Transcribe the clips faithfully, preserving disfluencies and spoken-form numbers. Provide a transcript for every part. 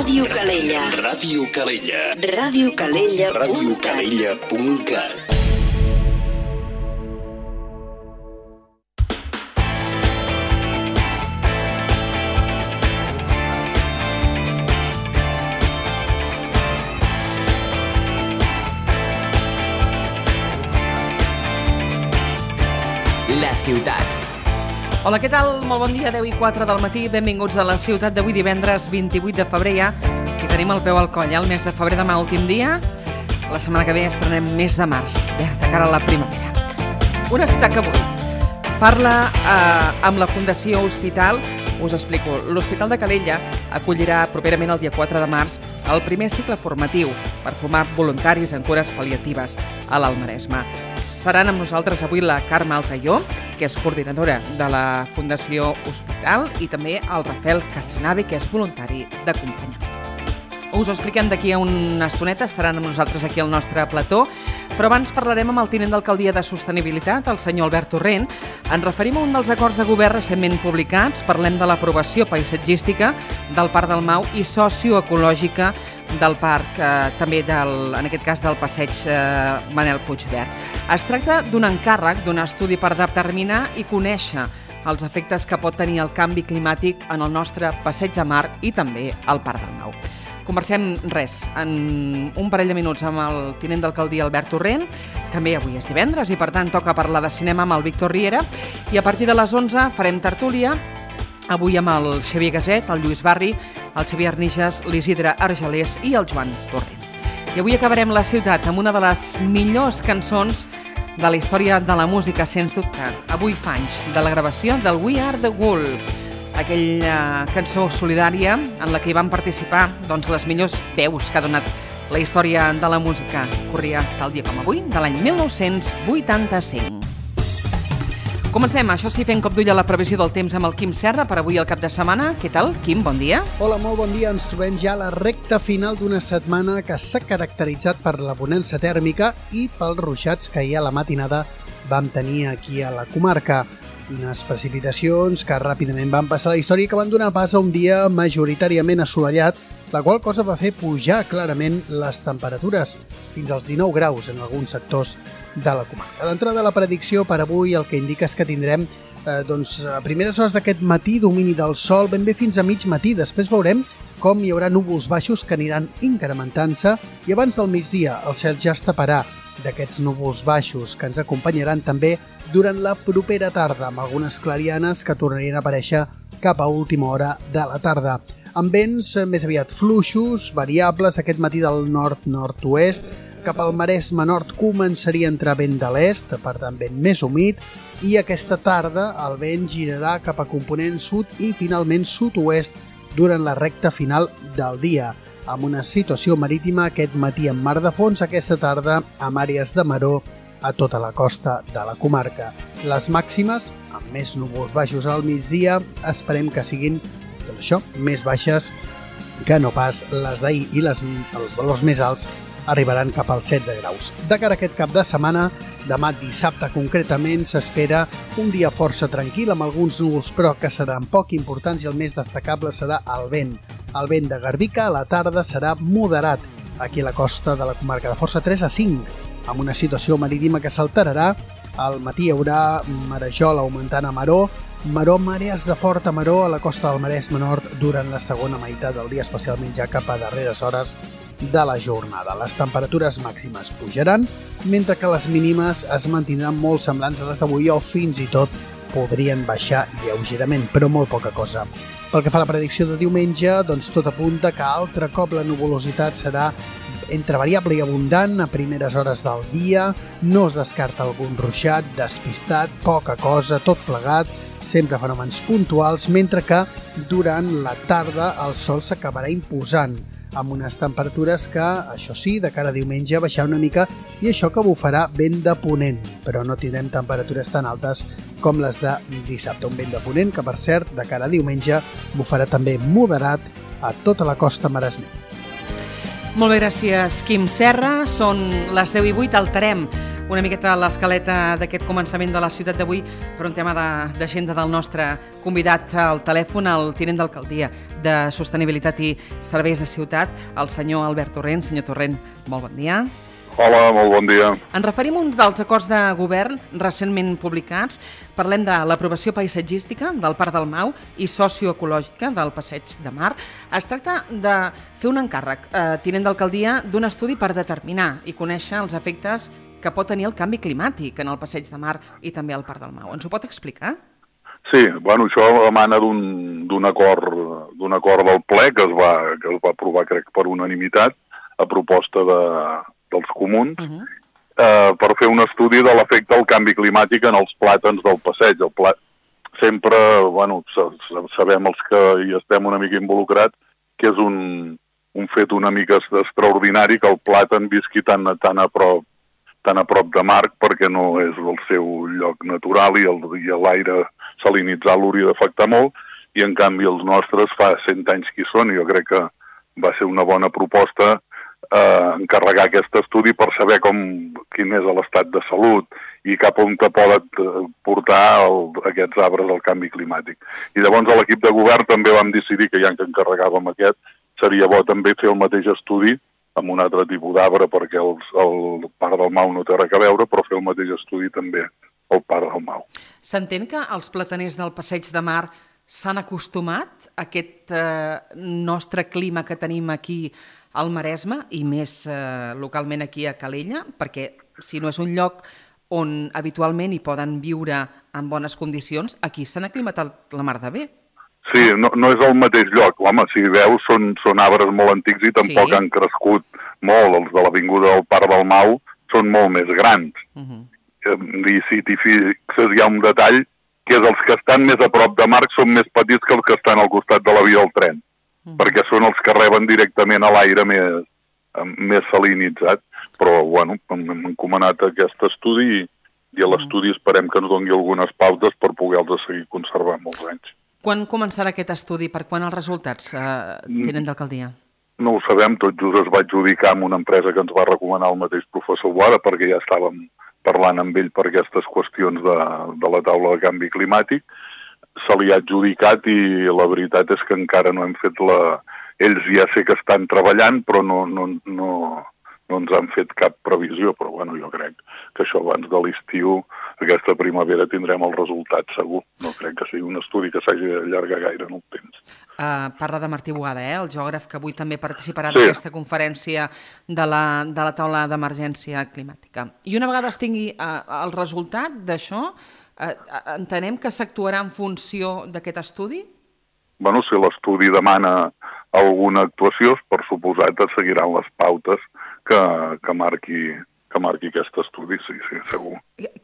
Ràdio Calella. Ràdio Calella. Ràdio Calella. Ràdio Calella punt cat. La ciutat. Hola, què tal? Molt bon dia, deu i quatre del matí. Benvinguts a la ciutat d'avui divendres vint-i-vuit de febrer ja. I tenim el peu al coll, eh? El mes de febrer demà, últim dia. La setmana que ve estrenem mes de març, eh? De cara a la primavera. Una ciutat que avui parla eh, amb la Fundació Hospital. Us explico. L'Hospital de Calella acollirà properament el dia quatre de març el primer cicle formatiu per formar voluntaris en cures pal·liatives a l'Alt Maresme. Seran amb nosaltres avui la Carme Altaió, que és coordinadora de la Fundació Hospital, i també el Rafael Casanave, que és voluntari d'acompanyament. Us ho expliquem d'aquí a una estoneta, estaran amb nosaltres aquí al nostre plató, però abans parlarem amb el tinent d'alcaldia de Sostenibilitat, el senyor Albert Torrent. Ens referim a un dels acords de govern recentment publicats, parlem de l'aprovació paisatgística del Parc del Mau i socioecològica del parc, eh, també del, en aquest cas del passeig eh, Manel Puigverd. Es tracta d'un encàrrec, d'un estudi per determinar i conèixer els efectes que pot tenir el canvi climàtic en el nostre passeig de mar i també al Parc del Mau. Conversem res, en un parell de minuts amb el tinent d'alcaldia Albert Torrent. També avui és divendres i per tant toca parlar de cinema amb el Víctor Riera. I a partir de les onze farem tertúlia, avui amb el Xavier Gaset, el Lluís Barri, el Xavier Arnijas, l'Isidre Argelers i el Joan Torrent. I avui acabarem la ciutat amb una de les millors cançons de la història de la música, sens dubte. Avui fa anys de la gravació del We Are The World, aquella cançó solidària en la que hi van participar doncs, les millors veus que ha donat la història de la música. Corria tal dia com avui, de l'any mil nou-cents vuitanta-cinc. Comencem, això sí, fent cop d'ull a la previsió del temps amb el Quim Serra per avui al cap de setmana. Què tal, Quim? Bon dia. Hola, molt bon dia. Ens trobem ja a la recta final d'una setmana que s'ha caracteritzat per la bonança tèrmica i pels ruixats que ahir a la matinada vam tenir aquí a la comarca. Unes precipitacions que ràpidament van passar a la història i que van donar pas a un dia majoritàriament assolellat, la qual cosa va fer pujar clarament les temperatures fins als dinou graus en alguns sectors de la comarca. D'entrada, la predicció per avui el que indica és que tindrem eh, doncs, a primeres hores d'aquest matí domini del sol ben bé fins a mig matí. Després veurem com hi haurà núvols baixos que aniran incrementant-se i abans del migdia el cel ja es taparà d'aquests núvols baixos que ens acompanyaran també durant la propera tarda, amb algunes clarianes que tornarien a aparèixer cap a última hora de la tarda. Amb vents més aviat fluixos, variables, aquest matí del nord-nord-oest, cap al Maresme nord començaria a entrar vent de l'est, per tant vent més humit, i aquesta tarda el vent girarà cap a component sud i finalment sud-oest durant la recta final del dia, amb una situació marítima aquest matí en mar de fons, aquesta tarda amb àrees de maró a tota la costa de la comarca. Les màximes, amb més núvols baixos al migdia, esperem que siguin, doncs això, més baixes que no pas les d'ahir i les, els valors més alts arribaran cap als setze graus. De cara a aquest cap de setmana, demà dissabte concretament, s'espera un dia força tranquil amb alguns núvols però que seran poc importants i el més destacable serà el vent. El vent de Garbica a la tarda serà moderat aquí a la costa de la comarca de força tres a cinc, amb una situació marítima que s'alterarà. Al matí hi haurà marejol augmentant a maró, maró amb àrees de forta maró a la costa del Maresme nord durant la segona meitat del dia, especialment ja cap a darreres hores de la jornada. Les temperatures màximes pujaran, mentre que les mínimes es mantindran molt semblants a les d'avui o fins i tot podrien baixar lleugerament, però molt poca cosa. Pel que fa a la predicció de diumenge, doncs tot apunta que altre cop la nuvolositat serà entre variable i abundant a primeres hores del dia, no es descarta algun ruixat, despistat, poca cosa, tot plegat, sempre fenòmens puntuals, mentre que durant la tarda el sol s'acabarà imposant, amb unes temperatures que, això sí, de cara a diumenge baixarà una mica i això que bufarà vent de ponent, però no tindrem temperatures tan altes com les de dissabte. Un vent de ponent que, per cert, de cara a diumenge bufarà també moderat a tota la costa maresmenca. Molt bé, gràcies, Quim Serra. Són les deu i vuit, alterem una miqueta l'escaleta d'aquest començament de la ciutat d'avui per un tema d'agenda del nostre convidat al telèfon, el tinent d'alcaldia de Sostenibilitat i Serveis de Ciutat, el senyor Albert Torrent. Senyor Torrent, molt bon dia. Hola, molt bon dia. Ens referim a un dels acords de govern recentment publicats. Parlem de l'aprovació paisatgística del Parc del Mau i socioecològica del Passeig de Mar. Es tracta de fer un encàrrec, eh, tinent d'alcaldia, d'un estudi per determinar i conèixer els efectes que pot tenir el canvi climàtic en el Passeig de Mar i també al Parc del Mau. Ens ho pot explicar? Sí, bueno, això emana d'un acord, d'un acord del ple que es va, que es va aprovar, crec, per unanimitat, a proposta de, dels comuns, uh-huh. eh, per fer un estudi de l'efecte del canvi climàtic en els plàtans del passeig. El pla... Sempre, bueno, sabem els que hi estem una mica involucrats, que és un, un fet una mica extraordinari que el plàtan visqui tan, tan a prop tan a prop de mar, perquè no és el seu lloc natural i l'aire salinitzat l'hauria d'afectar molt, i en canvi els nostres fa cent anys que hi són, i jo crec que va ser una bona proposta eh, encarregar aquest estudi per saber com, quin és l'estat de salut i cap on te poden portar el, aquests arbres al canvi climàtic. I llavors a l'equip de govern també vam decidir que ja que encarregàvem aquest, seria bo també fer el mateix estudi amb un altre tipus d'arbre, perquè els, el Parc del Mau no té res a veure, però fer el mateix estudi també al Parc del Mau. S'entén que els plataners del Passeig de Mar s'han acostumat a aquest eh, nostre clima que tenim aquí al Maresme i més eh, localment aquí a Calella, perquè si no és un lloc on habitualment hi poden viure en bones condicions, aquí s'han aclimatat la mar de bé. Sí, no, no és el mateix lloc. Home, si veus, són, són arbres molt antics i tampoc sí. Han crescut molt. Els de l'avinguda del Parc del Mau són molt més grans. Uh-huh. I si t'hi fixes hi ha un detall, que és els que estan més a prop de mar són més petits que els que estan al costat de la via del tren, uh-huh. perquè són els que reben directament a l'aire més, més salinitzat. Però, bueno, hem encomanat aquest estudi i, i a l'estudi esperem que ens doni algunes pautes per poder-los seguir conservant molts anys. Quan començarà aquest estudi? Per quan els resultats, eh, tinent d'alcaldia? No ho sabem, tot just es va adjudicar amb una empresa que ens va recomanar el mateix professor Boada, perquè ja estàvem parlant amb ell per aquestes qüestions de, de la taula de canvi climàtic. Se li ha adjudicat i la veritat és que encara no hem fet la... Ells ja sé que estan treballant, però no, no, no, no ens han fet cap previsió, però bueno, jo crec que això abans de l'estiu, aquesta primavera, tindrem el resultat segur. No crec que sigui un estudi que s'hagi d'allargar gaire en el temps. Uh, parla de Martí Boada, eh? El geògraf que avui també participarà sí. d'aquesta conferència de la, de la taula d'emergència climàtica. I una vegada es tingui uh, el resultat d'això, uh, entenem que s'actuarà en funció d'aquest estudi? Bueno, si l'estudi demana alguna actuació, per suposat es seguiran les pautes que, que, marqui, que marqui aquest estudi, sí, sí, segur.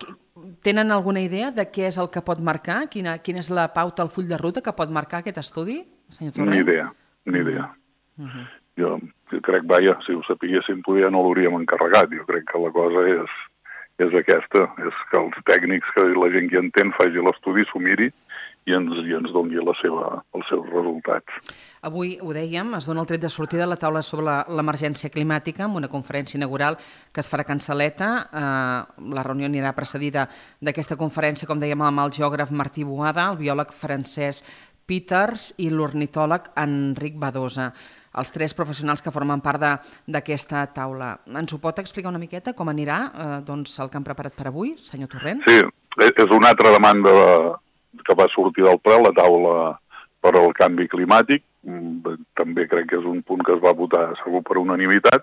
Tenen alguna idea de què és el que pot marcar? Quina, quina és la pauta, el full de ruta que pot marcar aquest estudi, senyor Torrent? Ni idea, ni idea. Uh-huh. jo, jo crec, vaja, si ho sapiguéssim, poder no l'hauríem encarregat. Jo crec que la cosa és, és aquesta, és que els tècnics, que la gent que entén, faci l'estudi, s'ho miri i ens, i ens doni la seva, els seus resultats. Avui, ho dèiem, es dona el tret de sortida a la taula sobre l'emergència climàtica amb una conferència inaugural que es farà a Can Saleta. Eh, la reunió anirà precedida d'aquesta conferència, com dèiem, amb el geògraf Martí Boada, el biòleg Francesc Peters i l'ornitòleg Enric Badosa, els tres professionals que formen part d'aquesta taula. Ens ho pot explicar una miqueta com anirà eh, doncs, el que han preparat per avui, senyor Torrent? Sí, és una altra demanda de, que va sortir del ple, la taula per al canvi climàtic. També crec que és un punt que es va votar segur per unanimitat,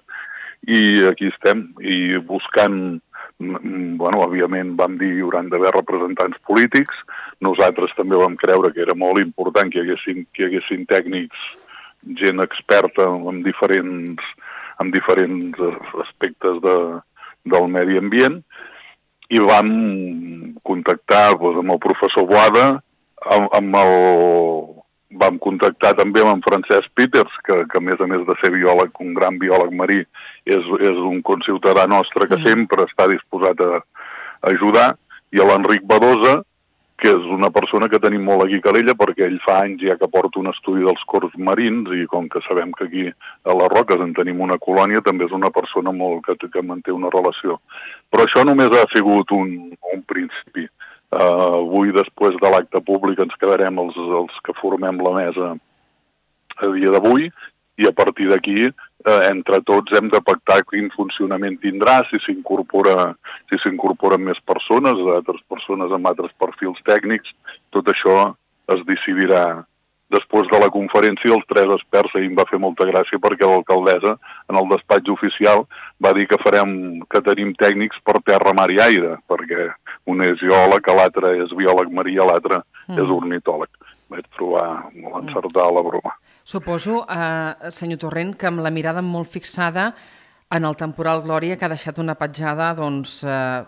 i aquí estem, i buscant, bueno, òbviament vam dir que hi hauran d'haver representants polítics. Nosaltres també vam creure que era molt important que hi haguessin, que hi haguessin tècnics, gent experta en diferents, en diferents aspectes de, del medi ambient, i vam contactar doncs, amb el professor Boada, amb, amb el... vam contactar també amb en Francesc Peters, que, que a més a més de ser biòleg, un gran biòleg marí, és, és un conciutadà nostre que sempre està disposat a, a ajudar, i l'Enric Badosa, que és una persona que tenim molt aquí a Calella perquè ell fa anys ja que porta un estudi dels corts marins i com que sabem que aquí a les Roques en tenim una colònia, també és una persona molt que, que manté una relació. Però això només ha sigut un, un principi. Uh, avui, després de l'acte públic, ens quedarem els, els que formem la mesa a dia d'avui i a partir d'aquí, eh, entre tots, hem de pactar quin funcionament tindrà, si s'incorpora, si s'incorporen més persones, altres persones amb altres perfils tècnics. Tot això es decidirà després de la conferència dels tres experts. Ahir em va fer molta gràcia perquè l'alcaldessa, en el despatx oficial, va dir que farem que tenim tècnics per terra, mar i aire, perquè un és geòleg, l'altre és biòleg marí, l'altre mm. és ornitòleg. Vaig trobar molt encertada la broma. Suposo, eh, senyor Torrent, que amb la mirada molt fixada en el temporal Glòria, que ha deixat una petjada doncs, eh,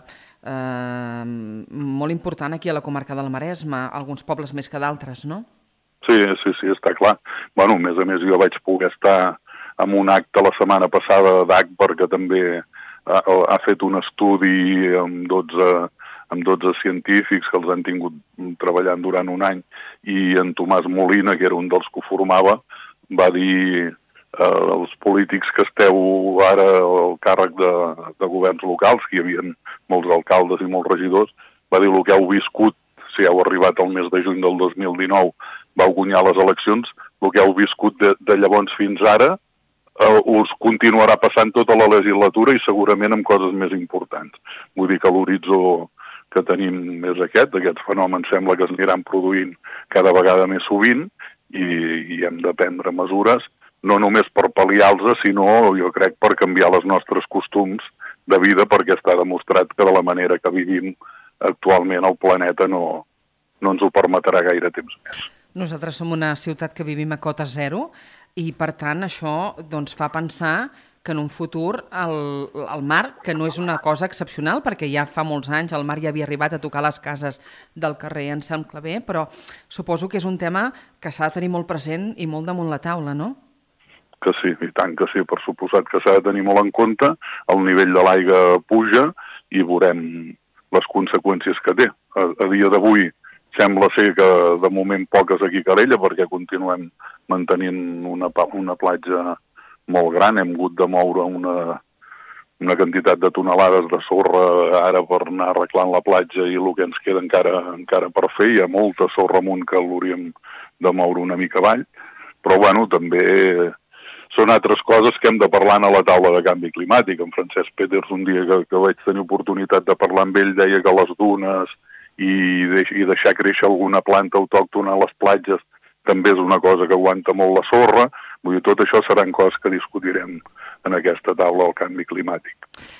eh, molt important aquí a la comarca del Maresme, alguns pobles més que d'altres, no? Sí, sí, sí, està clar. Bueno, a més a més, jo vaig poder estar en un acte la setmana passada d'A C, perquè també ha, ha fet un estudi amb dotze, amb dotze científics que els han tingut treballant durant un any, i en Tomàs Molina, que era un dels que ho formava, va dir eh, els polítics que esteu ara al càrrec de, de governs locals, que hi havia molts alcaldes i molts regidors, va dir el que heu viscut, si heu arribat al mes de juny del dos mil dinou, vau guanyar les eleccions, el que heu viscut de, de llavors fins ara eh, us continuarà passant tota la legislatura i segurament amb coses més importants. Vull dir que l'horitzó que tenim és aquest, aquests fenòmens sembla que es aniran produint cada vegada més sovint i, i hem de prendre mesures, no només per pal·liar-los, sinó, jo crec, per canviar els nostres costums de vida, perquè està demostrat que de la manera que vivim actualment el planeta no, no ens ho permetrà gaire temps més. Nosaltres som una ciutat que vivim a cota zero i, per tant, això doncs, fa pensar que en un futur el, el mar, que no és una cosa excepcional, perquè ja fa molts anys el mar ja havia arribat a tocar les cases del carrer en Sant Claver, però suposo que és un tema que s'ha de tenir molt present i molt damunt la taula, no? Que sí, i tant que sí, per suposat que s'ha de tenir molt en compte, el nivell de l'aigua puja i veurem les conseqüències que té. A, a dia d'avui sembla ser que de moment poques aquí a Calella, perquè continuem mantenint una, una platja molt gran, hem hagut de moure una, una quantitat de tonelades de sorra ara per anar arreglant la platja i el que ens queda encara, encara per fer. Hi ha molta sorra amunt que l'hauríem de moure una mica avall, però bueno, també són altres coses que hem de parlar a la taula de canvi climàtic. En Francesc Peters, un dia que, que vaig tenir oportunitat de parlar amb ell, deia que les dunes i, deix, i deixar créixer alguna planta autòctona a les platges també és una cosa que aguanta molt la sorra. Vull dir, tot això seran coses que discutirem en aquesta taula del canvi climàtic.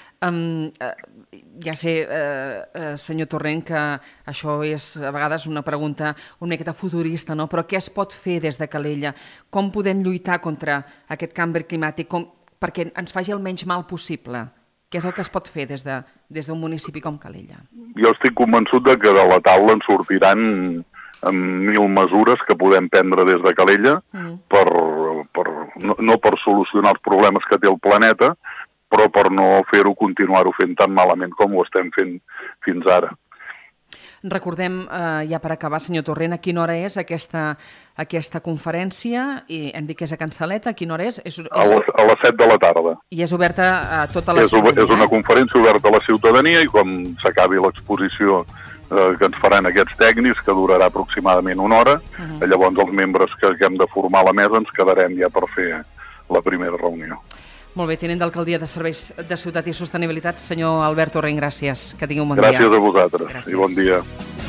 Um, uh, ja sé, uh, uh, senyor Torrent, que això és a vegades una pregunta una miqueta futurista, no? Però què es pot fer des de Calella? Com podem lluitar contra aquest canvi climàtic com, perquè ens faci el menys mal possible? Què és el que es pot fer des de, des d'un municipi com Calella? Jo estic convençut de que de la taula en sortiran amb mil mesures que podem prendre des de Calella mm. per, per, no, no per solucionar els problemes que té el planeta, però per no fer-ho, continuar-ho fent tan malament com ho estem fent fins ara. Recordem, eh, ja per acabar, senyor Torrent, a quina hora és aquesta, aquesta conferència? I hem dit que és a Can Saleta, a quina hora és? és, és... A, les, a les set de la tarda. I és oberta a tota la és, ciutadania? És una conferència oberta a la ciutadania i quan s'acabi l'exposició eh, que ens faran aquests tècnics, que durarà aproximadament una hora, uh-huh. llavors els membres que, que hem de formar a la mesa ens quedarem ja per fer la primera reunió. Molt bé, tinent d'Alcaldia de Serveis de Ciutat i Sostenibilitat, senyor Albert Torrent, gràcies. Que tingui un bon gràcies dia. Gràcies a vosaltres gràcies. I bon dia.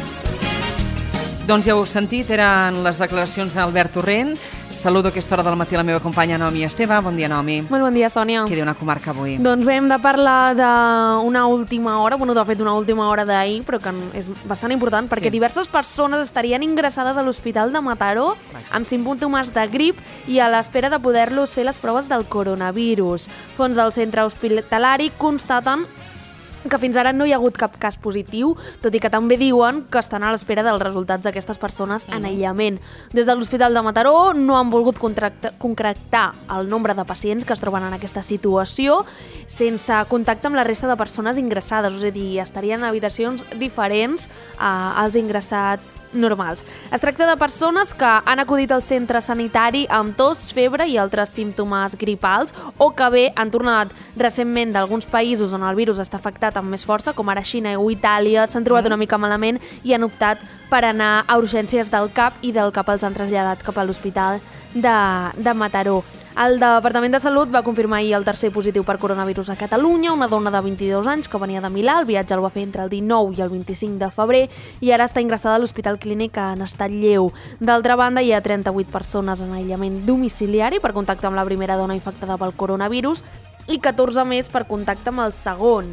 Doncs ja ho heu sentit, eren les declaracions d'Albert Torrent. Saludo a aquesta hora del matí la meva companya Naomi Esteve. Bon dia, Naomi. Molt bon dia, Sònia. Què diu una comarca avui? Doncs bé, hem de parlar d'una última hora, bueno, de fet una última hora d'ahir, però que és bastant important perquè sí. diverses persones estarien ingressades a l'Hospital de Mataró Vaja. amb símptomes de grip i a l'espera de poder-los fer les proves del coronavirus. Fons del centre hospitalari constaten que fins ara no hi ha hagut cap cas positiu, tot i que també diuen que estan a l'espera dels resultats d'aquestes persones en aïllament. Des de l'Hospital de Mataró no han volgut concretar el nombre de pacients que es troben en aquesta situació sense contacte amb la resta de persones ingressades, és a dir, estarien en habitacions diferents eh, als ingressats normals. Es tracta de persones que han acudit al centre sanitari amb tos, febre i altres símptomes gripals o que bé han tornat recentment d'alguns països on el virus està afectat amb més força, com ara Xina o Itàlia, s'han trobat una mica malament i han optat per anar a urgències del CAP i del CAP els han traslladat cap a l'Hospital de, de Mataró. El Departament de Salut va confirmar ahir el tercer positiu per coronavirus a Catalunya, una dona de vint-i-dos anys que venia de Milà, el viatge el va fer entre el dinou i el vint-i-cinc de febrer i ara està ingressada a l'Hospital Clínic en estat lleu. D'altra banda, hi ha trenta-vuit persones en aïllament domiciliari per contacte amb la primera dona infectada pel coronavirus i catorze més per contacte amb el segon.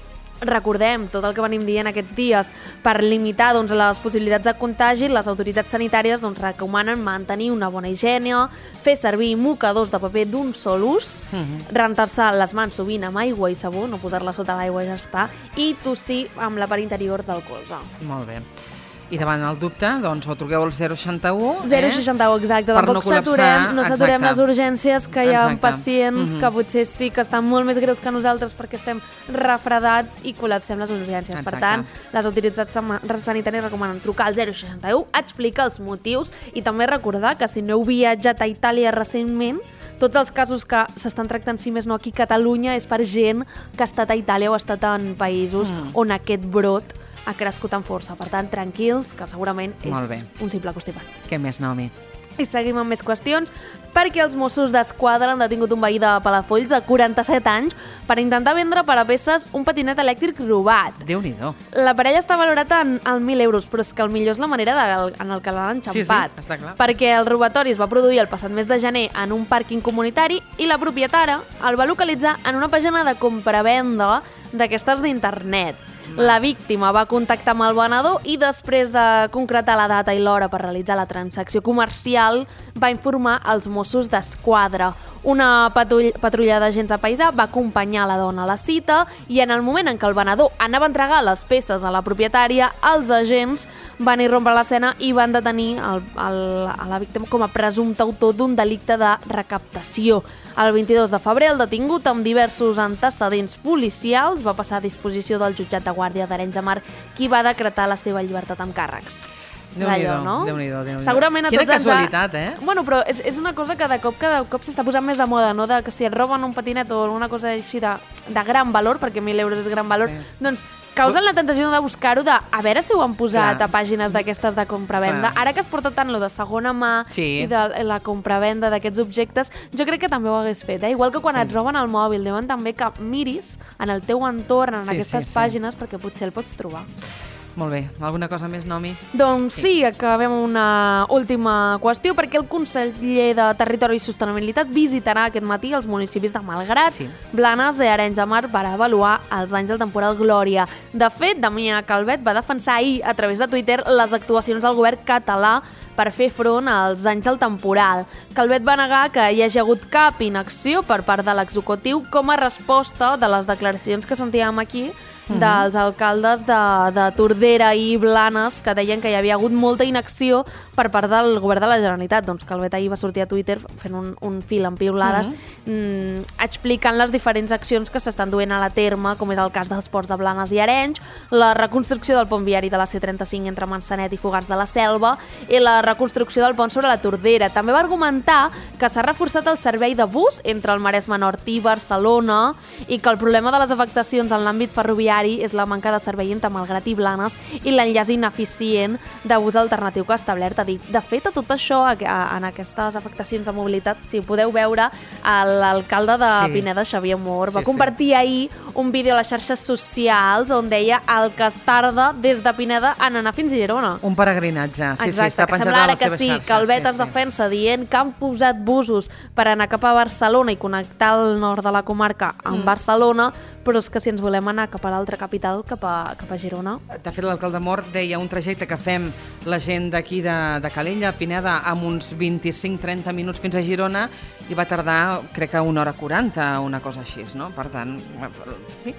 Recordem tot el que venim dient aquests dies. Per limitar doncs, les possibilitats de contagi, les autoritats sanitàries doncs, recomanen mantenir una bona higiene, fer servir mocadors de paper d'un sol ús, uh-huh. rentar-se les mans sovint amb aigua i sabó, no posar-la sota l'aigua i ja està, i tossir amb la part interior del colze. Molt bé. I davant el dubte, doncs, o truqueu al zero seixanta u. zero seixanta u, exacte. Per Tampoc no col·lapsar. saturem, no saturem les urgències, que hi ha Exacte. pacients Mhm. que potser sí que estan molt més greus que nosaltres perquè estem refredats i col·lapsem les urgències. Per Exacte. tant, les autoritats sanitàries recomanen trucar al zero seixanta u, explicar els motius i també recordar que si no heu viatjat a Itàlia recentment, tots els casos que s'estan tractant, si més no, aquí a Catalunya, és per gent que ha estat a Itàlia o ha estat en països mm. on aquest brot ha crescut amb força. Per tant, tranquils, que segurament és un simple constipat. Què més, Naomi? I seguim amb més qüestions, perquè els Mossos d'Esquadra han detingut un veí de Palafolls de quaranta-set anys per intentar vendre per a peces un patinet elèctric robat. Déu-n'hi-do. La parella està valorat en, en mil euros, però és que el millor és la manera de, en el que l'han enxampat. Sí, sí, està clar. Perquè el robatori es va produir el passat mes de gener en un pàrquing comunitari i la propietària el va localitzar en una pàgina de compravenda d'aquestes d'internet. La víctima va contactar amb el venedor i després de concretar la data i l'hora per realitzar la transacció comercial va informar als Mossos d'Esquadra. Una patrull patrulla d'agents a paisà va acompanyar la dona a la cita i en el moment en què el venedor anava a entregar les peces a la propietària, els agents van irrompre l'escena i van detenir el, el, a la víctima com a presumpte autor d'un delicte de recaptació. El vint-i-dos de febrer, el detingut, amb diversos antecedents policials, va passar a disposició del jutjat de guàrdia d'Arenys de Mar, qui va decretar la seva llibertat amb càrrecs. Déu-n'hi-do, no? Déu-n'hi-do, Déu-n'hi-do. Segurament a Quina tots ens ha... casualitat, eh? Bueno, però és, és una cosa que de cop cada cop s'està posant més de moda, no? De que si et roben un patinet o una cosa així de, de gran valor, perquè mil euros és gran valor, sí. doncs causen la tentació de buscar-ho de a veure si ho han posat Clar. a pàgines d'aquestes de compravenda. Clar. Ara que es porta tant lo de segona mà sí. i de la compravenda d'aquests objectes, jo crec que també ho hagués fet. Eh? Igual que quan sí. et roben el mòbil, deuen també que miris en el teu entorn, en sí, aquestes sí, pàgines, sí. perquè potser el pots trobar. Molt bé. Alguna cosa més, Naomi? Doncs sí, sí acabem una última qüestió, perquè el conseller de Territori i Sostenibilitat visitarà aquest matí els municipis de Malgrat, sí. Blanes i Arenys de Mar per avaluar els anys del temporal Glòria. De fet, Damià Calvet va defensar ahir a través de Twitter les actuacions del govern català per fer front als anys del temporal. Calvet va negar que hi hagi hagut cap inacció per part de l'executiu com a resposta de les declaracions que sentíem aquí dels alcaldes de, de Tordera i Blanes que deien que hi havia hagut molta inacció per part del govern de la Generalitat. Doncs Calvet ahir va sortir a Twitter fent un, un fil amb piulades uh-huh. mm, explicant les diferents accions que s'estan duent a la terme, com és el cas dels ports de Blanes i Arenys, la reconstrucció del pont viari de la C trenta-cinc entre Mançanet i Fogars de la Selva i la reconstrucció del pont sobre la Tordera. També va argumentar que s'ha reforçat el servei de bus entre el Maresme Nord i Barcelona i que el problema de les afectacions en l'àmbit ferroviari és la manca de servei entre Malgrat i Blanes i l'enllaç ineficient de bus alternatiu que ha establert. De fet, a tot això, en aquestes afectacions a mobilitat, si ho podeu veure, l'alcalde de sí. Pineda, Xavier Mor, va sí, compartir sí. ahir un vídeo a les xarxes socials on deia el que es tarda des de Pineda en anar fins a Girona. Un peregrinatge, sí, Exacte, sí, està penjat a les seves sí, xarxes. Que el Bet sí, es sí. defensa dient que han posat busos per anar cap a Barcelona i connectar el nord de la comarca amb mm. Barcelona, però és que si ens volem anar cap a l'altra capital, cap a, cap a Girona. De fet, l'alcalde Mor deia un trajecte que fem la gent d'aquí de, de Calella, Pineda, amb uns vint-i-cinc trenta minuts fins a Girona i va tardar, crec que una hora quaranta, una cosa així, no? Per tant, sí,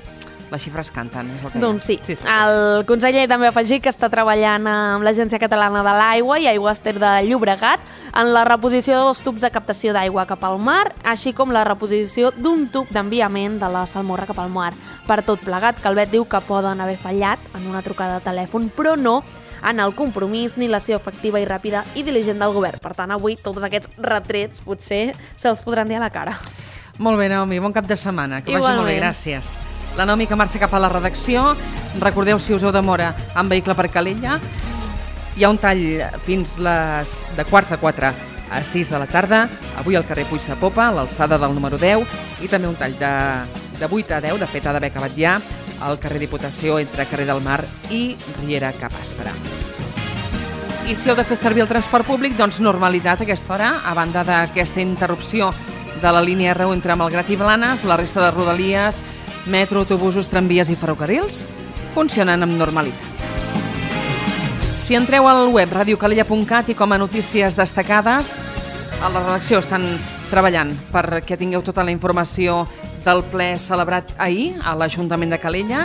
Les xifres canten, és el que Doncs sí. sí, sí. El conseller també ha afegit que està treballant amb l'Agència Catalana de l'Aigua i Aigües Ter de Llobregat en la reposició dels tubs de captació d'aigua cap al mar, així com la reposició d'un tub d'enviament de la salmorra cap al mar. Per tot plegat, Calvet diu que poden haver fallat en una trucada de telèfon, però no en el compromís ni l'acció efectiva i ràpida i diligent del govern. Per tant, avui tots aquests retrets potser se'ls podran dir a la cara. Molt bé, Naomi, bon cap de setmana. Que Igualment. vagi molt bé, gràcies. La Naomi que marxa cap a la redacció. Recordeu, si us heu de moure amb vehicle per Calella, hi ha un tall fins les de quarts de quatre a sis de la tarda, avui al carrer Puig de Popa, a l'alçada del número deu, i també un tall de, de vuit a deu, de fet ha d'haver acabat ja, al carrer Diputació entre carrer del Mar i Riera cap Aspre. I si heu de fer servir el transport públic, doncs normalitat a aquesta hora, a banda d'aquesta interrupció de la línia R u entre Malgrat i Blanes, la resta de rodalies, metro, autobusos, tramvies i ferrocarrils funcionen amb normalitat. Si entreu al web radio calella punt cat i com a notícies destacades, a la redacció estan treballant perquè tingueu tota la informació del ple celebrat ahir a l'Ajuntament de Calella.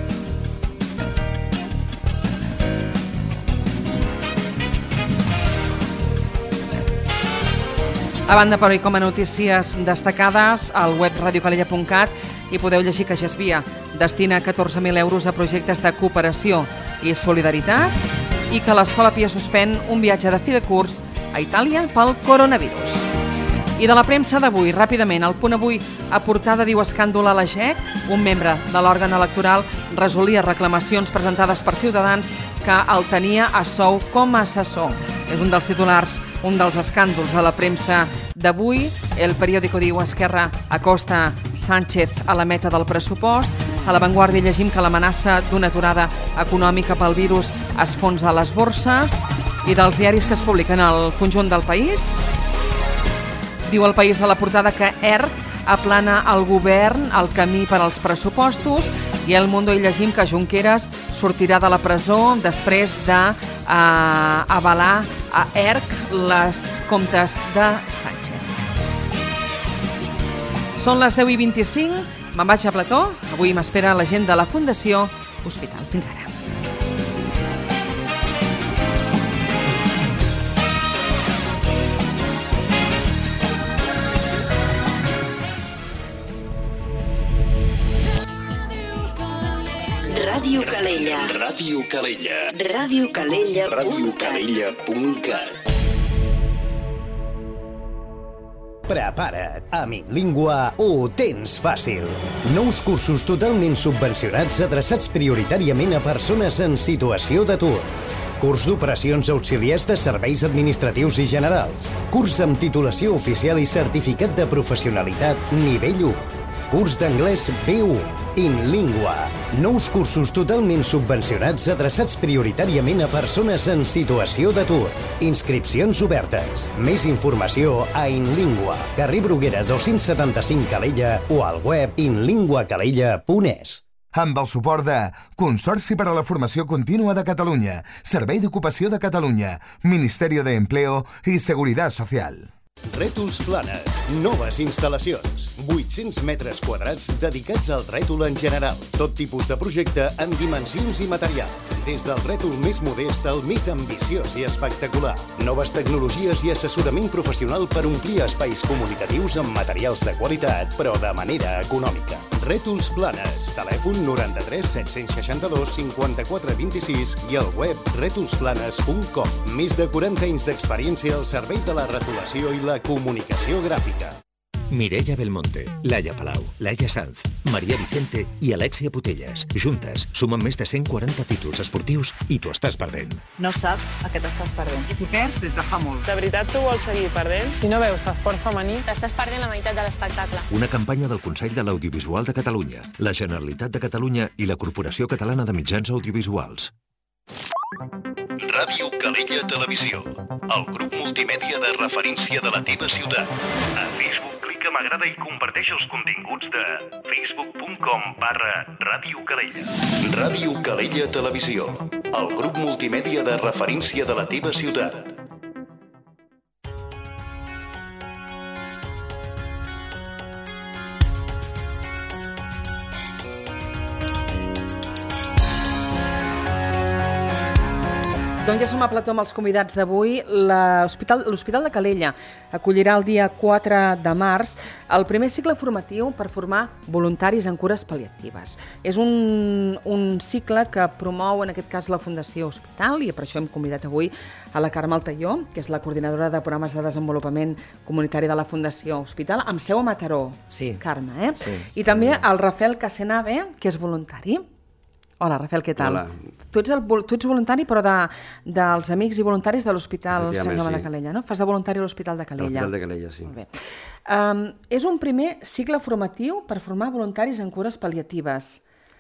A banda, però, i com a notícies destacades, al web radio calella punt cat hi podeu llegir que Gesvia destina catorze mil euros a projectes de cooperació i solidaritat i que l'Escola Pia suspèn un viatge de fi de curs a Itàlia pel coronavirus. I de la premsa d'avui, ràpidament, el Punt Avui a portada diu escàndol a la G E C. Un membre de l'òrgan electoral resolia reclamacions presentades per Ciutadans que el tenia a sou com a assessor. És un dels titulars, un dels escàndols a la premsa d'avui. El periòdico diu Esquerra acosta Sánchez a la meta del pressupost. A La Vanguardia llegim que l'amenaça d'una aturada econòmica pel virus es fonsa a les borses. I dels diaris que es publiquen al conjunt del país, diu El País a la portada que ERC aplana al govern el camí per als pressupostos i El Mundo hi llegim que Junqueras sortirà de la presó després d'avalar a ERC les comptes de Sánchez. Són les deu i vint-i-cinc, me'n vaig a plató. Avui m'espera la gent de la Fundació Hospital. Fins ara. Ràdio Calella. Ràdio Calella. Ràdio Calella. Ràdio Calella punt cat. Prepara't, amic Lingua, ho tens fàcil. Nous cursos totalment subvencionats adreçats prioritàriament a persones en situació d'atur. Curs d'operacions auxiliars de serveis administratius i generals. Curs amb titulació oficial i certificat de professionalitat nivell u. Curs d'anglès B u. InLingua. Nous cursos totalment subvencionats adreçats prioritàriament a persones en situació d'atur. Inscripcions obertes. Més informació a InLingua. Carrer Bruguera dos-cents setanta-cinc Calella o al web inlingua calella punt es. Amb el suport de Consorci per a la Formació Contínua de Catalunya, Servei d'Ocupació de Catalunya, Ministerio de Empleo i Seguridad Social. Rètols Planes, noves instal·lacions. vuit-cents metres quadrats dedicats al rètol en general. Tot tipus de projecte en dimensions i materials. Des del rètol més modest al més ambiciós i espectacular. Noves tecnologies i assessorament professional per omplir espais comunicatius amb materials de qualitat, però de manera econòmica. Rètols Planes. Telèfon noranta-tres set-cents seixanta-dos cinquanta-quatre vint-i-sis i al web rètols planes punt com. Més de quaranta anys d'experiència al servei de la retolació i la comunicació gràfica. Mireia Belmonte, Laia Palau, Laia Sanz, Maria Vicente i Alexia Putelles. Juntes sumen més de cent quaranta títols esportius i t'ho estàs perdent. No saps a què t'estàs perdent. I t'ho perds des de fa molt. De veritat tu vols seguir perdent? Si no veus esport femení, t'estàs perdent la meitat de l'espectacle. Una campanya del Consell de l'Audiovisual de Catalunya, la Generalitat de Catalunya i la Corporació Catalana de Mitjans Audiovisuals. Ràdio Calella Televisió, el grup multimèdia de referència de la teva ciutat. A Facebook, clica m'agrada i comparteix els continguts de facebook punt com barra Ràdio Calella. Ràdio Calella Televisió, el grup multimèdia de referència de la teva ciutat. Doncs ja som a plató amb els convidats d'avui. L'Hospital de Calella acollirà el dia quatre de març el primer cicle formatiu per formar voluntaris en cures pal·liatives. És un, un cicle que promou, en aquest cas, la Fundació Hospital, i per això hem convidat avui a la Carme Altaió, que és la coordinadora de programes de desenvolupament comunitari de la Fundació Hospital, amb seu a Mataró. Sí. Carme, eh? Sí. I també el Rafael Casenave, que és voluntari. Hola, Rafael, què tal? Hola. Tu ets, el, tu ets voluntari, però de, dels amics i voluntaris de l'Hospital Sant Jaume sí. de Calella, no? Fas de voluntari a l'Hospital de Calella. L'Hospital de Calella, sí. Molt bé. Um, és un primer cicle formatiu per formar voluntaris en cures pal·liatives.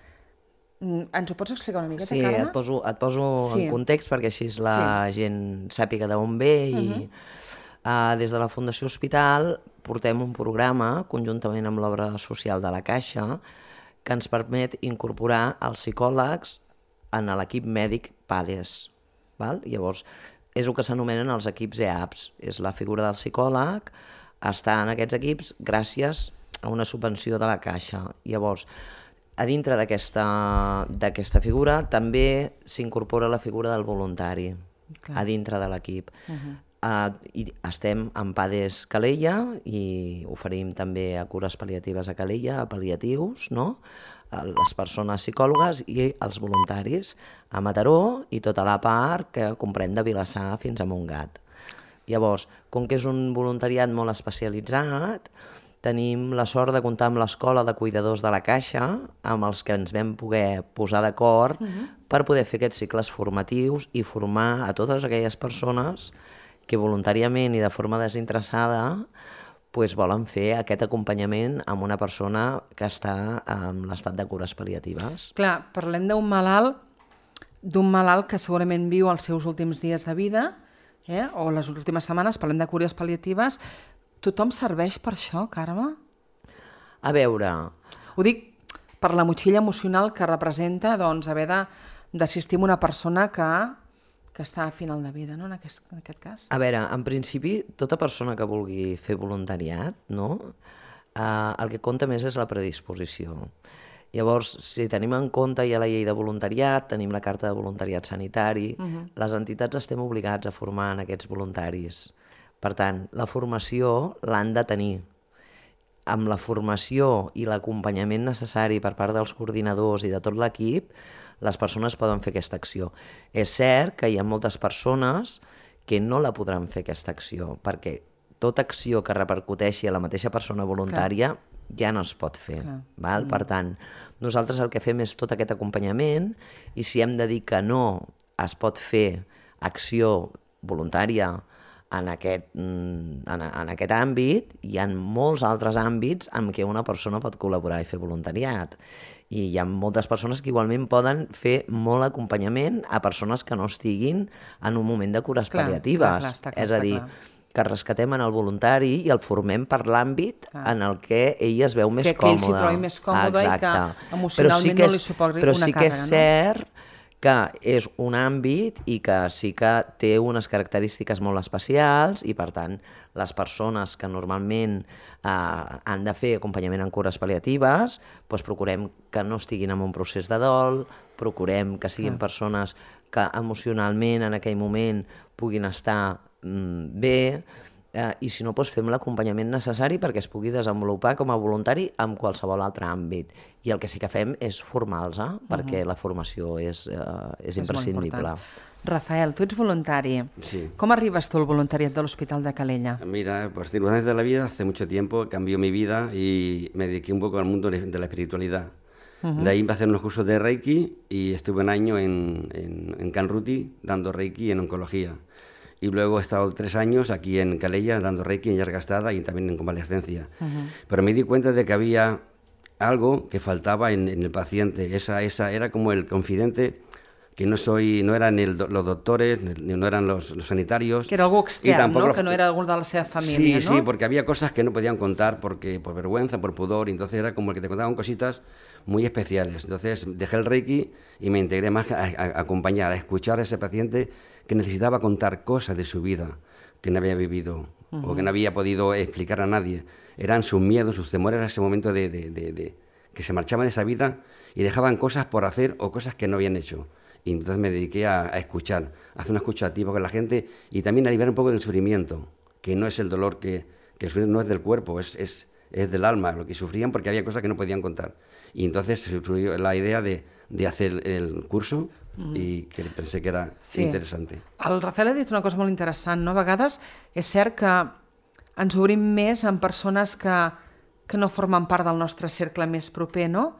Mm, ens ho pots explicar una miqueta, sí, Carme? Sí, et poso, et poso sí. en context perquè així la sí. gent sàpiga d'on ve. I uh -huh. uh, des de la Fundació Hospital portem un programa, conjuntament amb l'obra social de la Caixa, que ens permet incorporar els psicòlegs en l'equip mèdic PADES. Val? Llavors, és el que s'anomenen els equips E A P S. És la figura del psicòleg, està en aquests equips gràcies a una subvenció de la Caixa. Llavors, a dintre d'aquesta d'aquesta figura també s'incorpora la figura del voluntari, clar, a dintre de l'equip. Uh -huh. Uh, i estem en PADES Calella i oferim també a cures pal·liatives a Calella, a pal·liatius, no? A les persones psicòlogues i els voluntaris a Mataró i tota la part que comprèn de Vilassar fins a Montgat. Llavors, com que és un voluntariat molt especialitzat, tenim la sort de comptar amb l'Escola de Cuidadors de la Caixa, amb els que ens vam poder posar d'acord uh-huh. per poder fer aquests cicles formatius i formar a totes aquelles persones que voluntàriament i de forma desinteressada pues, volen fer aquest acompanyament amb una persona que està en l'estat de cures pal·liatives. Clar, parlem d'un malalt, d'un malalt que segurament viu els seus últims dies de vida, eh? o les últimes setmanes, parlem de cures pal·liatives. Tothom serveix per això, Carme? A veure... Ho dic per la motxilla emocional que representa doncs, haver d'assistir a una persona que... que està a final de vida, no?, en aquest, en aquest cas. A veure, en principi, tota persona que vulgui fer voluntariat, no?, eh, el que compta més és la predisposició. Llavors, si tenim en compte ja la llei de voluntariat, tenim la carta de voluntariat sanitari, uh -huh. les entitats estem obligats a formar en aquests voluntaris. Per tant, la formació l'han de tenir. Amb la formació i l'acompanyament necessari per part dels coordinadors i de tot l'equip, les persones poden fer aquesta acció. És cert que hi ha moltes persones que no la podran fer aquesta acció, perquè tota acció que repercuteixi a la mateixa persona voluntària clar. Ja no es pot fer. Val? Mm. Per tant, nosaltres el que fem és tot aquest acompanyament i si hem de dir que no es pot fer acció voluntària en aquest, en, en aquest àmbit, hi ha molts altres àmbits en què una persona pot col·laborar i fer voluntariat. I hi ha moltes persones que igualment poden fer molt acompanyament a persones que no estiguin en un moment de cures clar, pal·liatives. Clar, clar, està clar, és a dir, clar. que rescatem en el voluntari i el formem per l'àmbit en el que ell es veu més que còmode. Que ell s'hi trobi més còmode exacte. I que emocionalment sí que és, no li suposi però una sí càrrega. Però sí que és cert no? que és un àmbit i que sí que té unes característiques molt especials i, per tant, les persones que normalment eh, han de fer acompanyament en cures pal·liatives, doncs procurem que no estiguin en un procés de dol, procurem que siguin ah. persones que emocionalment en aquell moment puguin estar mm, bé, eh, i si no, doncs fem l'acompanyament necessari perquè es pugui desenvolupar com a voluntari en qualsevol altre àmbit. I el que sí que fem és formar-los, eh? perquè uh-huh. la formació és, eh, és, és imprescindible. Rafael, tu ets voluntari. Sí. ¿Cómo arribas tú al voluntariat de l'Hospital de Calella? Mira, por circunstancias de la vida, hace mucho tiempo cambió mi vida y me dediqué un poco al mundo de la espiritualidad. Uh-huh. De ahí empecé a hacer unos cursos de Reiki y estuve un año en, en, en Canruti dando Reiki en oncología. Y luego he estado tres años aquí en Calella dando Reiki en Yargastada y también en convalescencia. Uh-huh. Pero me di cuenta de que había algo que faltaba en, en el paciente. Esa, esa era como el confidente que no soy, no eran el, los doctores, no eran los, los sanitarios. Que era algo externo, ¿no? Los, que no era algún de la seva familia, sí, ¿no? Sí, sí, porque había cosas que no podían contar porque por vergüenza, por pudor, y entonces era como el que te contaban cositas muy especiales. Entonces dejé el Reiki y me integré más a, a, a acompañar, a escuchar a ese paciente que necesitaba contar cosas de su vida que no había vivido uh-huh. o que no había podido explicar a nadie. Eran sus miedos, sus temores, ese momento de, de, de, de que se marchaban de esa vida y dejaban cosas por hacer o cosas que no habían hecho. Y entonces me dediqué a, a escuchar, a hacer una escucha activa con la gente y también a aliviar un poco del sufrimiento, que no es el dolor que, que el sufrimiento no es del cuerpo, es, es, es del alma, lo que sufrían porque había cosas que no podían contar. Y entonces surgió la idea de, de hacer el curso mm. i que pensé que era sí. interessant. El Rafael ha dit una cosa molt interessant, no? A vegades és cert que ens obrim més amb persones que, que no formen part del nostre cercle més proper, no?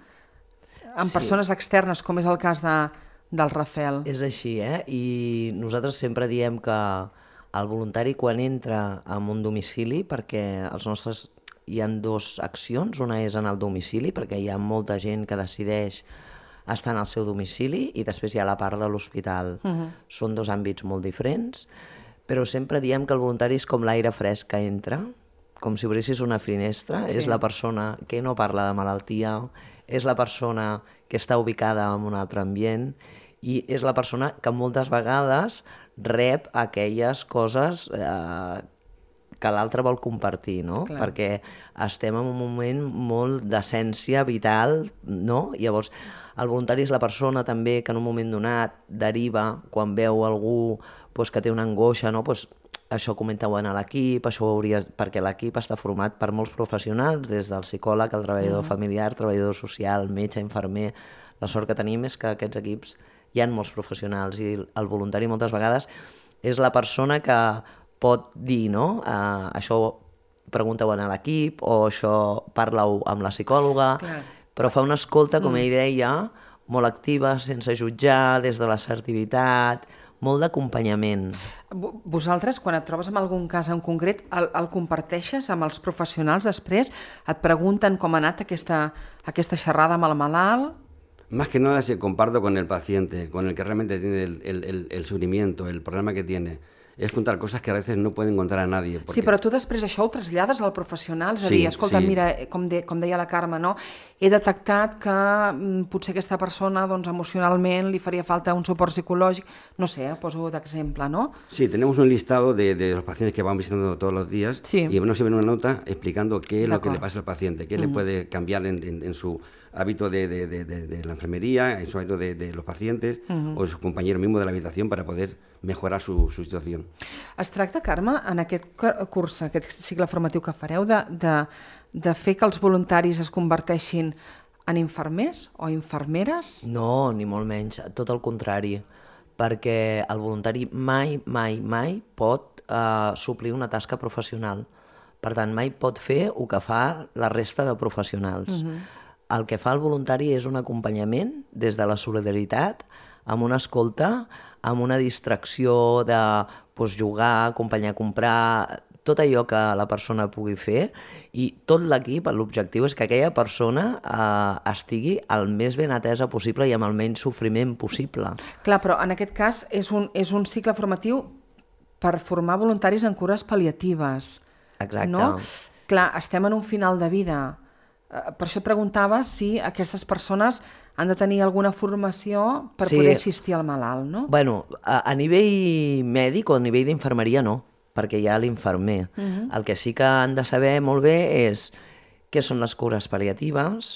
Amb sí. persones externes, com és el cas de, del Rafael. És així, eh? I nosaltres sempre diem que el voluntari quan entra en un domicili, perquè els nostres hi ha dues accions, una és en el domicili, perquè hi ha molta gent que decideix estar en el seu domicili, i després hi ha la part de l'hospital. Uh-huh. Són dos àmbits molt diferents, però sempre diem que el voluntari és com l'aire fresc que entra, com si obrissis una finestra, sí. És la persona que no parla de malaltia, és la persona que està ubicada en un altre ambient, i és la persona que moltes vegades rep aquelles coses eh, que l'altre vol compartir, no? Clar. Perquè estem en un moment molt d'essència vital, no? Llavors, el voluntari és la persona també que en un moment donat deriva, quan veu algú pues, que té una angoixa, no? Pues, això comenta-ho a l'equip, això ho hauries... perquè l'equip està format per molts professionals, des del psicòleg, el treballador mm. familiar, treballador social, metge, infermer. La sort que tenim és que aquests equips hi ha molts professionals i el voluntari moltes vegades és la persona que pot dir, no? Uh, això pregunta-ho a l'equip o això parla-ho amb la psicòloga, clar. Però fa una escolta, com mm. ell deia, molt activa, sense jutjar, des de l'assertivitat, molt d'acompanyament. Vosaltres, quan et trobes amb algun cas en concret, el, el comparteixes amb els professionals després? Et pregunten com ha anat aquesta, aquesta xerrada amb el malalt? Más que nada se comparto con el paciente, con el que realmente tiene el, el, el, el sufrimiento, el problema que tiene. És contar coses que a vegades no poden contar a nadie. Porque... Sí, però tu després això ho trasllades al professional, és a dir, sí, escolta, sí. Mira, com, de, com deia la Carme, no? He detectat que mm, potser aquesta persona doncs, emocionalment li faria falta un suport psicològic, no sé, poso d'exemple, ¿no? Sí, tenemos un listado de, de los pacientes que van visitando todos los días sí. Y nos llevan una nota explicando qué es lo que le pasa al paciente, qué mm. le puede cambiar en, en, en su hábito de, de, de, de, de la enfermería, en su hábito de, de los pacientes uh-huh. o de sus compañeros mismos de la habitación para poder mejorar su, su situació. Es tracta, Carme, en aquest curs, aquest cicle formatiu que fareu, de, de, de fer que els voluntaris es converteixin en infermers o infermeres? No, ni molt menys, tot el contrari, perquè el voluntari mai, mai, mai pot eh, suplir una tasca professional. Per tant, mai pot fer el que fa la resta de professionals. Uh-huh. El que fa el voluntari és un acompanyament des de la solidaritat, amb una escolta, amb una distracció de pues, jugar, acompanyar a comprar, tot allò que la persona pugui fer, i tot l'equip, l'objectiu és que aquella persona eh, estigui el més ben atesa possible i amb el menys sofriment possible. Clar, però en aquest cas és un, és un cicle formatiu per formar voluntaris en cures pal·liatives. Exacte. No? Clar, estem en un final de vida. Per això et preguntava si aquestes persones han de tenir alguna formació per sí. poder assistir al malalt, no? Bueno, a, a nivell mèdic o a nivell d'infermeria no, perquè hi ha l'infermer. Uh-huh. El que sí que han de saber molt bé és què són les cures pal·liatives,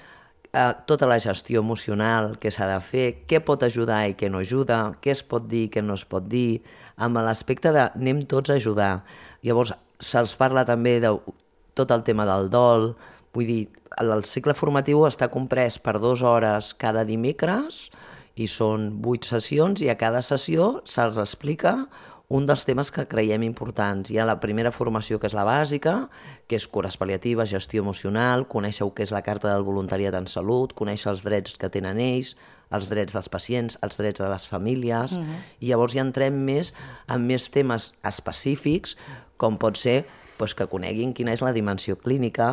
eh, tota la gestió emocional que s'ha de fer, què pot ajudar i què no ajuda, què es pot dir i què no es pot dir, amb l'aspecte de anem tots a ajudar. Llavors, se'ls parla també de tot el tema del dol. Vull dir, el cicle formatiu està comprès per dues hores cada dimecres i són vuit sessions i a cada sessió se'ls explica un dels temes que creiem importants. Hi ha la primera formació, que és la bàsica, que és cures pal·liatives, gestió emocional, conèixer què és la Carta del Voluntariat en Salut, conèixer els drets que tenen ells, els drets dels pacients, els drets de les famílies, uh-huh. I llavors ja entrem més en més temes específics, com pot ser doncs, que coneguin quina és la dimensió clínica,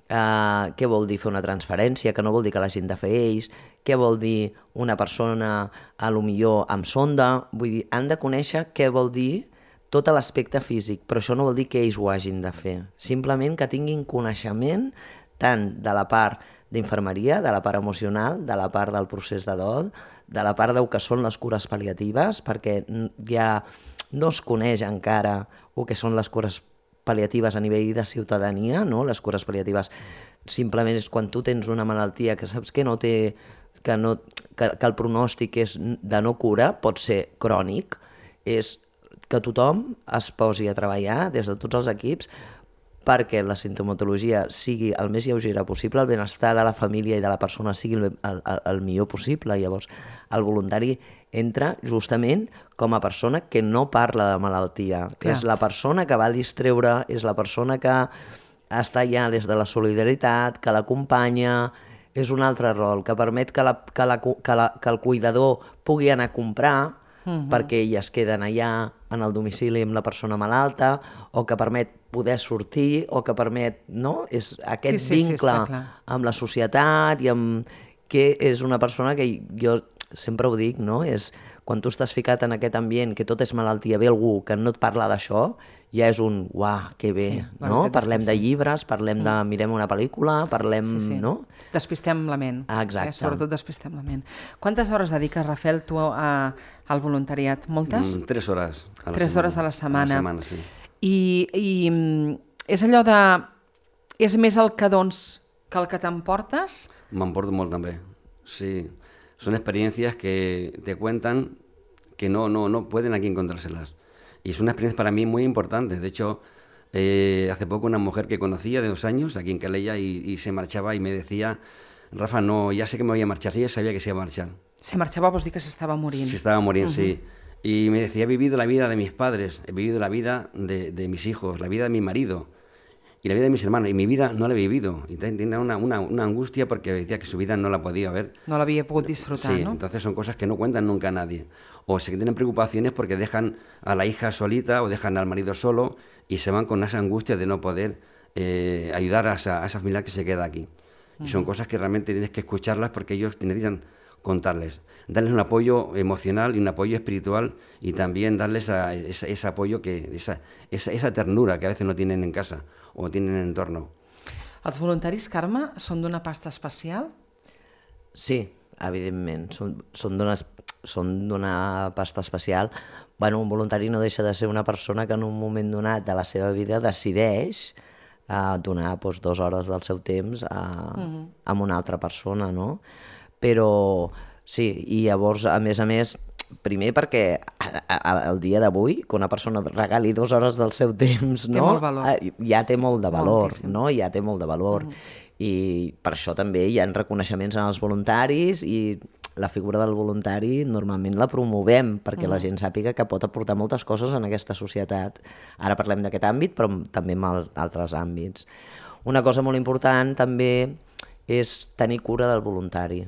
Uh, què vol dir fer una transferència, que no vol dir que l'hagin de fer ells, què vol dir una persona a lo millor amb sonda, vull dir, han de conèixer què vol dir tot l'aspecte físic, però això no vol dir que ells ho hagin de fer, simplement que tinguin coneixement tant de la part d'infermeria, de la part emocional, de la part del procés de dol, de la part del que són les cures pal·liatives, perquè ja no es coneix encara el que són les cures pal·liatives a nivell de ciutadania, no? Les cures pal·liatives simplement és quan tu tens una malaltia que saps que no té, que, no, que, que el pronòstic és de no cura, pot ser crònic, és que tothom es posi a treballar des de tots els equips perquè la sintomatologia sigui el més lleugera possible, el benestar de la família i de la persona sigui el, el, el millor possible. Llavors, el voluntari entra justament com a persona que no parla de malaltia, que és la persona que va distreure, és la persona que està allà des de la solidaritat, que l'acompanya, és un altre rol, que permet que, la, que, la, que, la, que el cuidador pugui anar a comprar, uh-huh. perquè elles queden allà en el domicili amb la persona malalta, o que permet poder sortir, o que permet, no? És aquest sí, sí, vincle sí, amb la societat i amb que és una persona que jo sempre ho dic, no? És quan tu estàs ficat en aquest ambient que tot és malaltia, ve algú que no et parla d'això, ja és un, uah, que bé, sí, no? Parlem de llibres, parlem de... mirem una pel·lícula, parlem... Sí, sí. No? Despistem la ment. Ah, exacte. Eh? Sobretot despistem la ment. Quantes hores dediques, Rafael, tu a, al voluntariat? Moltes? Mm, tres hores. A la tres setmana. hores a la setmana. A la setmana, sí. I, i és allò de... És més el que dons que el que t'emportes? M'emporto molt també, sí. Son experiencias que te cuentan que no, no, no pueden aquí encontrárselas. Y es una experiencia para mí muy importante. De hecho, eh, hace poco una mujer que conocía de dos años aquí en Calella y, y se marchaba y me decía, Rafa, no, ya sé que me voy a marchar. Sí, ella sabía que se iba a marchar. Se marchaba, vos di que se estaba muriendo. Se estaba muriendo, uh-huh. sí. Y me decía, he vivido la vida de mis padres, he vivido la vida de, de mis hijos, la vida de mi marido y la vida de mis hermanos. Y mi vida no la he vivido. Y tenía una, una, una angustia porque decía que su vida no la podía ver. No la había podido disfrutar, sí, ¿no? Entonces son cosas que no cuentan nunca a nadie. O se tienen preocupaciones porque dejan a la hija solita o dejan al marido solo y se van con esa angustia de no poder eh, ayudar a esa, a esa familia que se queda aquí. Uh-huh. Y son cosas que realmente tienes que escucharlas porque ellos te necesitan contarles. Darles un apoyo emocional y un apoyo espiritual y también darles a, ese, ese apoyo, que esa, esa, esa ternura que a veces no tienen en casa o tienen en el entorno. Els voluntaris, Carme, són d'una pasta especial? Sí, evidentment. Són, són d'una són d'una pasta especial. Bueno, un voluntari no deixa de ser una persona que en un moment donat de la seva vida decideix uh, donar doncs, dues hores del seu temps a, uh-huh. a una altra persona, no? Però sí, i llavors, a més a més, primer perquè al dia d'avui, que una persona regali dues hores del seu temps, no? Té molt valor. Ja té molt de valor, Moltíssim. no? Ja té molt de valor. Mm. I per això també hi ha reconeixements en els voluntaris i la figura del voluntari normalment la promovem perquè mm. la gent sàpiga que pot aportar moltes coses en aquesta societat. Ara parlem d'aquest àmbit, però també en altres àmbits. Una cosa molt important també és tenir cura del voluntari.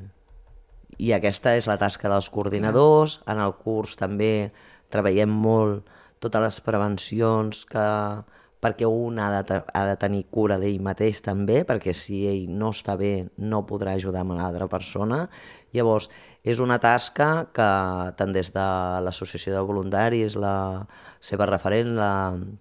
I aquesta és la tasca dels coordinadors. En el curs també treballem molt totes les prevencions que, perquè un ha de, ha de tenir cura d'ell mateix també, perquè si ell no està bé no podrà ajudar a l'altra persona. Llavors, és una tasca que tant des de l'associació de voluntaris, la seva referent, la...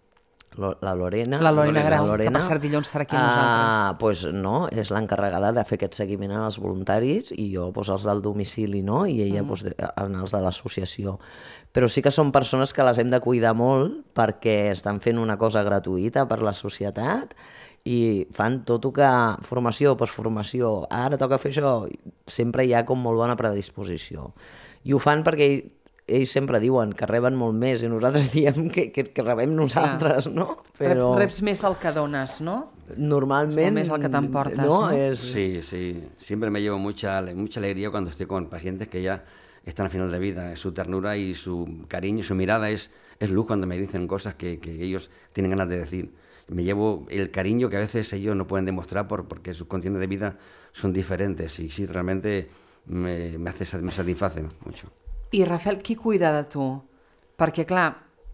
la Lorena, la Lorena Grau, la Lorena, que per cert dilluns serà aquí amb nosaltres. Uh, pues no, és l'encarregada de fer aquest seguiment als voluntaris i jo pues, els del domicili, no? I ella mm. pues, els de l'associació. Però sí que són persones que les hem de cuidar molt perquè estan fent una cosa gratuïta per la societat i fan tot el que... formació, postformació, ara toca fer això, sempre hi ha com molt bona predisposició. I ho fan perquè ells sempre diuen que reben molt més i nosaltres diem que, que, que rebem nosaltres, no? Però... Reps més del que dones, no? Normalment... És més el que t'emportes, no? ¿no? Es... Sí, sí. Siempre me llevo mucha, mucha alegría cuando estoy con pacientes que ya están al final de vida. Su ternura y su cariño y su mirada es, es luz cuando me dicen cosas que, que ellos tienen ganas de decir. Me llevo el cariño que a veces ellos no pueden demostrar por, porque sus condiciones de vida son diferentes y sí, realmente me, me, hace, me satisfacen mucho. I, Rafael, qui cuida de tu? Perquè, clar,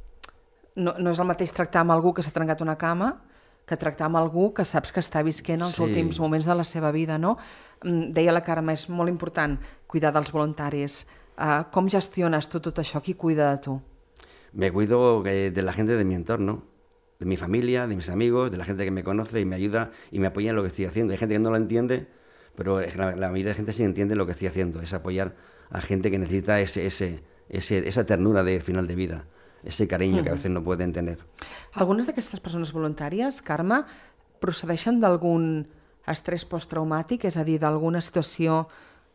no, no és el mateix tractar amb algú que s'ha trencat una cama que tractar amb algú que saps que està visquent els sí. últims moments de la seva vida, no? Deia la Carme, és molt important cuidar dels voluntaris. Uh, com gestiones tu tot això? Qui cuida de tu? Me cuido de la gente de mi entorno, de mi familia, de mis amigos, de la gente que me conoce y me ayuda y me apoya en lo que estoy haciendo. Hay gente que no lo entiende, pero la, la mayoría de gente sí entiende lo que estoy haciendo, es apoyar a gente que necesita ese, ese, ese, esa ternura de final de vida. ese cariño uh-huh. que a veces no pueden tener. Algunes d'aquestes persones voluntàries, Carme, procedeixen d'algun estrès posttraumàtic, és a dir, d'alguna situació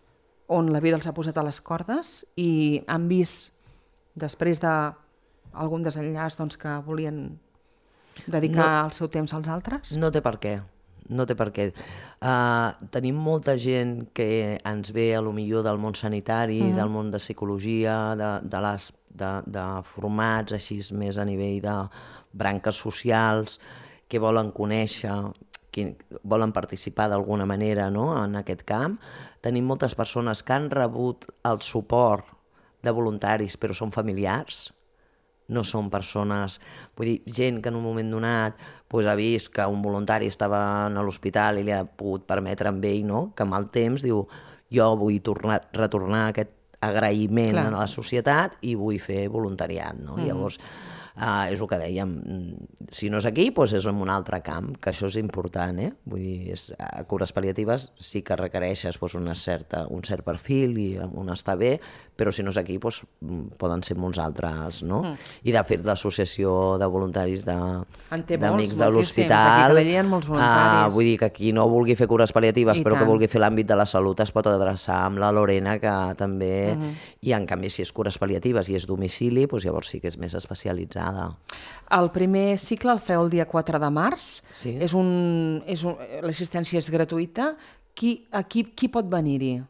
on la vida els ha posat a les cordes i han vist, després d'algun desenllaç, doncs, que volien dedicar no, el seu temps als altres? No té per què. No té per què. Uh, tenim molta gent que ens ve a lo millor del món sanitari, uh-huh. del món de psicologia, de, de, les, de, de formats així més a nivell de branques socials, que volen conèixer, que volen participar d'alguna manera, no?, en aquest camp. Tenim moltes persones que han rebut el suport de voluntaris, però són familiars, no són persones... Vull dir, gent que en un moment donat pues, ha vist que un voluntari estava a l'hospital i li ha pogut permetre amb ell, no?, que amb el temps diu jo vull tornar, retornar aquest agraïment Clar. a la societat i vull fer voluntariat, no? Mm. Llavors, uh, és el que dèiem, si no és aquí, doncs és en un altre camp, que això és important, eh? Vull dir, és, a cures pal·liatives sí que requereixes doncs, una certa, un cert perfil i on està bé, però si no és aquí, doncs, poden ser molts altres, no? Mm. I, de fet, l'associació de voluntaris d'Amics de l'Hospital, uh, vull dir que qui no vulgui fer cures pal·liatives, I però tant. que vulgui fer l'àmbit de la salut, es pot adreçar amb la Lorena, que també... Mm-hmm. I, en canvi, si és cures pal·liatives i és domicili, doncs llavors sí que és més especialitzada. El primer cicle el feu el dia quatre de març. Sí. És un, és un, l'assistència és gratuïta. Qui, aquí, qui pot venir-hi?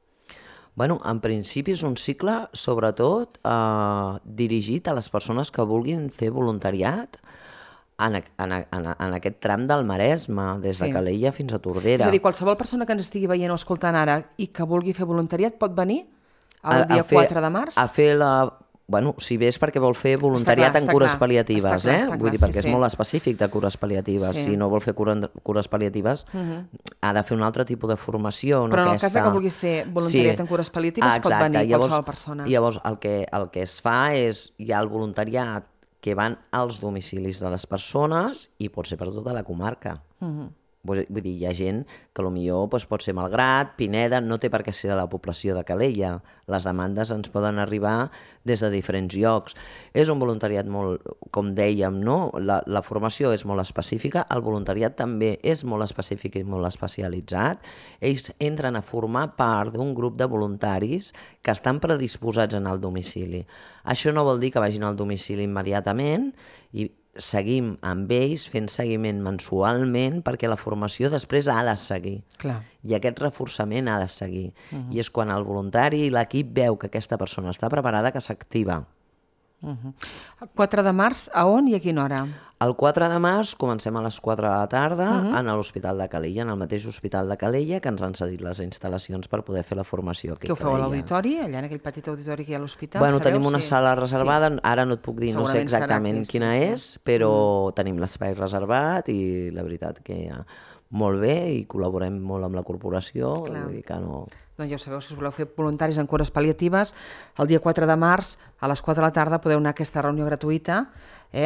Bueno, en principi és un cicle, sobretot, eh, dirigit a les persones que vulguin fer voluntariat en, en, en, en aquest tram del Maresme, des de sí. Calella fins a Tordera. És a dir, qualsevol persona que ens estigui veient o escoltant ara i que vulgui fer voluntariat pot venir el dia quatre de març? A fer la... Bueno, si bé és perquè vol fer voluntariat clar, en cures clar, pal·liatives, eh? Clar, Vull dir, perquè sí, és sí. molt específic de cures pal·liatives. Sí. Si no vol fer cures pal·liatives, uh-huh. ha de fer un altre tipus de formació. Però en aquesta... el cas de que vulgui fer voluntariat sí. en cures pal·liatives, ah, pot venir llavors, qualsevol persona. Llavors, el que, el que es fa és, hi ha el voluntariat que van als domicilis de les persones i pot ser per tota la comarca. Uh-huh. Vull dir, hi ha gent que potser doncs, pot ser Malgrat, Pineda, no té per què ser de la població de Calella. Les demandes ens poden arribar des de diferents llocs. És un voluntariat molt, com dèiem, no? La, la formació és molt específica, el voluntariat també és molt específic i molt especialitzat. Ells entren a formar part d'un grup de voluntaris que estan predisposats a anar al domicili. Això no vol dir que vagin al domicili immediatament i seguim amb ells fent seguiment mensualment perquè la formació després ha de seguir. Clar. I aquest reforçament ha de seguir. Uh-huh. I és quan el voluntari i l'equip veu que aquesta persona està preparada que s'activa. Uh-huh. El quatre de març, a on i a quina hora? El quatre de març comencem a les quatre de la tarda uh-huh. en l'Hospital de Calella, en el mateix Hospital de Calella, que ens han cedit les instal·lacions per poder fer la formació aquí. Què ho feu a l'auditori, allà en aquell petit auditori que hi ha a l'hospital? Bueno, sabeu? Tenim una si... sala reservada, sí. Ara no et puc dir, no sé exactament aquí, quina sí, sí. és, però uh-huh. tenim l'espai reservat i la veritat que ja... molt bé i col·laborem molt amb la corporació. Vull dir que no... Doncs ja ho sabeu, si us voleu fer voluntaris en cures pal·liatives, el dia quatre de març a les quatre de la tarda podeu anar a aquesta reunió gratuïta, eh?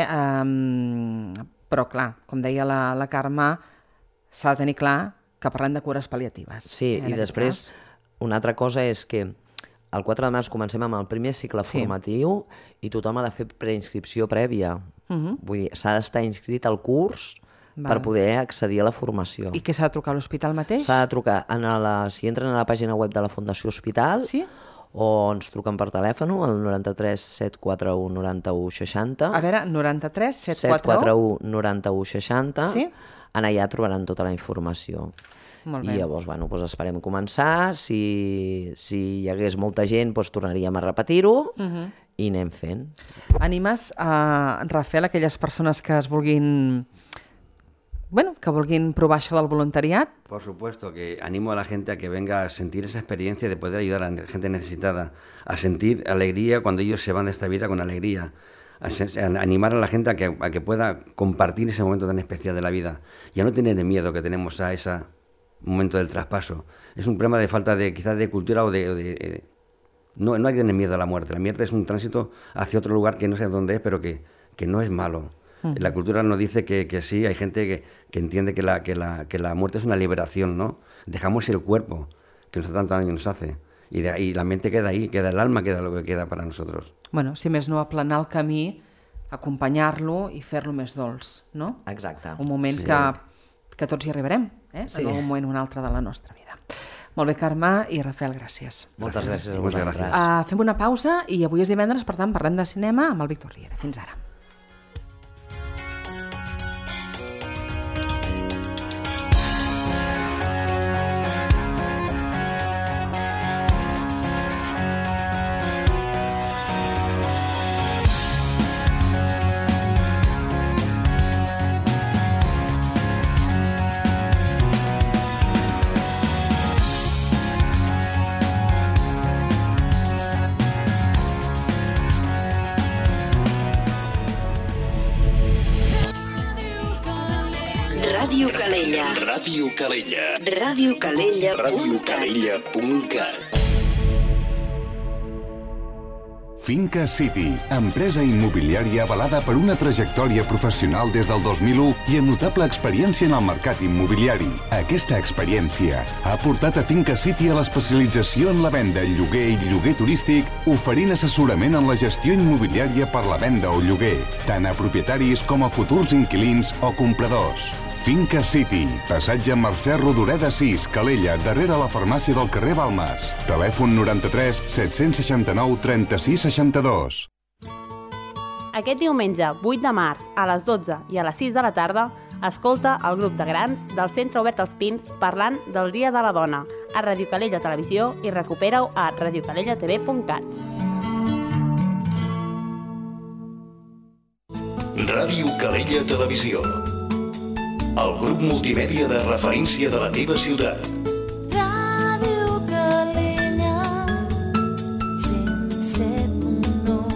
um, però clar, com deia la, la Carme, s'ha de tenir clar que parlem de cures pal·liatives. Sí, eh, i després cas. Una altra cosa és que el quatre de març comencem amb el primer cicle sí. formatiu i tothom ha de fer preinscripció prèvia. Uh-huh. Vull dir, s'ha d'estar inscrit al curs Val. per poder accedir a la formació. I què s'ha de trucar a l'hospital mateix? S'ha de trucar, en la, si entren a la pàgina web de la Fundació Hospital, sí? o ens truquen per telèfon, al noranta-tres set quaranta u noranta-u seixanta. A veure, noranta-tres set quaranta u noranta-u seixanta. Sí? En allà trobaran tota la informació. Molt bé. I llavors, bueno, doncs esperem començar. Si, si hi hagués molta gent, doncs tornaríem a repetir-ho. Uh-huh. I anem fent. Animes a, Rafael, aquelles persones que es vulguin... Bueno, que vulguin probar això del voluntariat. Por supuesto, que animo a la gente a que venga a sentir esa experiencia de poder ayudar a la gente necesitada, a sentir alegría cuando ellos se van de esta vida con alegría, a, a animar a la gente a que, a que pueda compartir ese momento tan especial de la vida y a no tener el miedo que tenemos a ese momento del traspaso. Es un problema de falta de quizás de cultura o de... de, de no, no hay que tener miedo a la muerte. La muerte es un tránsito hacia otro lugar que no sé dónde es, pero que, que no es malo. La cultura nos dice que, que sí, hay gente que, que entiende que la, que, la, que la muerte es una liberación, ¿no? Dejamos el cuerpo, que nos tanto daño nos hace, y, de, y la mente queda ahí, queda el alma, queda lo que queda para nosotros. bueno, si més no, aplanar el camí, acompanyar-lo i fer-lo més dolç, no? Exacte. Un moment sí. que, que tots hi arribarem, eh? Sí. En un moment o un altre de la nostra vida. Molt bé, Carme i Rafael, gràcies. Moltes gràcies a Moltes vosaltres. gràcies. Uh, fem una pausa i avui és divendres, per tant, parlem de cinema amb el Víctor Riera. Fins ara. Ràdio Calella. Ràdio Calella. Ràdio Calella. Ràdio Calella punt cat. Finca City, empresa immobiliària avalada per una trajectòria professional des del dos mil u i amb notable experiència en el mercat immobiliari. Aquesta experiència ha portat a Finca City a l'especialització en la venda, lloguer i lloguer turístic, oferint assessorament en la gestió immobiliària per la venda o lloguer, tant a propietaris com a futurs inquilins o compradors. Finca City, passatge Mercè Rodoreda sis, Calella, darrere la farmàcia del carrer Balmes. Telèfon noranta-tres set-cents seixanta-nou trenta-sis seixanta-dos. Aquest diumenge, vuit de març, a les dotze i a les sis de la tarda, escolta el grup de grans del Centre Obert als Pins parlant del Dia de la Dona a Ràdio Calella Televisió i recupera-ho a ràdio calella t v punt cat. Ràdio Calella Televisió. El grup multimèdia de referència de la teva ciutat. Ràdio Calella, cent set punt nou.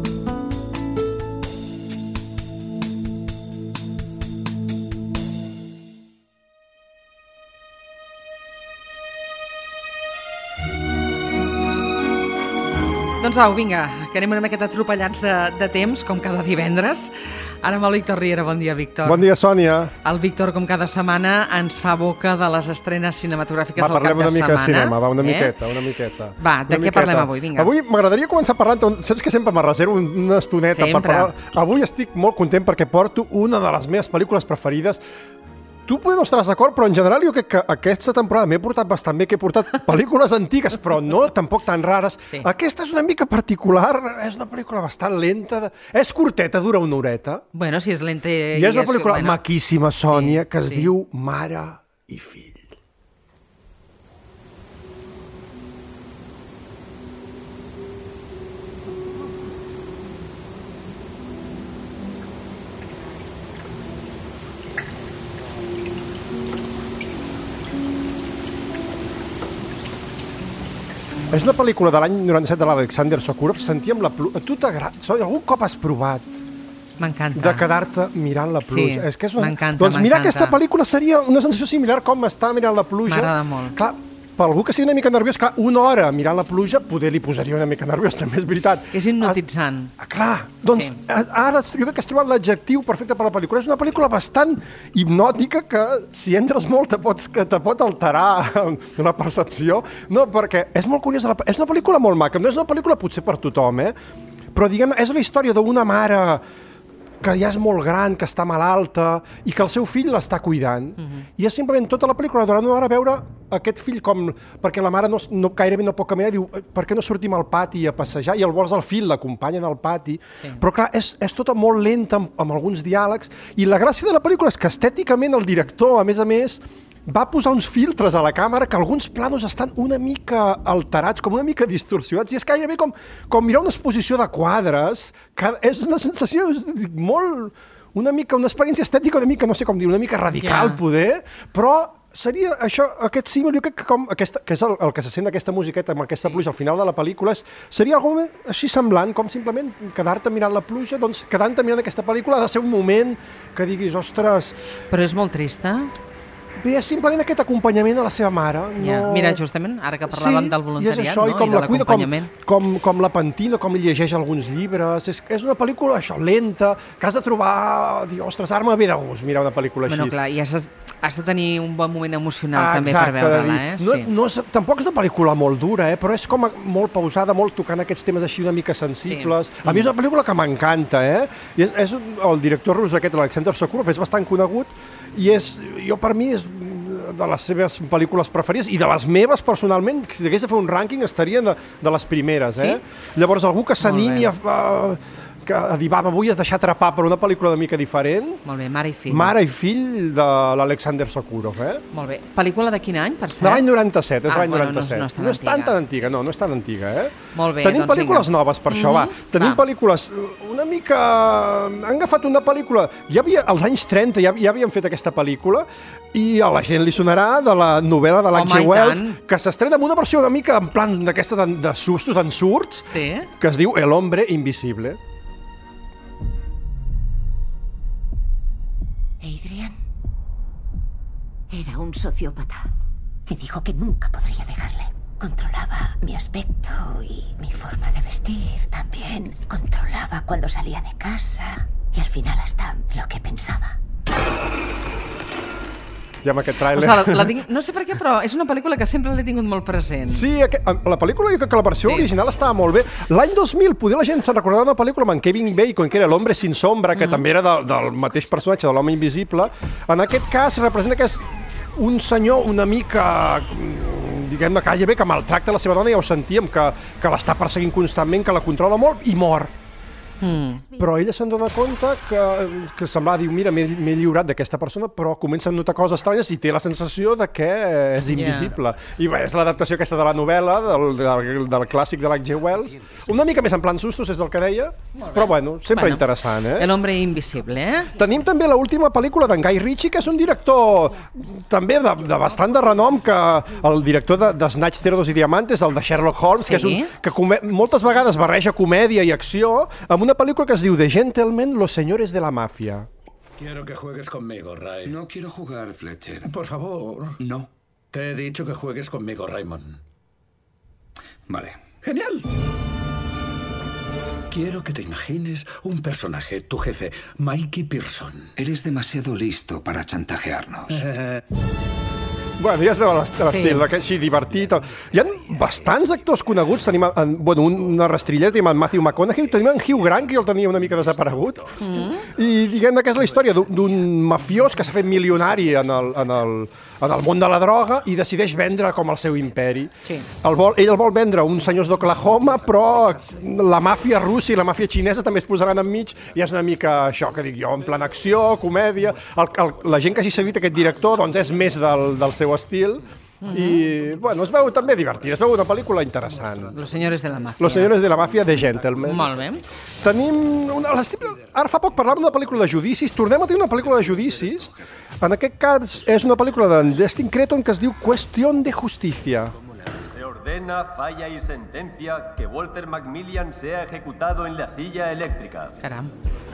Doncs au, vinga, que anem una miqueta atropellats de, de temps, com cada divendres. Ara amb el Víctor Riera. Bon dia, Víctor. Bon dia, Sònia. El Víctor, com cada setmana, ens fa boca de les estrenes cinematogràfiques va, del cap de setmana. Va, parlem una mica de cinema, va, una eh? miqueta, una miqueta. Va, de una què miqueta. Parlem avui? Vinga. Avui m'agradaria començar parlant, saps que sempre me reservo una estoneta sempre. Per parlar. Avui estic molt content perquè porto una de les meves pel·lícules preferides. Tu potser no estaràs d'acord, però en general jo crec que aquesta temporada m'he portat bastant bé, que he portat pel·lícules antigues, però no tampoc tan rares. Sí. Aquesta és una mica particular, és una pel·lícula bastant lenta, de... és curteta, dura una horeta. Bueno, si és lenta... I, I és una pel·lícula que, bueno... maquíssima, Sònia, sí, que es sí. diu Mare i fill. És una pel·lícula de l'any noranta-set de l'Alexander Sokurov. Sentíem la pluja. Tu t'agrada? Algun cop has provat m'encanta de quedar-te mirant la pluja? Sí, és que és una... m'encanta, doncs m'encanta. Mirar aquesta pel·lícula seria una sensació similar com estar mirant la pluja. M'agrada molt. Clar, per algú que sigui una mica nerviós, clar, una hora mirant la pluja, poder li posaria una mica nerviós, també és veritat. És hipnotitzant. Ah, clar, doncs sí. Ara jo crec que has trobat l'adjectiu perfecte per la pel·lícula. És una pel·lícula bastant hipnòtica que, si entres molt, te, pots, que te pot alterar la percepció. No, perquè és molt curiosa. És una pel·lícula molt maca. No és una pel·lícula potser per tothom, eh? Però, diguem, és la història d'una mare que ja és molt gran, que està malalta i que el seu fill l'està cuidant. Uh-huh. I és simplement tota la pel·lícula durant una hora veure aquest fill com... Perquè la mare no, no, gairebé no pot caminar, diu, per què no sortim al pati a passejar? I llavors el fill l'acompanyen al pati. Sí. Però clar, és, és tota molt lenta amb, amb alguns diàlegs. I la gràcia de la pel·lícula és que estèticament el director, a més a més, va posar uns filtres a la càmera que alguns planos estan una mica alterats, com una mica distorsionats, i és gairebé com, com mirar una exposició de quadres, que és una sensació molt... una mica, una experiència estètica una mica, no sé com dir, una mica radical, yeah. poder, però seria això, aquest símil, jo crec que, com aquesta, que és el, el que se sent d'aquesta musiqueta amb aquesta sí. pluja al final de la pel·lícula, és, seria algun moment així semblant, com simplement quedar-te mirant la pluja, doncs quedant-te mirant aquesta pel·lícula ha de ser un moment que diguis, ostres... Però és molt trista? Bé, és simplement aquest acompanyament a la seva mare. No... Ja. Mira, justament, ara que parlàvem sí, del voluntariat, i és això, no? I com I de la cuida, com, l'acompanyament. com, com la pentina, com li llegeix alguns llibres. És, és una pel·lícula, això, lenta, que has de trobar... Dir, ostres, ara m'ha ve de gust mirar una pel·lícula així. Bueno, clar, i has, has de tenir un bon moment emocional ah, també exacte, per veure-la, eh? No, Sí. no és, tampoc és una pel·lícula molt dura, eh? Però és com a, molt pausada, molt tocant aquests temes així una mica sensibles. Sí. A mi és una pel·lícula que m'encanta, eh? I és, és el director rus aquest, l'Alexander Sokurov, és bastant conegut i és, jo per mi és de les seves pel·lícules preferides i de les meves personalment, si hagués de fer un rànquing estarien de, de les primeres, eh? Sí? Llavors algú que s'animi a, a, que a dir, va, m'avui has deixar atrapar per una pel·lícula una mica diferent. Molt bé, Mare i fill. Mare i fill de l'Alexander Sokurov, eh? Molt bé. Pel·lícula de quin any, per cert? De l'any noranta-set, és ah, l'any bueno, noranta-set. No, no, és tan no és tan antiga. tan antiga, no, no és tan antiga, eh? Molt bé, Tenim doncs pel·lícules vinga. noves per això, Mm-hmm. va. Tenim va. pel·lícules una mica... Han agafat una pel·lícula... Ja havia, als anys trenta ja, ja havien fet aquesta pel·lícula i a la gent li sonarà de la novel·la de l'H G. Wells, que s'estrena amb una versió una mica en plan d'aquesta de, de sustos, d'ensurts, sí? que es diu El hombre invisible. Adrian era un sociópata y dijo que nunca podría dejarle. Controlaba mi aspecto y mi forma de vestir. También controlaba cuando salía de casa y al final hasta lo que pensaba. Ja amb aquest tràiler... O sigui, la, la tinc, no sé per què, però és una pel·lícula que sempre l'he tingut molt present. Sí, aquest, la pel·lícula, jo crec que la versió Sí. original estava molt bé. L'any dos mil, poder la gent se'n recordarà una pel·lícula amb en Kevin Bacon, que era L'hombre sin sombra, que Mhm. també era de, del mateix personatge, de l'home invisible. En aquest cas, representa que és un senyor una mica, mm, diguem-ne, que bé, que maltracta la seva dona, ja ho sentíem, que, que l'està perseguint constantment, que la controla molt i mor. Mm. Però ella se'n dona compte que, que semblava, diu, mira, m'he m'he lliurat d'aquesta persona, però comença a notar coses estranyes i té la sensació de que és invisible. Yeah. I bé, és l'adaptació aquesta de la novel·la, del, del, del clàssic de l'H G. Wells. Una mica més en plan sustos, és el que deia, però bueno, sempre Bueno, interessant, eh? El hombre invisible, eh? Tenim també l'última pel·lícula d'en Guy Ritchie, que és un director també de, de bastant de renom, que el director de, de Snatch, Cerdos i Diamantes, el de Sherlock Holmes, Sí. que és un, que come, moltes vegades barreja comèdia i acció, amb una pel·lícula que es diu The Gentlemen, los señores de la mafia. Quiero que juegues conmigo, Ray. No quiero jugar, Fletcher. Por favor. No. Te he dicho que juegues conmigo, Raymond. Vale. ¡Genial! Quiero que te imagines un personaje, tu jefe, Mikey Pearson. Eres demasiado listo para chantajearnos. Bueno, ja es veu l'estil, Sí. sí. així divertit. Hi ha bastants actors coneguts. Tenim en, bueno, una rastrillera, tenim en Matthew McConaughey, tenim en Hugh Grant, que jo el tenia una mica desaparegut. Mm. I diguem que és la història d'un- d'un mafiós que s'ha fet milionari en el, en, el, en el món de la droga i decideix vendre com el seu imperi. Sí. El vol, ell el vol vendre a uns senyors d'Oklahoma, però la màfia russa i la màfia xinesa també es posaran enmig i és una mica això que dic jo, en plan acció, comèdia. El, el, la gent que hagi seguit aquest director doncs és més del, del seu estil. Mhm. I, bueno, es veu també divertit, es veu una pel·lícula interessant. Los señores de la mafia. Los señores de la mafia de Gentlemen. Molt bé. Tenim una... l'estim- Ara fa poc parlàvem d'una pel·lícula de judicis, tornem a tenir una pel·lícula de judicis. En aquest cas és una pel·lícula d'en Destin Cretton que es diu Cuestión de Justicia. Se ordena, falla y sentencia que Walter Macmillan sea ejecutado en la silla eléctrica. Caram.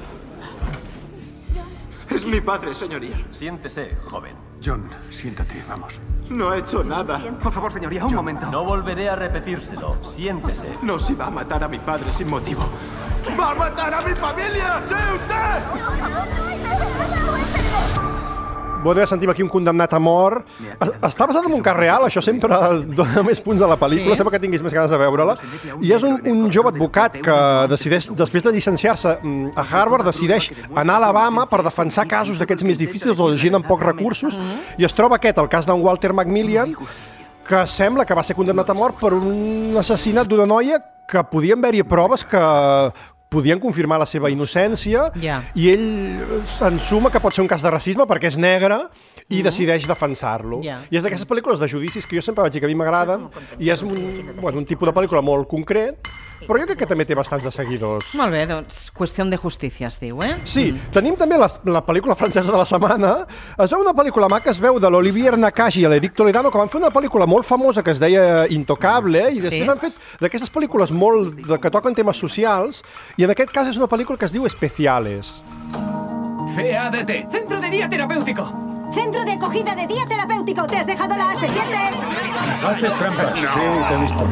Es mi padre, señoría. Siéntese, joven. John, siéntate, vamos. No he hecho nada. Por favor, señoría, un momento. No volveré a repetírselo. Siéntese. No, si va a matar a mi padre sin motivo. ¡Va a matar a mi familia! ¡Sí, Bueno, ja sentim aquí un condemnat a mort. Està basat en un cas real, això sempre dona més punts a la pel·lícula, Sí. sembla que tinguis més ganes de veure-la. I és un, un jove advocat que decideix, després de llicenciar-se mm, a Harvard, decideix anar a Alabama per defensar casos d'aquests més difícils o de gent amb pocs recursos, i es troba aquest, el cas d'en Walter Macmillan, que sembla que va ser condemnat a mort per un assassinat d'una noia que podien haver-hi proves que podien confirmar la seva innocència, Ja. i ell s'ensuma que pot ser un cas de racisme perquè és negre i decideix defensar-lo. Ja. I és d'aquestes pel·lícules de judicis que jo sempre vaig dir que a mi m'agraden, i és un, bueno, un tipus de pel·lícula molt concret, però jo crec que també té bastants de seguidors. Molt bé, doncs, Cuestión de Justicia es diu, eh? Sí, tenim també la, la pel·lícula francesa de la setmana. Es veu una pel·lícula maca, es veu de l'Olivier Nakache i l'Eric Toledano, que van fer una pel·lícula molt famosa que es deia Intocable, i després Sí. han fet d'aquestes pel·lícules molt de, que toquen temes socials, i en aquest cas és una pel·lícula que es diu Especiales. C A D T, Centro de Día Terapéutico. Centro de acogida de día terapéutico. ¿Te has dejado la ¿Se sientes? Haces trampa. No. Sí, te he visto.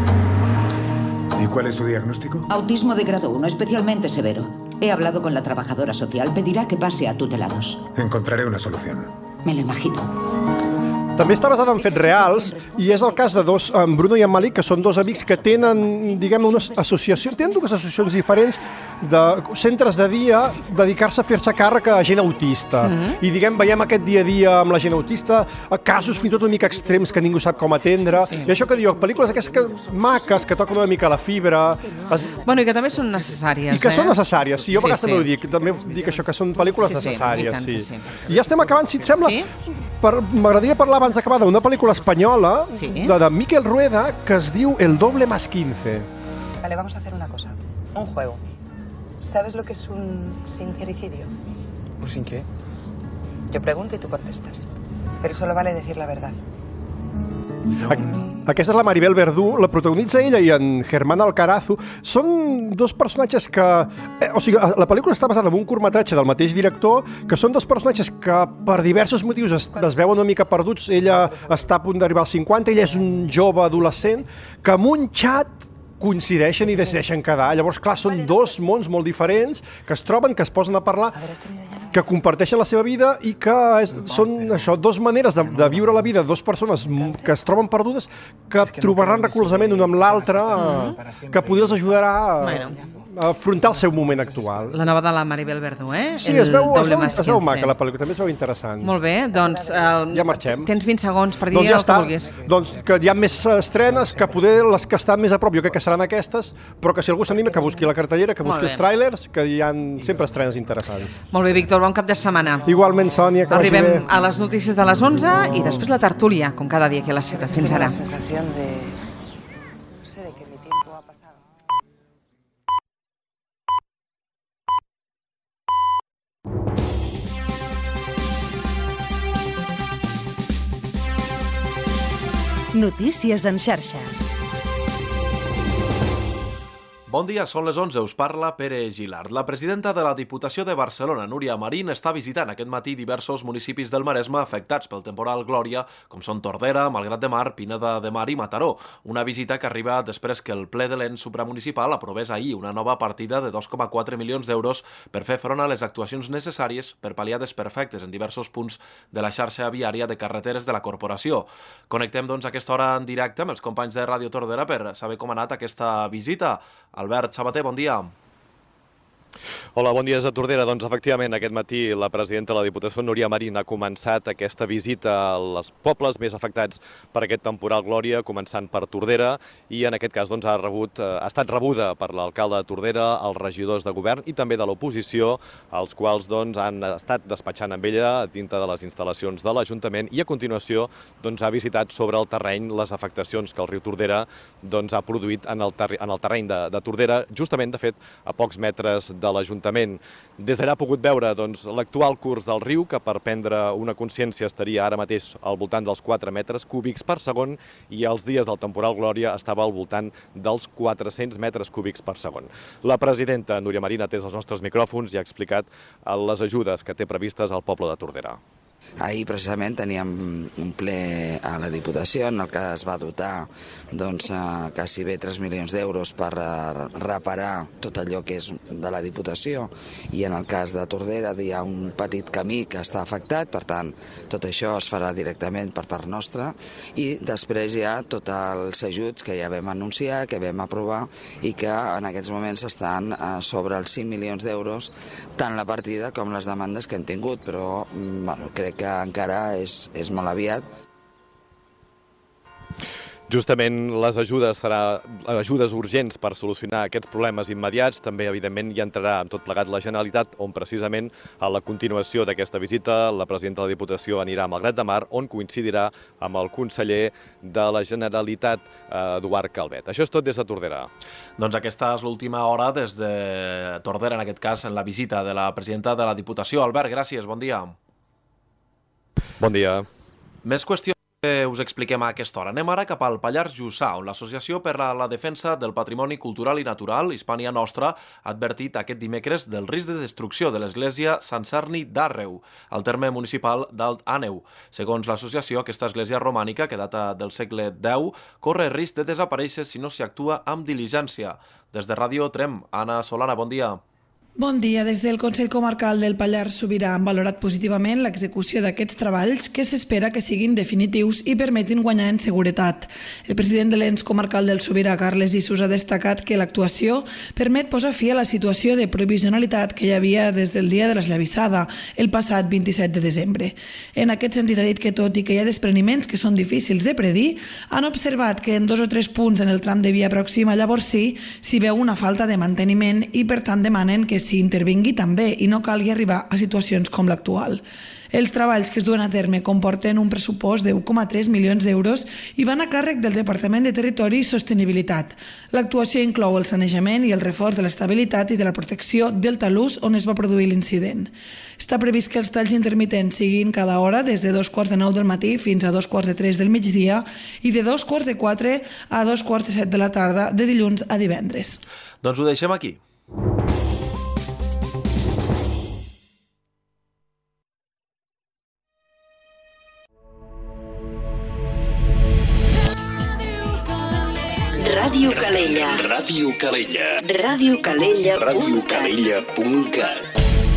¿Y cuál es su diagnóstico? Autismo de grado uno, especialmente severo. He hablado con la trabajadora social. Pedirá que pase a tutelados. Encontraré una solución. Me lo imagino. També està basada en fets reals i és el cas de dos, en Bruno i en Malik, que són dos amics que tenen, diguem-ne, unes associacions, tenen dues associacions diferents de centres de dia, dedicar-se a fer-se càrrec a gent autista. Mhm. I, diguem, veiem aquest dia a dia amb la gent autista, a casos fins i tot una mica extrems que ningú sap com atendre. Sí. I això que diu, pel·lícules d'aquestes que, maques, que toquen una mica la fibra... Es... Bueno, i que també són necessàries, I que eh? són necessàries, sí, jo a vegades Sí, també sí. ho dic, també dic això, que són pel·lícules Sí, sí, necessàries, i tant que sí. sí. I ja estem acabant, si et sembla, Sí? per, m'agradaria parlar abans d'acabar d'una pel·lícula espanyola Sí. de, de Miquel Rueda que es diu El doble más quince. Vale, vamos a hacer una cosa. Un juego. ¿Sabes lo que es un sincericidio? ¿Un sin qué? Yo pregunto y tú contestas. Pero solo vale decir la verdad. Aquesta és la Maribel Verdú, la protagonitza ella i en Germán Alcarazu. Són dos personatges que... Eh, o sigui, la pel·lícula està basada en un curtmetratge del mateix director, que són dos personatges que per diversos motius es, es veuen una mica perduts. Ella està a punt d'arribar als cinquanta, ell és un jove adolescent, que amb un xat coincideixen i decideixen quedar. Llavors, clar, són dos mons molt diferents que es troben, que es posen a parlar, que comparteixen la seva vida i que és, són això, dos maneres de, de viure la vida, dos persones que es troben perdudes, que trobaran recolzament una amb l'altra, que potser els ajudarà a, a afrontar el seu moment actual. La nova de la Maribel Verdú, eh? Sí, El es veu, es doble veu, más es veu quince. maca la pel·lícula, també es veu interessant. Molt bé, doncs... Eh, ja marxem. Tens vint segons per dir doncs ja el està. que vulguis. Doncs que hi ha més estrenes, que poder les que estan més a prop, jo crec que seran aquestes, però que si algú s'anima, que busqui la cartellera, que Molt busqui bé. els tràilers, que hi ha sempre estrenes interessants. Molt bé, Víctor, bon cap de setmana. Igualment, Sònia, que vagi Arribem bé. a les notícies de les onze i després la tertúlia, com cada dia aquí a les set. Fins ara. La sensación de... No sé, de que mi tiempo ha pasado. Notícies en xarxa. Bon dia, són les onze, us parla Pere Gilard. La presidenta de la Diputació de Barcelona, Núria Marín, està visitant aquest matí diversos municipis del Maresme afectats pel temporal Glòria, com són Tordera, Malgrat de Mar, Pineda de Mar i Mataró. Una visita que arriba després que el ple de l'ens supramunicipal aprovés ahir una nova partida de dos coma quatre milions d'euros per fer front a les actuacions necessàries per pal·liar desperfectes en diversos punts de la xarxa viària de carreteres de la corporació. Connectem, doncs, a aquesta hora en directe amb els companys de Ràdio Tordera per saber com ha anat aquesta visita. Albert Sabater, bon dia. Hola, bon dia, des de Tordera. Doncs efectivament, aquest matí la presidenta de la Diputació, Núria Marín, ha començat aquesta visita als pobles més afectats per aquest temporal Glòria, començant per Tordera, i en aquest cas doncs, ha, rebut, ha estat rebuda per l'alcalde de Tordera, els regidors de govern i també de l'oposició, els quals doncs, han estat despatxant amb ella dintre de les instal·lacions de l'Ajuntament i a continuació doncs, ha visitat sobre el terreny les afectacions que el riu Tordera doncs, ha produït en el, ter en el terreny de, de Tordera, justament, de fet, a pocs metres de l'Ajuntament. Des d'allà ha pogut veure doncs, l'actual curs del riu, que per prendre una consciència estaria ara mateix al voltant dels quatre metres cúbics per segon i els dies del temporal Glòria estava al voltant dels quatre-cents metres cúbics per segon. La presidenta Núria Marín ha atès els nostres micròfons i ha explicat les ajudes que té previstes al poble de Tordera. Ahir precisament teníem un ple a la Diputació en el que es va dotar doncs, a quasi bé tres milions d'euros per reparar tot allò que és de la Diputació i en el cas de Tordera hi ha un petit camí que està afectat, per tant tot això es farà directament per part nostra i després hi ha tots els ajuts que ja vam anunciar, que vam aprovar i que en aquests moments estan sobre els cinc milions d'euros tant la partida com les demandes que hem tingut, però bueno, crec que encara és, és molt aviat. Justament les ajudes serà ajudes urgents per solucionar aquests problemes immediats. També, evidentment, hi entrarà amb tot plegat la Generalitat, on precisament a la continuació d'aquesta visita la presidenta de la Diputació anirà a Malgrat de Mar, on coincidirà amb el conseller de la Generalitat, Eduard Calvet. Això és tot des de Tordera. Doncs aquesta és l'última hora des de Tordera, en aquest cas, en la visita de la presidenta de la Diputació. Albert, gràcies, bon dia. Bon dia. Més qüestions Us expliquem a aquesta hora. Anem ara cap al Pallars Jussà, on l'Associació per a la Defensa del Patrimoni Cultural i Natural, Hispània Nostra, ha advertit aquest dimecres del risc de destrucció de l'església Sant Sarni d'Àrreu, al terme municipal d'Alt Àneu. Segons l'associació, aquesta església romànica, que data del segle deu, corre risc de desaparèixer si no s'hi actua amb diligència. Des de Ràdio Trem, Anna Solana, bon dia. Bon dia. Des del Consell Comarcal del Pallars Sobirà han valorat positivament l'execució d'aquests treballs que s'espera que siguin definitius i permetin guanyar en seguretat. El president de l'Ens Comarcal del Sobirà, Carles Issus, ha destacat que l'actuació permet posar fi a la situació de provisionalitat que hi havia des del dia de l'esllavissada, el passat vint-i-set de desembre. En aquest sentit ha dit que, tot i que hi ha despreniments que són difícils de predir, han observat que en dos o tres punts en el tram de via pròxima llavors sí s'hi veu una falta de manteniment i per tant demanen que s'hi intervingui també i no calgui arribar a situacions com l'actual. Els treballs que es duen a terme comporten un pressupost de u coma tres milions d'euros i van a càrrec del Departament de Territori i Sostenibilitat. L'actuació inclou el sanejament i el reforç de l'estabilitat i de la protecció del talús on es va produir l'incident. Està previst que els talls intermitents siguin cada hora des de dos quarts de nou del matí fins a dos quarts de tres del migdia i de dos quarts de quatre a dos quarts de set de la tarda de dilluns a divendres. Doncs ho deixem aquí. Ràdio Calella. Ràdio Calella. Ràdio Calella. Ràdio Calella punt cat.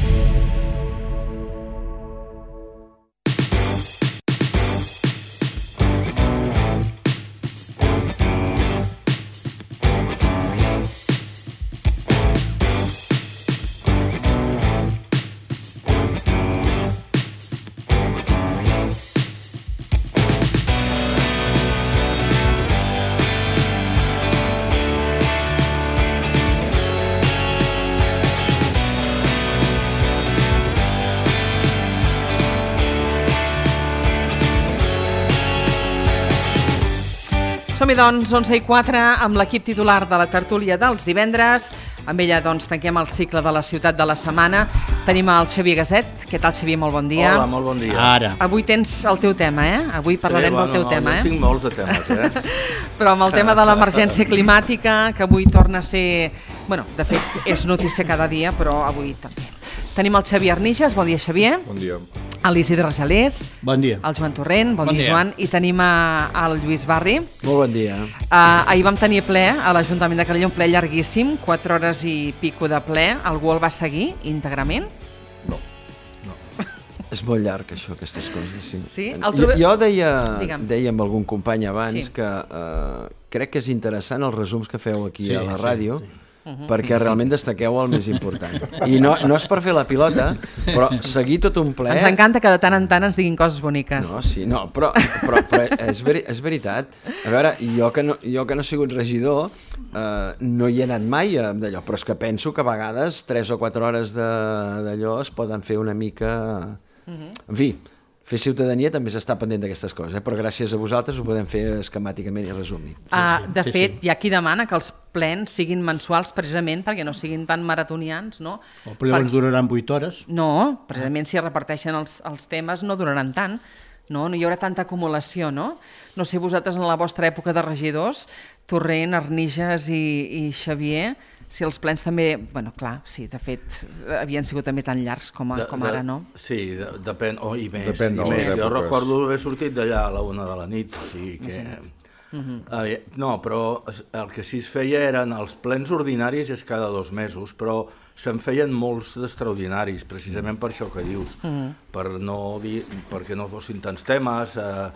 Som-hi, doncs, onze i quatre, amb l'equip titular de la tertúlia dels divendres. Amb ella, doncs, tanquem el cicle de la ciutat de la setmana. Tenim el Xavier Gaset. Què tal, Xavier? Molt bon dia. Hola, molt bon dia. Ara. Avui tens el teu tema, eh? Avui parlarem sí, bueno, del teu no, tema, eh? eh? Tinc molts de temes, eh? Però amb el tema de l'emergència climàtica, que avui torna a ser... Bueno, de fet, és notícia cada dia, però avui també. Tenim el Xavier Arnijas. Bon dia, Xavier. Bon dia. L'Isidre Rajalés. Bon dia. El Joan Torrent. Bon, bon dia, dia, Joan. I tenim el Lluís Barri. Molt bon dia. Uh, ahir vam tenir ple a l'Ajuntament de Calella, un ple llarguíssim, quatre hores i pico de ple. Algú el va seguir íntegrament? No. no. És molt llarg, això, aquestes coses, sí. Sí? El trobe... Jo, jo deia, Digue'm. deia amb algun company abans sí. que uh, crec que és interessant els resums que feu aquí sí, a la ràdio, sí, sí. Uh-huh. perquè realment destaqueu el més important. I no, no és per fer la pilota, però seguir tot un ple... Ens encanta que de tant en tant ens diguin coses boniques. No, sí, no, però, però, però és, veri, és veritat. A veure, jo que no, jo que no he sigut regidor, eh, no hi he anat mai d'allò, però és que penso que a vegades tres o quatre hores d'allò es poden fer una mica... Uh-huh. En fi, fer ciutadania també s'està pendent d'aquestes coses, eh? Però gràcies a vosaltres ho podem fer esquemàticament i resumit. Uh, de sí, fet, sí. hi ha qui demana que els plens siguin mensuals precisament perquè no siguin tan maratonians, no? O però llavors per... duraran vuit hores. No, precisament si es reparteixen els, els temes no duraran tant, no? No hi haurà tanta acumulació, no? No sé, vosaltres en la vostra època de regidors, Torrent, Arnijas i, i Xavier... Si els plens també, bueno, clar, sí, de fet, havien sigut també tan llargs com, a, de, com ara, no? De, sí, de, depèn, oh, i més. Depèn i més. Jo èpoques. recordo haver sortit d'allà a la una de la nit, o sigui que... Uh-huh. eh, no, però el que sí es feia eren els plens ordinaris és cada dos mesos, però se'n feien molts d'extraordinaris, precisament per això que dius, uh-huh. per no dir, perquè no fossin tants temes... Eh,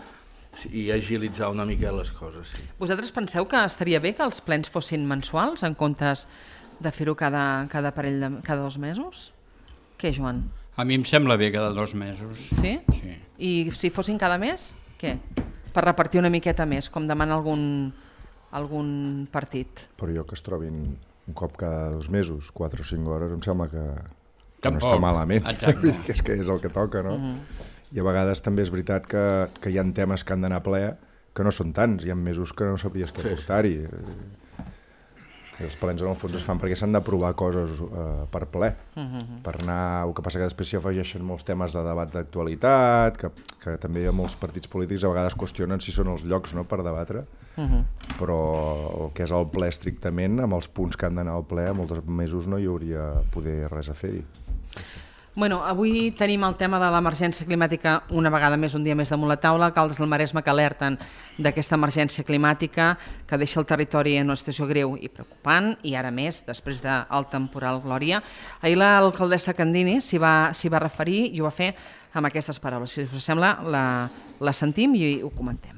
i agilitzar una mica les coses, sí. Vosaltres penseu que estaria bé que els plens fossin mensuals en comptes de fer-ho cada, cada parell de, cada dos mesos? Què, Joan? A mi em sembla bé cada dos mesos. Sí? Sí. I si fossin cada mes, què? Per repartir una miqueta més, com demana algun, algun partit. Però jo que es trobin un cop cada dos mesos, quatre o cinc hores, em sembla que, que no Tampoc. està malament. Exacte. Que és que és el que toca, no? Uh-huh. I a vegades també és veritat que, que hi ha temes que han d'anar a ple que no són tants, hi ha mesos que no sabries què sí, portar-hi. I els plens en el fons es fan perquè s'han d'aprovar coses uh, per ple, uh-huh. per anar... El que passa que després s'hi afegeixen molts temes de debat d'actualitat, que, que també hi ha molts partits polítics a vegades qüestionen si són els llocs, no?, per debatre, uh-huh. però el que és el ple estrictament, amb els punts que han d'anar al ple, molts mesos no hi hauria poder res a fer-hi. Bueno, avui tenim el tema de l'emergència climàtica una vegada més, un dia més damunt la taula, alcaldes del Maresme que alerten d'aquesta emergència climàtica que deixa el territori en una situació greu i preocupant, i ara més, després del temporal Glòria. Ahir l'alcaldessa Candini s'hi va, s'hi va referir i ho va fer amb aquestes paraules. Si us sembla, la, la sentim i ho comentem.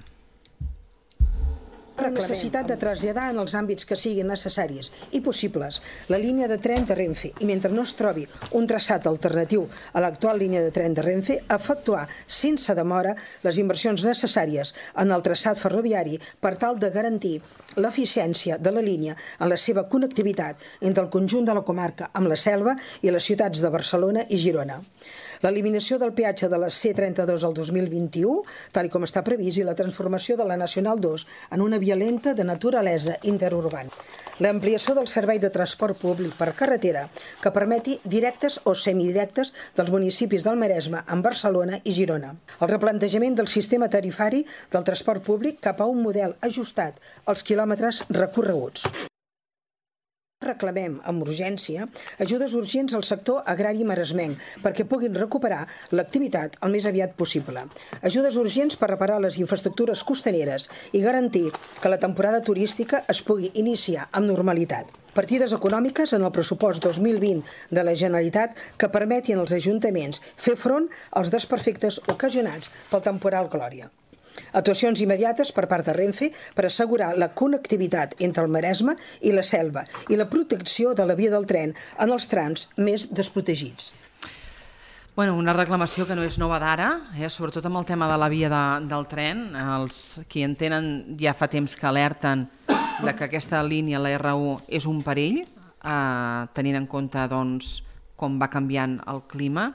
La necessitat de traslladar en els àmbits que siguin necessaris i possibles la línia de tren de Renfe i mentre no es trobi un traçat alternatiu a l'actual línia de tren de Renfe, efectuar sense demora les inversions necessàries en el traçat ferroviari per tal de garantir l'eficiència de la línia en la seva connectivitat entre el conjunt de la comarca amb la Selva i les ciutats de Barcelona i Girona. L'eliminació del peatge de la C trenta-dos al dos mil vint-i-u, tal com està previst, i la transformació de la Nacional dos en una via lenta de naturalesa interurbana. L'ampliació del servei de transport públic per carretera que permeti directes o semidirectes dels municipis del Maresme amb Barcelona i Girona. El replantejament del sistema tarifari del transport públic cap a un model ajustat als quilòmetres recorreguts. Reclamem amb urgència ajudes urgents al sector agrari maresmenc perquè puguin recuperar l'activitat el més aviat possible. Ajudes urgents per reparar les infraestructures costaneres i garantir que la temporada turística es pugui iniciar amb normalitat. Partides econòmiques en el pressupost dos mil vint de la Generalitat que permetin als ajuntaments fer front als desperfectes ocasionats pel temporal Glòria. Actuacions immediates per part de Renfe per assegurar la connectivitat entre el Maresme i la Selva i la protecció de la via del tren en els trams més desprotegits. Bueno, una reclamació que no és nova d'ara, eh? Sobretot amb el tema de la via de, del tren. Els qui en tenen ja fa temps que alerten de que aquesta línia, la erre u, és un perill, eh, tenint en compte doncs, com va canviant el clima.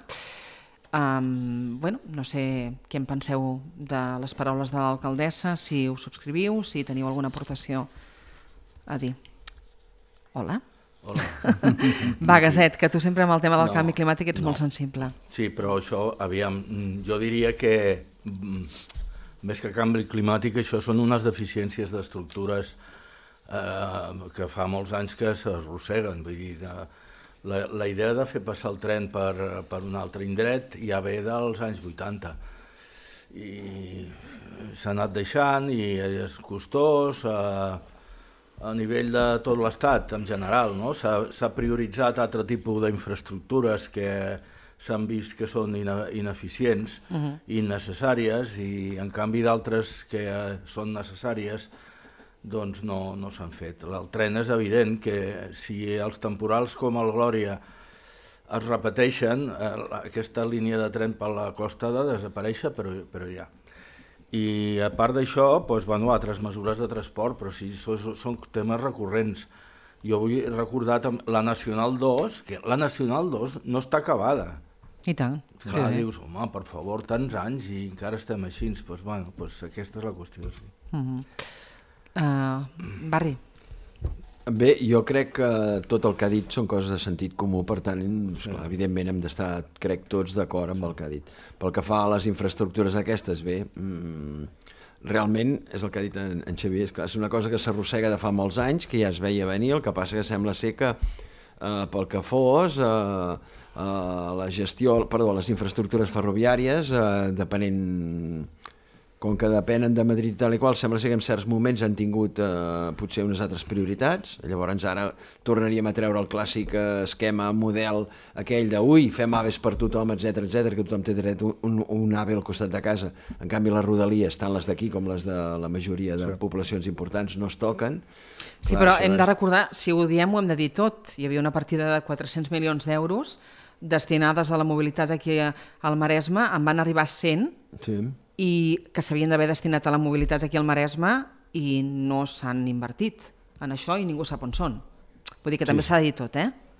Um, bueno, no sé què en penseu de les paraules de l'alcaldessa, si ho subscriviu, si teniu alguna aportació a dir. Hola? Hola. Va, Gaset, que tu sempre amb el tema del no, canvi climàtic ets no. molt sensible. Sí, però això, aviam, jo diria que més que canvi climàtic, això són unes deficiències d'estructures eh, que fa molts anys que s'arrosseguen, vull dir, de, La, la idea de fer passar el tren per, per un altre indret ja ve dels anys vuitanta i s'ha anat deixant i és costós a, a nivell de tot l'estat en general, no? S'ha prioritzat altre tipus d'infraestructures que s'han vist que són ine, ineficients i uh-huh. innecessàries i en canvi d'altres que són necessàries doncs no, no s'han fet. El tren és evident que si els temporals com el Glòria es repeteixen, eh, aquesta línia de tren per la costa ha de desaparèixer, però, però ja. I a part d'això, doncs, bueno, altres mesures de transport, però sí, són, són temes recurrents. Jo vull recordar la Nacional dos, que la Nacional dos no està acabada. I tant. Clar, sí, dius, home, per favor, tants anys i encara estem així, doncs, bueno, doncs aquesta és la qüestió, sí. Uh-huh. Uh, Barri. Bé, jo crec que tot el que ha dit són coses de sentit comú, per tant, esclar, evidentment hem d'estar, crec, tots d'acord amb el que ha dit. Pel que fa a les infraestructures aquestes, bé, mmm, realment és el que ha dit en, en Xavier, és, clar, és una cosa que s'arrossega de fa molts anys, que ja es veia venir, el que passa que sembla ser que eh, pel que fos, eh, eh, la gestió, perdó, les infraestructures ferroviàries, eh, depenent... Com que depenen de Madrid i tal i qual, sembla ser que en certs moments han tingut eh, potser unes altres prioritats. Llavors ara tornaríem a treure el clàssic esquema, model aquell de ui, fem aves per tothom, etcètera, etcètera, que tothom té dret a un, un ave al costat de casa. En canvi, les rodalies, tant les d'aquí com les de la majoria de sí. poblacions importants, no es toquen. Sí, Clar, però hem és... de recordar, si ho diem ho hem de dir tot. Hi havia una partida de quatre-cents milions d'euros destinades a la mobilitat aquí al Maresme, en van arribar cent, sí. i que s'havien d'haver destinat a la mobilitat aquí al Maresme i no s'han invertit en això i ningú sap on són. Vull dir que també s'ha de dir tot, eh?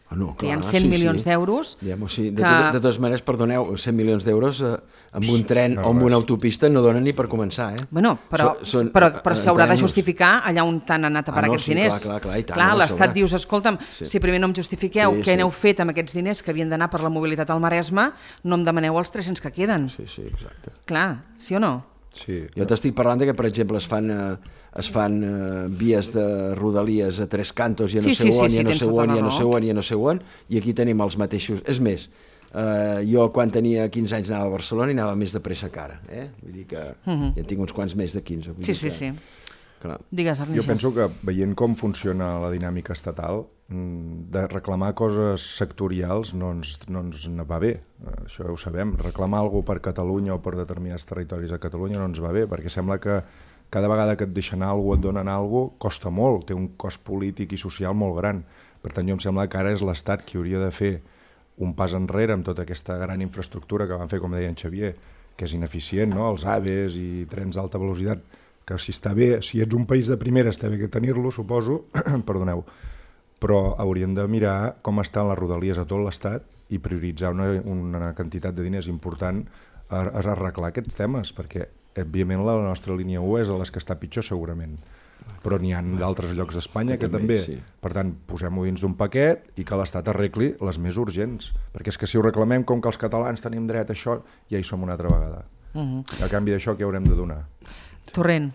Oh, no, que hi ha clar, cent sí, milions sí. d'euros. Diguem-ho així. De, que... to de totes maneres, perdoneu, cent milions d'euros eh, amb un tren no, o amb res. una autopista no donen ni per començar, eh? Bueno, però, So, són, però, però s'haurà de entenem-nos. justificar allà on t'han anat a parar Ah, no, aquests sí, diners. clar, clar, clar, i tant, clar no, l'Estat s'haurà. dius, escolta'm, Sí. si primer no em justifiqueu Sí, què sí. n'heu fet amb aquests diners que havien d'anar per la mobilitat al Maresme, no em demaneu els tres-cents que queden. Sí, sí, exacte. Clar, sí o no? Sí. Jo t'estic parlant de que, per exemple, es fan, eh, es fan eh, vies de rodalies a tres cantos i a no Sí, sé sí, sí, on, sí, i a no tens sé tota on, la i a no raó. sé on, i a no sé on, i aquí tenim els mateixos. És més, eh, jo quan tenia quinze anys anava a Barcelona i anava més de pressa que ara, eh? Vull dir que Mhm. ja en tinc uns quants més de quinze. Vull Sí, dir sí, que, sí. Clar. Digues, Arnija. Jo penso que veient com funciona la dinàmica estatal, de reclamar coses sectorials no ens, no ens va bé, això ja ho sabem. Reclamar alguna cosa per Catalunya o per determinats territoris de Catalunya no ens va bé, perquè sembla que cada vegada que et deixen alguna cosa, et donen alguna cosa, costa molt, té un cost polític i social molt gran. Per tant, jo em sembla que ara és l'Estat qui hauria de fer un pas enrere amb tota aquesta gran infraestructura que van fer, com deia en Xavier, que és ineficient, no? Els AVEs i trens d'alta velocitat, que si està bé, si ets un país de primera està bé que tenir-lo, suposo, perdoneu, però haurien de mirar com estan les rodalies a tot l'Estat i prioritzar una, una quantitat de diners important a, a arreglar aquests temes, perquè, òbviament, la nostra línia u és a les que està pitjor, segurament. Però n'hi ha d'altres llocs d'Espanya que, que també. Sí. Per tant, posem-ho dins d'un paquet i que l'Estat arregli les més urgents. Perquè és que si ho reclamem com que els catalans tenim dret a això, ja hi som una altra vegada. Uh-huh. A canvi d'això, què haurem de donar? Torrent.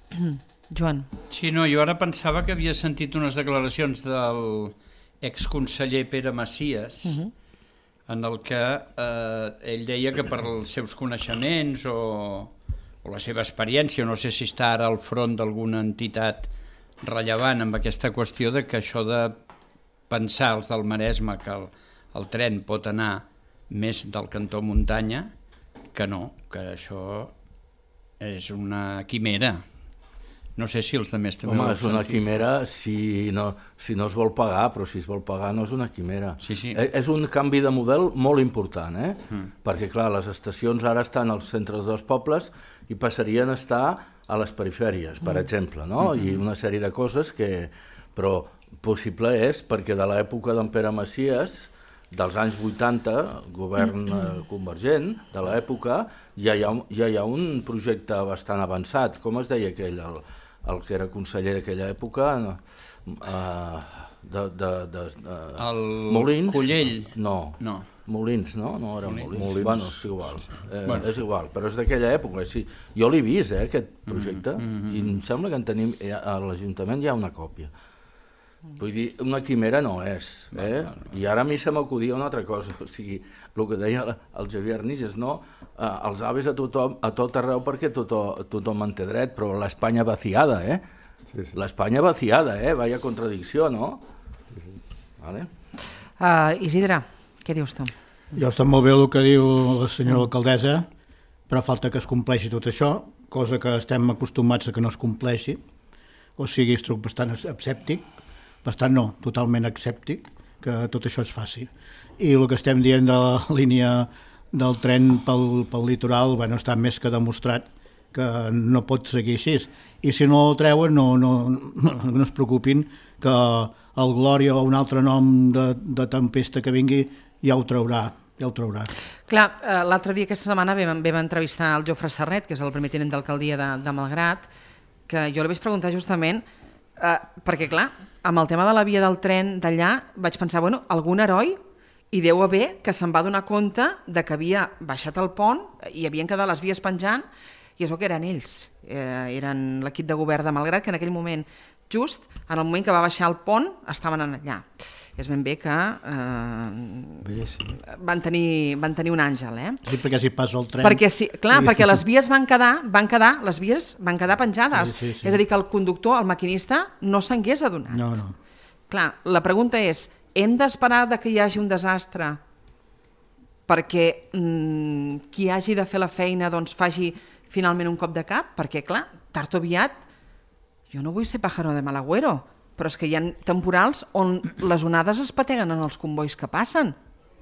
Joan. Sí, no, jo ara pensava que havia sentit unes declaracions del exconseller Pere Macias, uh-huh. en el que eh, ell deia que per els seus coneixements o, o la seva experiència, no sé si està ara al front d'alguna entitat rellevant amb aquesta qüestió de que això de pensar els del Maresme que el, el tren pot anar més del cantó muntanya, que no, que això és una quimera. No sé si els altres també Home, ho és una sentit. quimera si no, si no es vol pagar, però si es vol pagar no és una quimera. Sí, sí. Eh, És un canvi de model molt important, eh? Mm. Perquè, clar, les estacions ara estan als centres dels pobles i passarien a estar a les perifèries, per Mm. exemple, no? Mm-hmm. I una sèrie de coses que... Però possible és perquè de l'època d'en Pere Macias, dels anys vuitanta, govern eh, convergent de l'època, ja, hi ha un- ja hi ha un projecte bastant avançat. Com es deia aquell, el, el que era conseller d'aquella època? No, uh, de, de, de, de, El Molins? Collell? No. No. Molins, no? No era Molins. Molins. Molins. Bueno, és igual. Eh, Bueno. és igual, però és d'aquella època. Sí. Jo l'he vist, eh, aquest projecte, mm-hmm. i em sembla que en tenim, eh, a l'Ajuntament hi ha una còpia. Vull dir, una quimera no és, eh? I ara a mi se m'acudia una altra cosa, o sigui, el que deia el Xavier Arniges, no? Eh, els aves a tothom, a tot arreu perquè tothom, tothom en té dret, però l'Espanya vaciada, eh? Sí, sí. L'Espanya vaciada, eh? Vaya contradicció, no? Sí, sí. Vale? Uh, Isidre, què dius tu? Jo està molt bé el que diu la senyora alcaldessa, però falta que es compleixi tot això, cosa que estem acostumats a que no es compleixi, o sigui, estic bastant escèptic, bastant no, totalment escèptic, que tot això es faci. I el que estem dient de la línia del tren pel, pel litoral, bueno, està més que demostrat que no pot seguir així. I si no el treuen, no, no, no, no es preocupin que el Glòria o un altre nom de, de tempesta que vingui ja ho traurà, ja ho traurà. Clar, eh, l'altre dia, aquesta setmana, vam, vam entrevistar el Jofre Serret, que és el primer tinent d'alcaldia de, de Malgrat, que jo li vaig preguntar justament, eh, perquè clar, amb el tema de la via del tren d'allà, vaig pensar, bueno, algun heroi hi deu haver que se'n va donar compte de que havia baixat el pont i havien quedat les vies penjant, i és el que eren ells, eh, eren l'equip de govern de Malgrat, que en aquell moment, just en el moment que va baixar el pont, estaven allà. És ben bé que eh, bé, sí. van, tenir, van tenir un àngel, eh? Sí, perquè si passa el tren... Perquè sí, clar, sí. perquè les vies van quedar, van quedar, les vies van quedar penjades. Sí, sí, sí. És a dir, que el conductor, el maquinista, no s'hagués adonat. No, no. Clar, la pregunta és, hem d'esperar de que hi hagi un desastre perquè mm, qui hagi de fer la feina doncs faci finalment un cop de cap? Perquè, clar, tard o aviat, jo no vull ser pájaro de mal agüero, però és que hi ha temporals on les onades es pateguen en els convois que passen.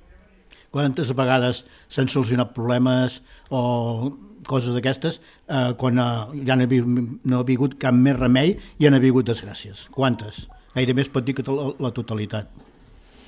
Quantes vegades s'han solucionat problemes o coses d'aquestes eh, quan eh, ja no ha, no ha hagut cap més remei i han hagut desgràcies? Quantes? Gairebé es pot dir que la, la totalitat.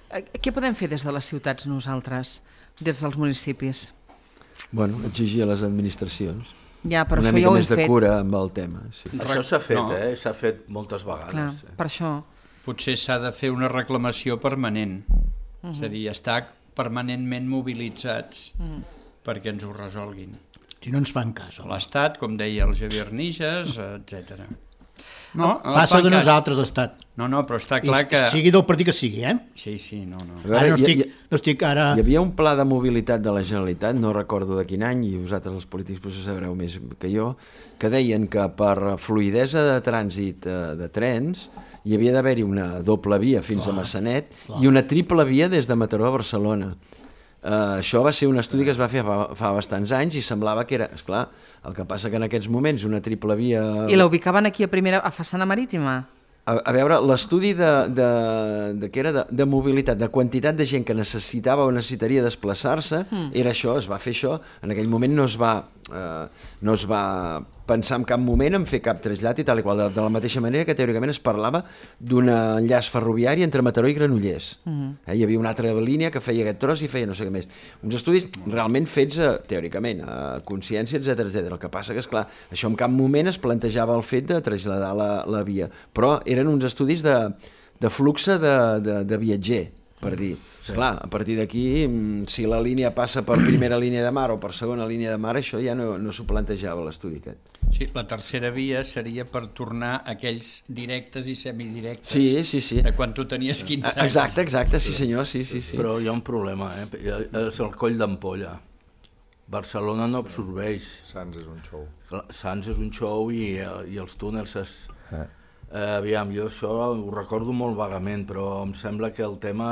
Què podem fer des de les ciutats nosaltres, des dels municipis? Bueno, exigir a les administracions. Ja, però una això mica ja ho hem més de fet. cura amb el tema. Sí. Això s'ha fet, No. eh? S'ha fet moltes vegades. Clar, eh? per això. Potser s'ha de fer una reclamació permanent. Mhm. És a dir, estar permanentment mobilitzats Mhm. perquè ens ho resolguin. Si no ens fan cas. home. L'Estat, com deia el Javier Nijas, etcètera. No, no Passa fan de cas. nosaltres, l'Estat. No, no, però està clar I, que... Sigui del partit que sigui, eh? Sí, sí, no, no. A veure, Ara no hi- estic, hi- no estic ara... Hi havia un pla de mobilitat de la Generalitat, no recordo de quin any, i vosaltres els polítics potser sabreu més que jo, que deien que per fluidesa de trànsit eh, de trens hi havia d'haver-hi una doble via fins Clar, a Massanet clar. i una triple via des de Mataró a Barcelona. Uh, això va ser un estudi que es va fer fa, fa bastants anys i semblava que era, esclar, el que passa que en aquests moments una triple via... I la ubicaven aquí a primera, a façana marítima? A, a veure, l'estudi de, de, de, què era de, de mobilitat, de quantitat de gent que necessitava o necessitaria desplaçar-se, Mm. era això, es va fer això. En aquell moment no es va, eh, no es va pensar en cap moment en fer cap trasllat i tal i qual, de, de la mateixa manera que teòricament es parlava d'un enllaç ferroviari entre Mataró i Granollers. Mhm. Eh, hi havia una altra línia que feia aquest tros i feia no sé què més. Uns estudis realment fets eh, teòricament, a consciència, etcètera, etcètera. El que passa que, esclar, això en cap moment es plantejava el fet de traslladar la, la via, però eren uns estudis de, de fluxe de, de, de viatger, per dir. Sí. Clar, a partir d'aquí, mm, si la línia passa per primera línia de mar o per segona línia de mar, això ja no, no s'ho plantejava l'estudi aquest. Sí, la tercera via seria per tornar aquells directes i semidirectes. Sí, sí, sí. De quan tu tenies quinze anys. Exacte, exacte, sí senyor, sí, sí, sí. Però hi ha un problema, eh? És el coll d'ampolla. Barcelona no absorbeix. Sants és un show. Sants és un show i, i els túnels és... Eh. Eh, aviam, jo això ho recordo molt vagament, però em sembla que el tema...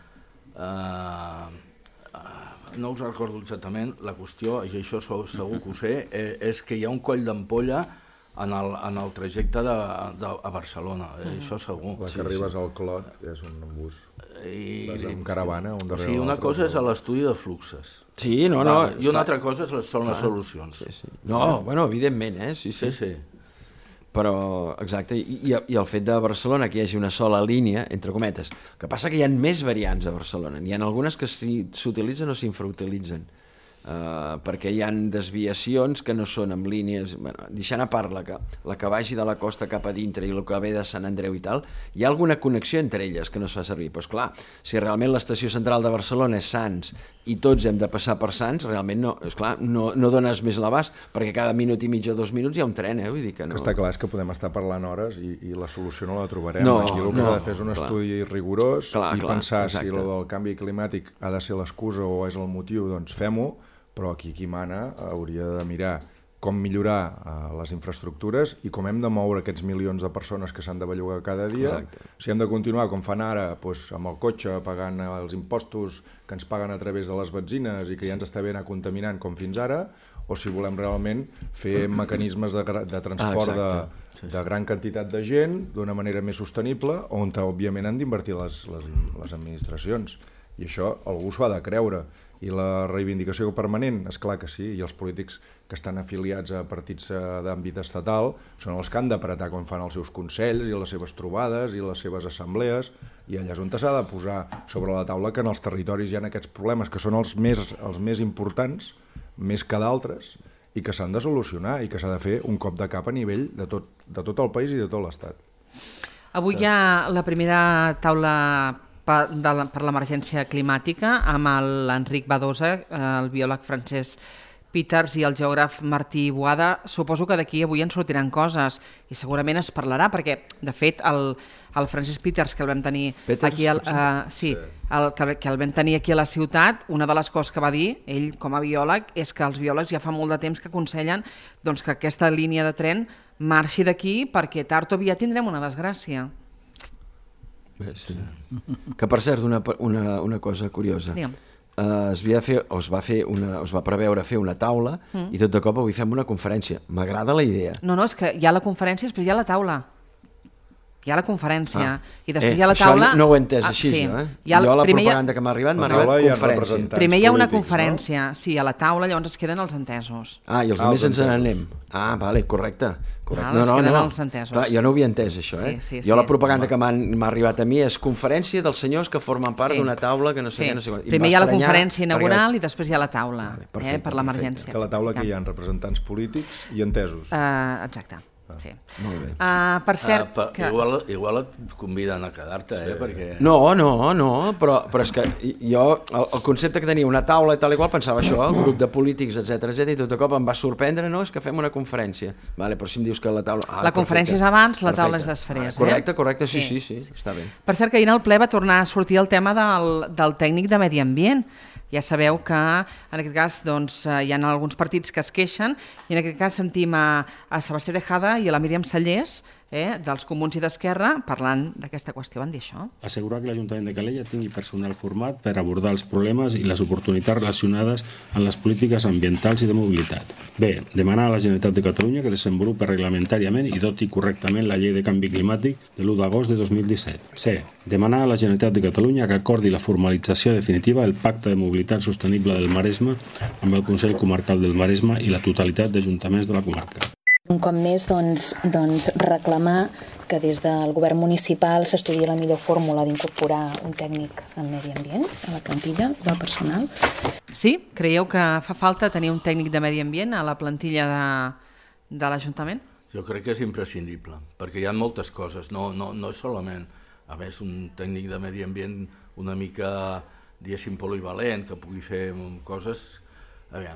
Eh, eh, no us recordo exactament, la qüestió, i això segur que ho sé, eh, és que hi ha un coll d'ampolla en el, en el trajecte de, de, a Barcelona, eh, això segur. La que Sí, arribes sí. al Clot és un bus. I, Vas amb caravana, un o darrere sigui, una l'altre. cosa és l'estudi de fluxes. Sí, no, no. Va, I una altra cosa és les, són les Clar. solucions. Sí, sí. No, bueno, evidentment, eh? Sí, sí. Sí, sí. Però, exacte, i, i i el fet de Barcelona que hi hagi una sola línia, entre cometes, que passa que hi ha més variants a Barcelona, n'hi ha algunes que s'utilitzen o s'infrautilitzen, uh, perquè hi ha desviacions que no són amb línies, bueno, deixant a part la que, la que vagi de la costa cap a dintre i el que ve de Sant Andreu i tal, hi ha alguna connexió entre elles que no es fa servir. Però, esclar, si realment l'estació central de Barcelona és Sants i tots hem de passar per Sants, realment no, esclar, no, no dones més l'abast, perquè cada minut i mig o dos minuts hi ha un tren, eh? Vull dir que no... Que està clar, és que podem estar parlant hores i, i la solució no la trobarem. No, Aquí el que no, s'ha de fer és un clar. estudi rigorós Clar, i clar, pensar exacte. si el del canvi climàtic ha de ser l'excusa o és el motiu, doncs fem-ho, però aquí qui mana hauria de mirar com millorar uh, les infraestructures i com hem de moure aquests milions de persones que s'han de bellugar cada dia. Exacte. Si hem de continuar com fan ara, doncs, amb el cotxe, pagant els impostos que ens paguen a través de les benzines i que ja ens està bé anar contaminant com fins ara, o si volem realment fer mecanismes de, gra- de transport Ah, de, de gran quantitat de gent d'una manera més sostenible, on òbviament han d'invertir les, les, les administracions. I això algú s'ho ha de creure. I la reivindicació permanent, és clar que sí, i els polítics que estan afiliats a partits eh, d'àmbit estatal són els que han d'apretar quan fan els seus consells i les seves trobades i les seves assemblees, i allà és on s'ha de posar sobre la taula que en els territoris hi ha aquests problemes que són els més, els més importants, més que d'altres, i que s'han de solucionar i que s'ha de fer un cop de cap a nivell de tot, de tot el país i de tot l'Estat. Avui hi ha la primera taula per, de la, per l'emergència climàtica amb l'Enric Badosa, el biòleg Francesc Peters i el geògraf Martí Boada. Suposo que d'aquí avui en sortiran coses i segurament es parlarà, perquè, de fet, el, el Francesc Peters, que el vam tenir Peters, aquí, al, uh, sí, el, que, que el vam tenir aquí a la ciutat, una de les coses que va dir, ell com a biòleg, és que els biòlegs ja fa molt de temps que aconsellen doncs, que aquesta línia de tren marxi d'aquí perquè tard o aviat tindrem una desgràcia. Bé, sí. Que, per cert, una, una, una cosa curiosa. Digue'm. Uh, es, havia de fer, o es, va fer una, es va preveure fer una taula Mm. i tot de cop avui fem una conferència. M'agrada la idea. No, no, és que hi ha la conferència i després hi ha la taula. Hi ha la conferència, Ah. i després Eh, hi ha la això taula... no ho he entès Ah, així, sí. jo, eh? Hi ha el- Jo la primer hi ha- propaganda que m'ha arribat m'ha A la taula arribat hi ha conferència. representants Primer hi ha una polítics, conferència, sí, a la taula, llavors es queden els entesos. Ah, i els Ah, altres els ens entesos. n'anem. Ah, vale, correcte. correcte. Ah, es queden els entesos. Clar, jo no ho havia entès, això, eh? Sí, sí, jo la sí. propaganda que m'han- m'ha arribat a mi és conferència dels senyors que formen part Sí. d'una taula que no sé Sí. què, no sé quant. I em Primer va hi ha la estranyar conferència inaugural perquè- i després hi ha la taula, eh, perfecte, per l'emergència. Que a la taula que hi ha representants polítics i entesos. Uh, exacte, sí. Molt bé. Uh, per cert, Ah, pa- que... igual, igual et conviden a quedar-te, eh? Perquè... No, no, no, però, però és que jo, el, el concepte que tenia una taula i tal i qual, pensava això, un grup de polítics, etcètera, etcètera, i tot de cop em va sorprendre, no, és que fem una conferència. Vale, però si em dius que la taula... Ah, La conferència és perfecte, abans, la taula perfecte. és després, Ah, correcte, eh? correcte, sí, Sí, sí, sí, sí, està bé. Per cert, que ahir en el ple va tornar a sortir el tema del, del tècnic de Medi Ambient. Ja sabeu que en aquest cas doncs, eh, hi ha alguns partits que es queixen i en aquest cas sentim a, a Sebastià Tejada i a la Míriam Sallés, eh, dels Comuns i d'Esquerra, parlant d'aquesta qüestió. Van dir això. Assegurar que l'Ajuntament de Calella tingui personal format per abordar els problemes i les oportunitats relacionades amb les polítiques ambientals i de mobilitat. B. Demanar a la Generalitat de Catalunya que desenvolupi reglamentàriament i doti correctament la llei de canvi climàtic de l'u d'agost de dos mil disset. C. Demanar a la Generalitat de Catalunya que acordi la formalització definitiva del Pacte de Mobilitat Sostenible del Maresme amb el Consell Comarcal del Maresme i la totalitat d'ajuntaments de la comarca. Un cop més, doncs, doncs, reclamar que des del govern municipal s'estudia la millor fórmula d'incorporar un tècnic en medi ambient a la plantilla del personal. Sí? Creieu que fa falta tenir un tècnic de Medi Ambient a la plantilla de, de l'Ajuntament? Jo crec que és imprescindible, perquè hi ha moltes coses, no, no, no és solament, a més, un tècnic de medi ambient una mica, diguéssim, polivalent, que pugui fer coses... Aviam,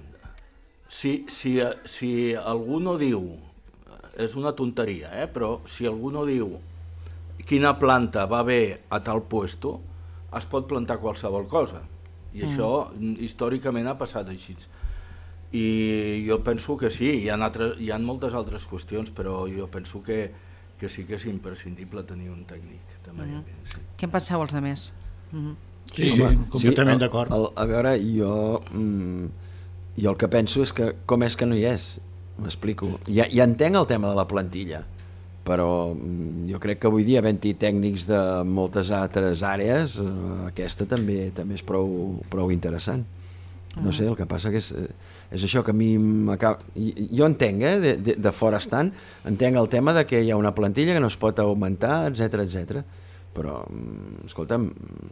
si, si, si algú no diu, és una tonteria, eh? Però si algú no diu quina planta va bé a tal puesto, es pot plantar qualsevol cosa. I mm. això històricament ha passat així. I jo penso que sí, hi ha, altres, hi ha moltes altres qüestions, però jo penso que, que sí que és imprescindible tenir un tècnic de medi ambient. Sí. Què en penseu els altres? Mm -hmm. Sí, sí, sí, completament sí, d'acord. A veure, jo, mm, jo el que penso és que com és que no hi és? M'explico. Ja, ja entenc el tema de la plantilla, però mm, jo crec que avui dia havent-hi tècnics de moltes altres àrees, eh, aquesta també també és prou, prou interessant. No sé, el que passa que és, és això que a mi m'acaba... Jo entenc, eh, de, de, de fora estant, entenc el tema de que hi ha una plantilla que no es pot augmentar, etcètera, etcètera. Però, escolta'm,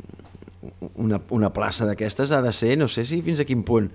una, una plaça d'aquestes ha de ser, no sé si fins a quin punt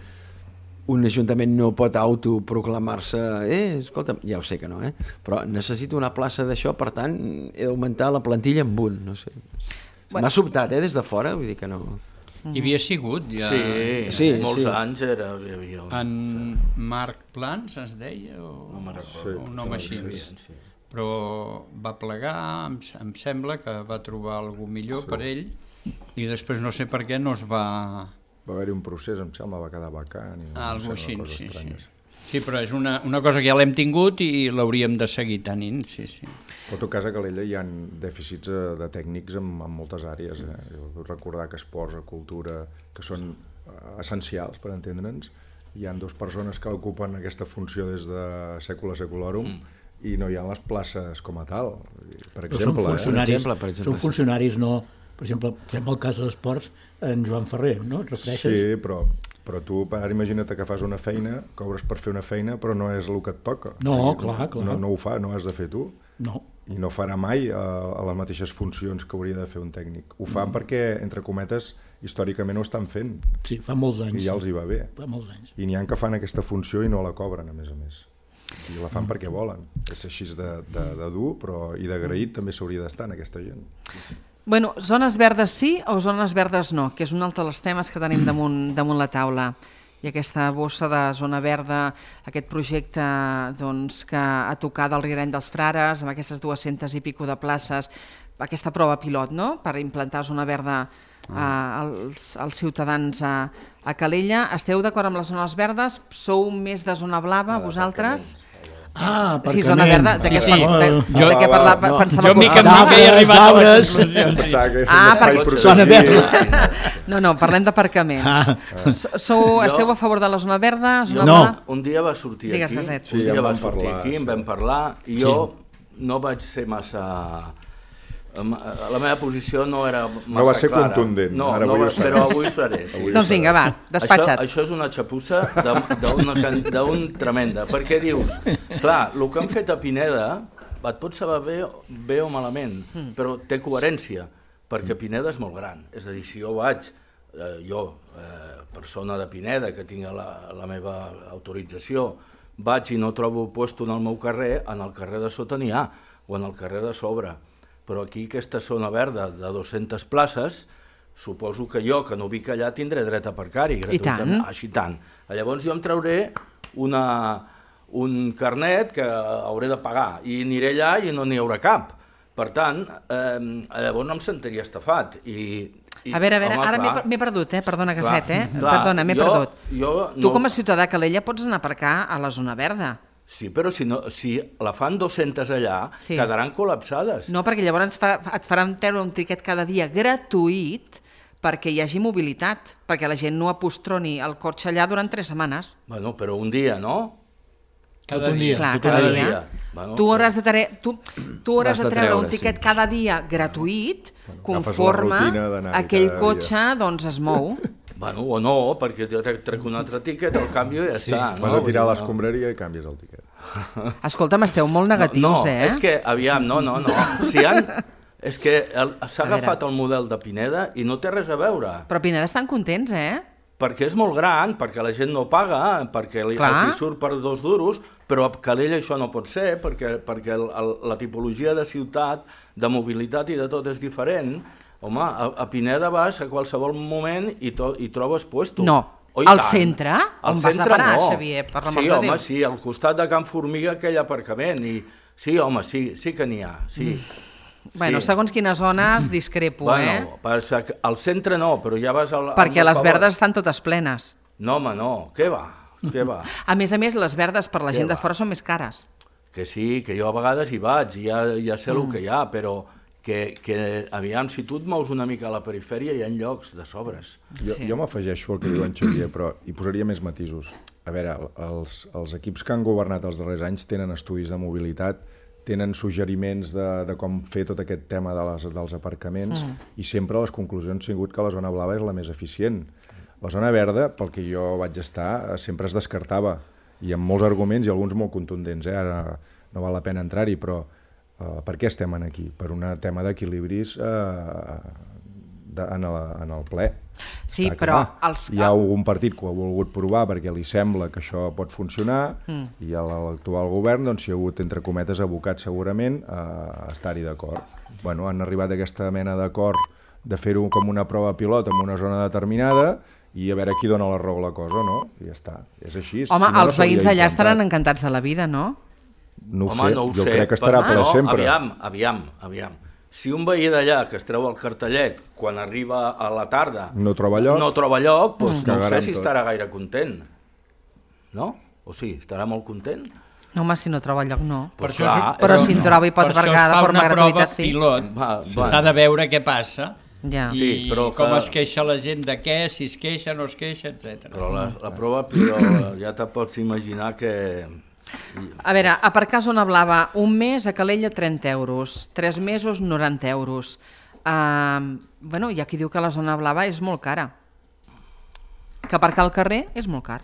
un ajuntament no pot autoproclamar-se, eh, escolta'm, ja ho sé que no, eh, però necessito una plaça d'això, per tant, he d'augmentar la plantilla amb un, no sé. Bueno. M'ha sobtat, eh, des de fora, vull dir que no... Hi havia sigut, ja... Sí, sí, molts sí. anys era... Hi havia... En Marc Plans, es deia, o no sí, un home així. Sí, sí. Però va plegar, em, em sembla que va trobar algú millor sí. per ell, i després no sé per què no es va... Va haver-hi un procés, em sembla, va quedar vacant. I ah, algo així, sí, sí. Sí, però és una, una cosa que ja l'hem tingut i l'hauríem de seguir tenint, sí, sí. Però en tot cas a Calella hi ha dèficits de tècnics en, en moltes àrees. Eh? Jo vull recordar que esports, cultura, que són essencials per entendre'ns. Hi ha dues persones que ocupen aquesta funció des de secula seculorum mm. i no hi ha les places com a tal. Per exemple, són funcionaris, eh? per exemple, per exemple, són funcionaris no... Per exemple, fem el cas de l'esports en Joan Ferrer, no? Et refereixes? Sí, però... Però tu, ara imagina't que fas una feina, cobres per fer una feina, però no és el que et toca. No, clar, clar. No, no ho fa, no has de fer tu. No. I no farà mai a, a les mateixes funcions que hauria de fer un tècnic. Ho fan mm. perquè, entre cometes, històricament ho estan fent. Sí, fa molts anys. I ja els hi va bé. Fa molts anys. I n'hi ha que fan aquesta funció i no la cobren, a més a més. I la fan mm. perquè volen. És així de, de, de dur, però i d'agraït també s'hauria d'estar en aquesta gent. Bueno, zones verdes sí o zones verdes no, que és un altre dels temes que tenim damunt, damunt la taula. I aquesta bossa de zona verda, aquest projecte doncs, que a tocar del Riareny dels Frares, amb aquestes dues-centes i pico de places, aquesta prova pilot, no?, per implantar zona verda eh, als, als ciutadans a, a Calella. Esteu d'acord amb les zones verdes? Sou més de zona blava, vosaltres? Ah, sí, zona verda, de què, sí, sí. de, de, de què parla, no, pensava... Jo mica en mica he arribat a la conclusió. Sí. Ah, perquè... Zona verda. No, no, parlem d'aparcaments. Ah. Sou, esteu a favor de la zona verda? Zona no. blava? Un dia va sortir Digues, aquí, Gaset. un sí, dia ja va vam sortir parlar, aquí, sí. en vam parlar, i jo sí. no vaig ser massa La meva posició no era massa clara. No va ser clara. Contundent. No, Ara no avui va, però avui seré. Sí. Doncs vinga, va, despatxa't. Això, això és una xapussa d'un tremenda, perquè dius, clar, el que han fet a Pineda et pot saber bé, bé o malament, mm. però té coherència, perquè Pineda és molt gran. És a dir, si jo vaig, eh, jo, eh, persona de Pineda, que tinc la, la meva autorització, vaig i no trobo puesto en el meu carrer, en el carrer de sota n'hi ha, o en el carrer de sobre. Però aquí, aquesta zona verda de dues-centes places, suposo que jo, que no vic allà, tindré dret a aparcar-hi gratuïtament. Així tant. Llavors jo em trauré una, un carnet que hauré de pagar i aniré allà i no n'hi haurà cap. Per tant, eh, llavors no em sentiria estafat. I, i, a veure, a veure, home, ara m'he perdut, eh? Perdona, Casset, eh? Clar, Perdona, m'he jo, perdut. Jo tu no... com a ciutadà de Calella pots anar a aparcar a la zona verda. Sí, però si, no, si la fan dues-centes allà, sí. Quedaran col·lapsades. No, perquè llavors fa, et faran treure un tiquet cada dia gratuït perquè hi hagi mobilitat, perquè la gent no apostroni el cotxe allà durant tres setmanes. Bueno, però un dia, no? Cada dia. Clar, cada, cada dia. dia. Bueno, tu hauràs de, tre... tu, tu hauràs de treure un tiquet sí. cada dia gratuït, conforme aquell cotxe doncs, es mou. Bueno, o no, perquè jo trec un altre tiquet, el canvio i ja sí. està. Vas no? a tirar a l'escombraria i canvies el tiquet. Escolta'm, esteu molt negatius, no, no, eh? És que, aviam, no, no, no. Si han... És que s'ha agafat el model de Pineda i no té res a veure. Però Pineda estan contents, eh? Perquè és molt gran, perquè la gent no paga, perquè li, els hi surt per dos duros, però a Calella això no pot ser, perquè, perquè el, el, la tipologia de ciutat, de mobilitat i de tot és diferent. Home, a, a Pineda vas a qualsevol moment i, to, i trobes puesto. No, oh, al centre? Al on vas a parar, no. Xavier, per l'amor sí, de home, Déu? Sí, al costat de Can Formiga, aquell aparcament. I... Sí, home, sí, sí que n'hi ha, sí. Mm. Bueno, sí. segons quines zones discrepo, bueno, eh? Bueno, al centre no, però ja vas al... Perquè les verdes estan totes plenes. No, home, no, què va? Què va? A més a més, les verdes per la gent de fora són més cares. Que sí, que jo a vegades hi vaig, ja, ja sé mm. el que hi ha, però... Que, que, aviam, si tu et mous una mica a la perifèria, hi ha llocs de sobres. Jo, sí. jo m'afegeixo al que diu en Xavier, però hi posaria més matisos. A veure, els, els equips que han governat els darrers anys tenen estudis de mobilitat, tenen suggeriments de, de com fer tot aquest tema de les, dels aparcaments, mm. i sempre les conclusions han sigut que la zona blava és la més eficient. La zona verda, pel que jo vaig estar, sempre es descartava, i amb molts arguments i alguns molt contundents. Eh? Ara no val la pena entrar-hi, però Uh, per què estem aquí? Per un tema d'equilibris uh, de, en, el, en el ple. Sí, Està però... Els... Hi ha algun partit que ho ha volgut provar perquè li sembla que això pot funcionar mm. i l'actual govern, doncs, hi ha hagut, entre cometes, abocat segurament a estar-hi d'acord. Bueno, han arribat a aquesta mena d'acord de fer-ho com una prova pilot en una zona determinada i a veure qui dona la raó a la cosa, no? I ja està, és així. Home, si no, els no veïns d'allà estaran encantats de la vida, no? No ho Home, sé, no ho jo sé, crec que estarà però, ple no, sempre. Aviam, aviam, aviam. Si un veí d'allà que es treu el cartellet quan arriba a la tarda no troba lloc, no troba lloc doncs mm. no sé si estarà gaire content. No? O sí, estarà molt content? No, home, si no troba lloc, no. Per pues clar, això, però si en troba i pot aparcar de forma gratuïta, sí. Pilot, va, va. S'ha de veure què passa. Ja. I sí, però com que... es queixa la gent de què, si es queixa, no es queixa, etcètera. Però la, la prova pilot, ja te pots imaginar que... A veure, aparcar zona blava, un mes a Calella trenta euros, tres mesos noranta euros. Uh, bueno, hi ha qui diu que la zona blava és molt cara. Que aparcar al carrer és molt car.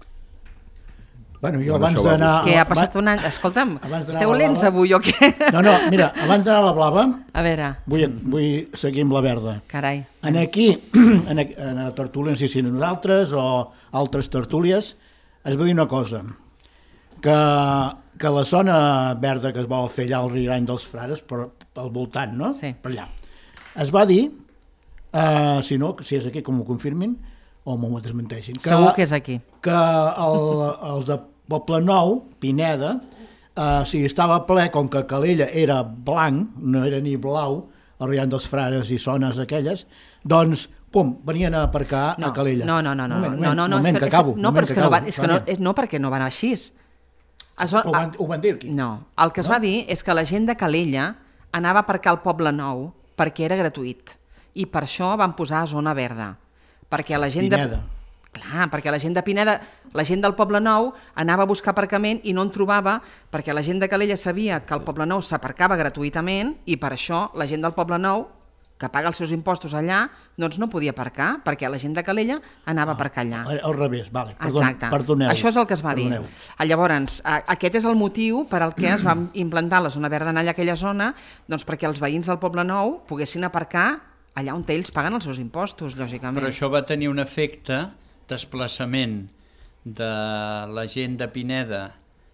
Bueno, jo abans d'anar... Que ha passat un any... Escolta'm, esteu lents avui o què? No, no, mira, abans d'anar a la blava... A veure... Vull, vull seguir amb la verda. Carai. En aquí, en, en la tertúlia, no sé si nosaltres o altres tertúlies, es va dir una cosa, que, que la zona verda que es va fer allà al Rigrany dels Frares, per, pel voltant, no? Sí. Per allà. Es va dir, uh, si no, si és aquí, com ho confirmin, o m'ho desmenteixin. Que, segur que és aquí. Que el, els de Poble Nou, Pineda, uh, si estava ple, com que Calella era blanc, no era ni blau, el Rigrany dels Frares i zones aquelles, doncs, pum, venien a aparcar no, a Calella. No, no, no, no, moment, no, no, no, moment, és que, que acabo. No, però és que, que no, van, és que no, no, perquè no van així. Ho van, ho van dir aquí? No, el que es no? va dir és que la gent de Calella anava a aparcar al Poble Nou perquè era gratuït i per això van posar zona verda. Perquè la gent Pineda. de... Clar, perquè la gent de Pineda la gent del Poble Nou anava a buscar aparcament i no en trobava perquè la gent de Calella sabia que el Poble Nou s'aparcava gratuïtament i per això la gent del Poble Nou, que paga els seus impostos allà, doncs no podia aparcar, perquè la gent de Calella anava a aparcar allà. Al revés, vale. Perdon, Exacte. Perdoneu. Això és el que es va Perdoneu. dir. Llavors, aquest és el motiu per al que es va implantar la zona verda en allà aquella zona, doncs perquè els veïns del Poble Nou poguessin aparcar allà on ells paguen els seus impostos, lògicament. Però això va tenir un efecte desplaçament de la gent de Pineda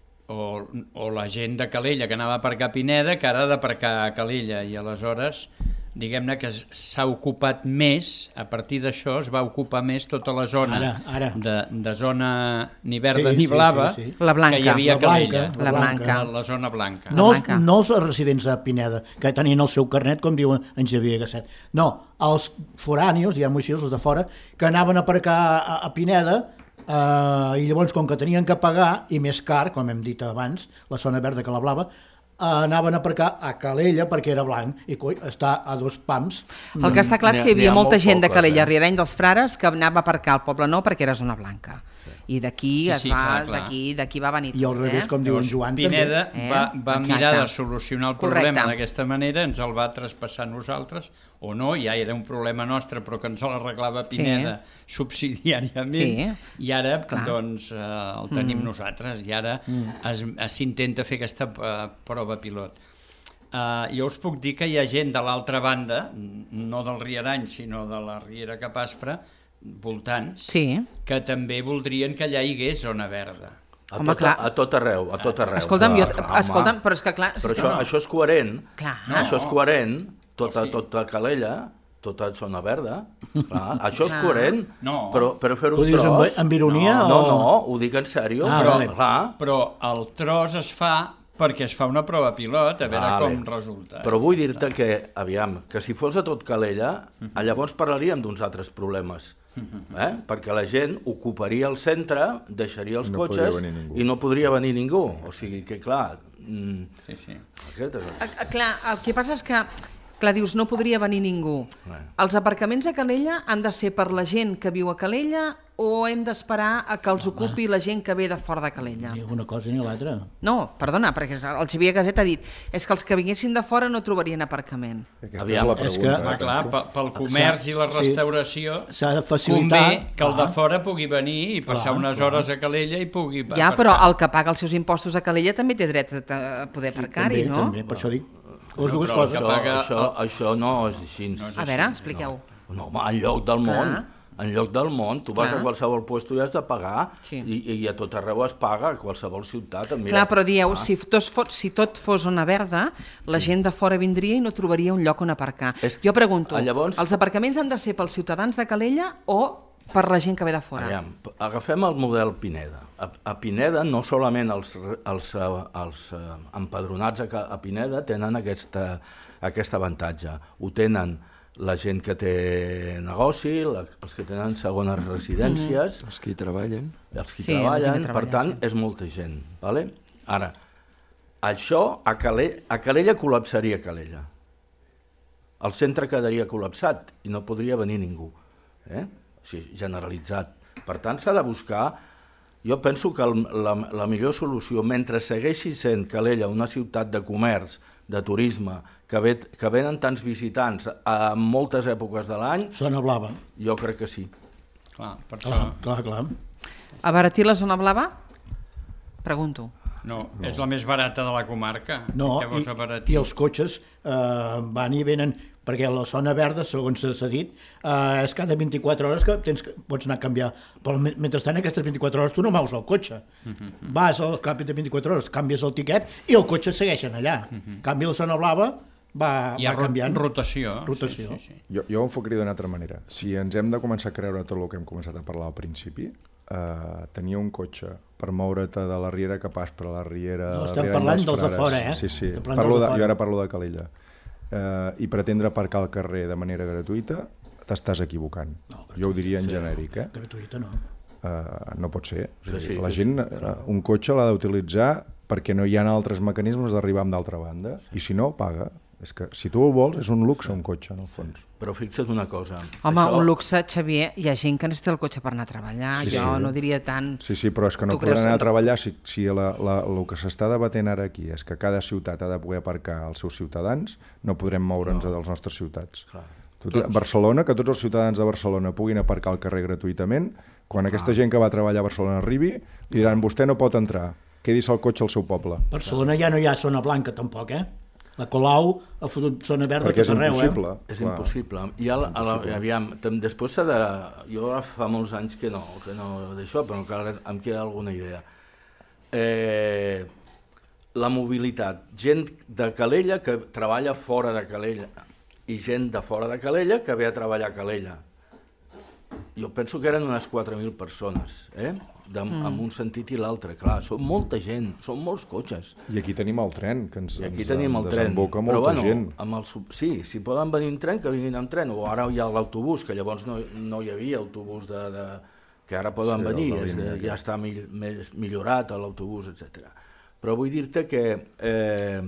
o, o la gent de Calella que anava a aparcar a Pineda que ara ha d'aparcar a Calella i aleshores diguem-ne que s'ha ocupat més, a partir d'això es va ocupar més tota la zona ara, ara. De, de zona ni verda sí, ni blava sí, sí, sí. La blanca. que hi havia a Calella, la blanca, la blanca. La, la zona blanca. No, la blanca. no els residents de Pineda, que tenien el seu carnet, com diu en Xavier Gasset. No, els forànios, diguem-ho així, els de fora, que anaven a aparcar a, a Pineda eh, i llavors, com que tenien que pagar, i més car, com hem dit abans, la zona verda que la blava, anaven a aparcar a Calella perquè era blanc i coi, està a dos pams. El que està clar és que hi havia molta gent de Calella, Riareny dels Frares, que anava a aparcar al Poble Nou perquè era zona blanca. I d'aquí Sí, es sí, va, clar, clar. d'aquí d'aquí va venir tot. I al revés, eh? com diu en Joan, Pineda també. va, Eh? va Exacte. mirar de solucionar el problema Correcte. d'aquesta manera, ens el va traspassar a nosaltres, o no, ja era un problema nostre, però que ens l'arreglava Pineda Sí. subsidiàriament, Sí. i ara Clar. doncs, eh, el tenim Mm. nosaltres, i ara Mm. es- es- s'intenta fer aquesta eh, prova pilot. Uh, jo us puc dir que hi ha gent de l'altra banda, no del Riarany, sinó de la Riera Capaspra, voltants, sí. que també voldrien que allà hi hagués zona verda. A, Home, tot, clar. a tot arreu, a tot arreu. Escolta'm, Clar, jo- clar, home. escolta'm, però és que clar, és Però que això, no. això és coherent. Clar. Això és No. coherent, tota, Oh, sí. tota Calella, tota zona verda. Clar, això és Clar. coherent, No. però, però fer Ho un dius amb- tros... amb ironia no, o- no, no, ho dic en sèrio, Ah, però, vale. clar, Però el tros es fa perquè es fa una prova pilot, a veure Vale. com resulta. Però vull dir-te que, aviam, que si fos a tot Calella, llavors parlaríem d'uns altres problemes. Eh? Perquè la gent ocuparia el centre, deixaria els No cotxes podria venir ningú. i no podria venir ningú. O sigui que, clar... Mm, sí, sí. Aquest és el... Ah, ah, Clar, el que passa és que, clar, dius, no podria venir ningú. Clar. Els aparcaments a Calella han de ser per la gent que viu a Calella o hem d'esperar a que els ocupi la gent que ve de fora de Calella? Ni una cosa ni l'altra. No, perdona, perquè el Xavier Gaset ha dit és que els que vinguessin de fora no trobarien aparcament. Aquesta Aviam, és la és pregunta. que- eh, Ah, clar, penso. pel, pel comerç S'ha- i la sí. restauració S'ha de facilitar- convé que el de Clar. fora pugui venir i passar Clar, unes clar. hores a Calella i pugui Ja, aparcar. però el que paga els seus impostos a Calella també té dret a a poder aparcar-hi, També, no? també, per això dic les No, dues però coses. que Això, paga això, el- això no és així. A veure, expliqueu. No, home, en lloc del món, Clar. en lloc del món, tu vas Clar. a qualsevol puesto i has de pagar, Sí. i, i a tot arreu es paga, a qualsevol ciutat. Mira, Clar, però dieu, ah, si tot, fos, si tot fos zona verda, la gent de fora vindria i no trobaria un lloc on aparcar. És- Jo pregunto, Ah, llavors- els aparcaments han de ser pels ciutadans de Calella o per la gent que ve de fora? Aviam, agafem el model Pineda. A, a Pineda no solament els, els, eh, els eh, empadronats a, Ca- a Pineda tenen aquesta, aquest avantatge. Ho tenen la gent que té negoci, la, els que tenen segones residències, Els que hi treballen. els que Sí, sí, la gent treballen, que per treballa, tant, sí. és molta gent. Vale? Ara, això a Calella, a Calella col·lapsaria Calella. El centre quedaria col·lapsat i no podria venir ningú. Eh? Sí, generalitzat. Per tant, s'ha de buscar... Jo penso que el, la, la millor solució, mentre segueixi sent Calella una ciutat de comerç, de turisme, que, ve, que venen tants visitants a moltes èpoques de l'any... Zona blava. Jo crec que sí. Clar, per Clar, això... clar, clar. A Baratí, la zona blava? Pregunto. No, és la més barata de la comarca. No, Llavors, i, a Baratí. i els cotxes eh, van i venen, perquè la zona verda, segons s'ha dit, eh, és cada vint-i-quatre hores que, tens, que pots anar a canviar. Però mentrestant, aquestes vint-i-quatre hores tu no mous el cotxe. Mhm. Vas al cap de vint-i-quatre hores, canvies el tiquet i el cotxe segueixen allà. En canvi, la zona blava va, Hi ha va canviant. rotació. Rotació. Sí, sí, sí. Jo, jo ho enfocaria d'una altra manera. Si ens hem de començar a creure tot el que hem començat a parlar al principi, eh, tenir un cotxe per moure't de la Riera Capaspra a la Riera... No, la estem Riera parlant dels dels de Frares. fora, eh? Sí, sí. Estem parlant Parlo dels de de, fora. jo ara parlo de Calella. Eh, I pretendre aparcar al carrer de manera gratuïta, t'estàs equivocant. No, jo ho diria en sí, genèric, eh? Gratuïta, no. Uh, no pot ser. O sigui, Sí, sí, la sí, gent, uh, un cotxe l'ha d'utilitzar perquè no hi ha altres mecanismes d'arribar amb d'altra banda. I si no, paga. És que si tu ho vols, és un luxe un cotxe, en el fons. Però fixa't una cosa. Home, això... un luxe, Xavier, hi ha gent que necessita el cotxe per anar a treballar, sí, jo sí. no diria tant... Sí, sí, però és que no podran anar a treballar si, si la, la, el que s'està debatent ara aquí és que cada ciutat ha de poder aparcar els seus ciutadans, no podrem moure'ns no. dels nostres ciutats. Clar. Tot, Barcelona, que tots els ciutadans de Barcelona puguin aparcar al carrer gratuïtament, quan Clar. aquesta gent que va a treballar a Barcelona arribi, diran, vostè no pot entrar, quedis el cotxe al seu poble. Barcelona ja no hi ha zona blanca tampoc, eh? La Colau ha fotut zona verda tot arreu, eh? És impossible. I a la, a la, aviam, després s'ha de... Jo fa molts anys que no, que no d'això, però encara em queda alguna idea. Eh, la mobilitat. Gent de Calella que treballa fora de Calella i gent de fora de Calella que ve a treballar a Calella. Jo penso que eren unes quatre mil persones, eh? De, mm. en un sentit i l'altre, clar, són molta gent, són molts cotxes. I aquí tenim el tren, que ens, I aquí ens tenim el desemboca tren. molta Però, bueno, gent. amb el, sí, si poden venir en tren, que vinguin en tren, o ara hi ha l'autobús, que llavors no, no hi havia autobús de, de, que ara poden sí, venir, és de, ja està mi, més millorat l'autobús, etcètera. Però vull dir-te que eh,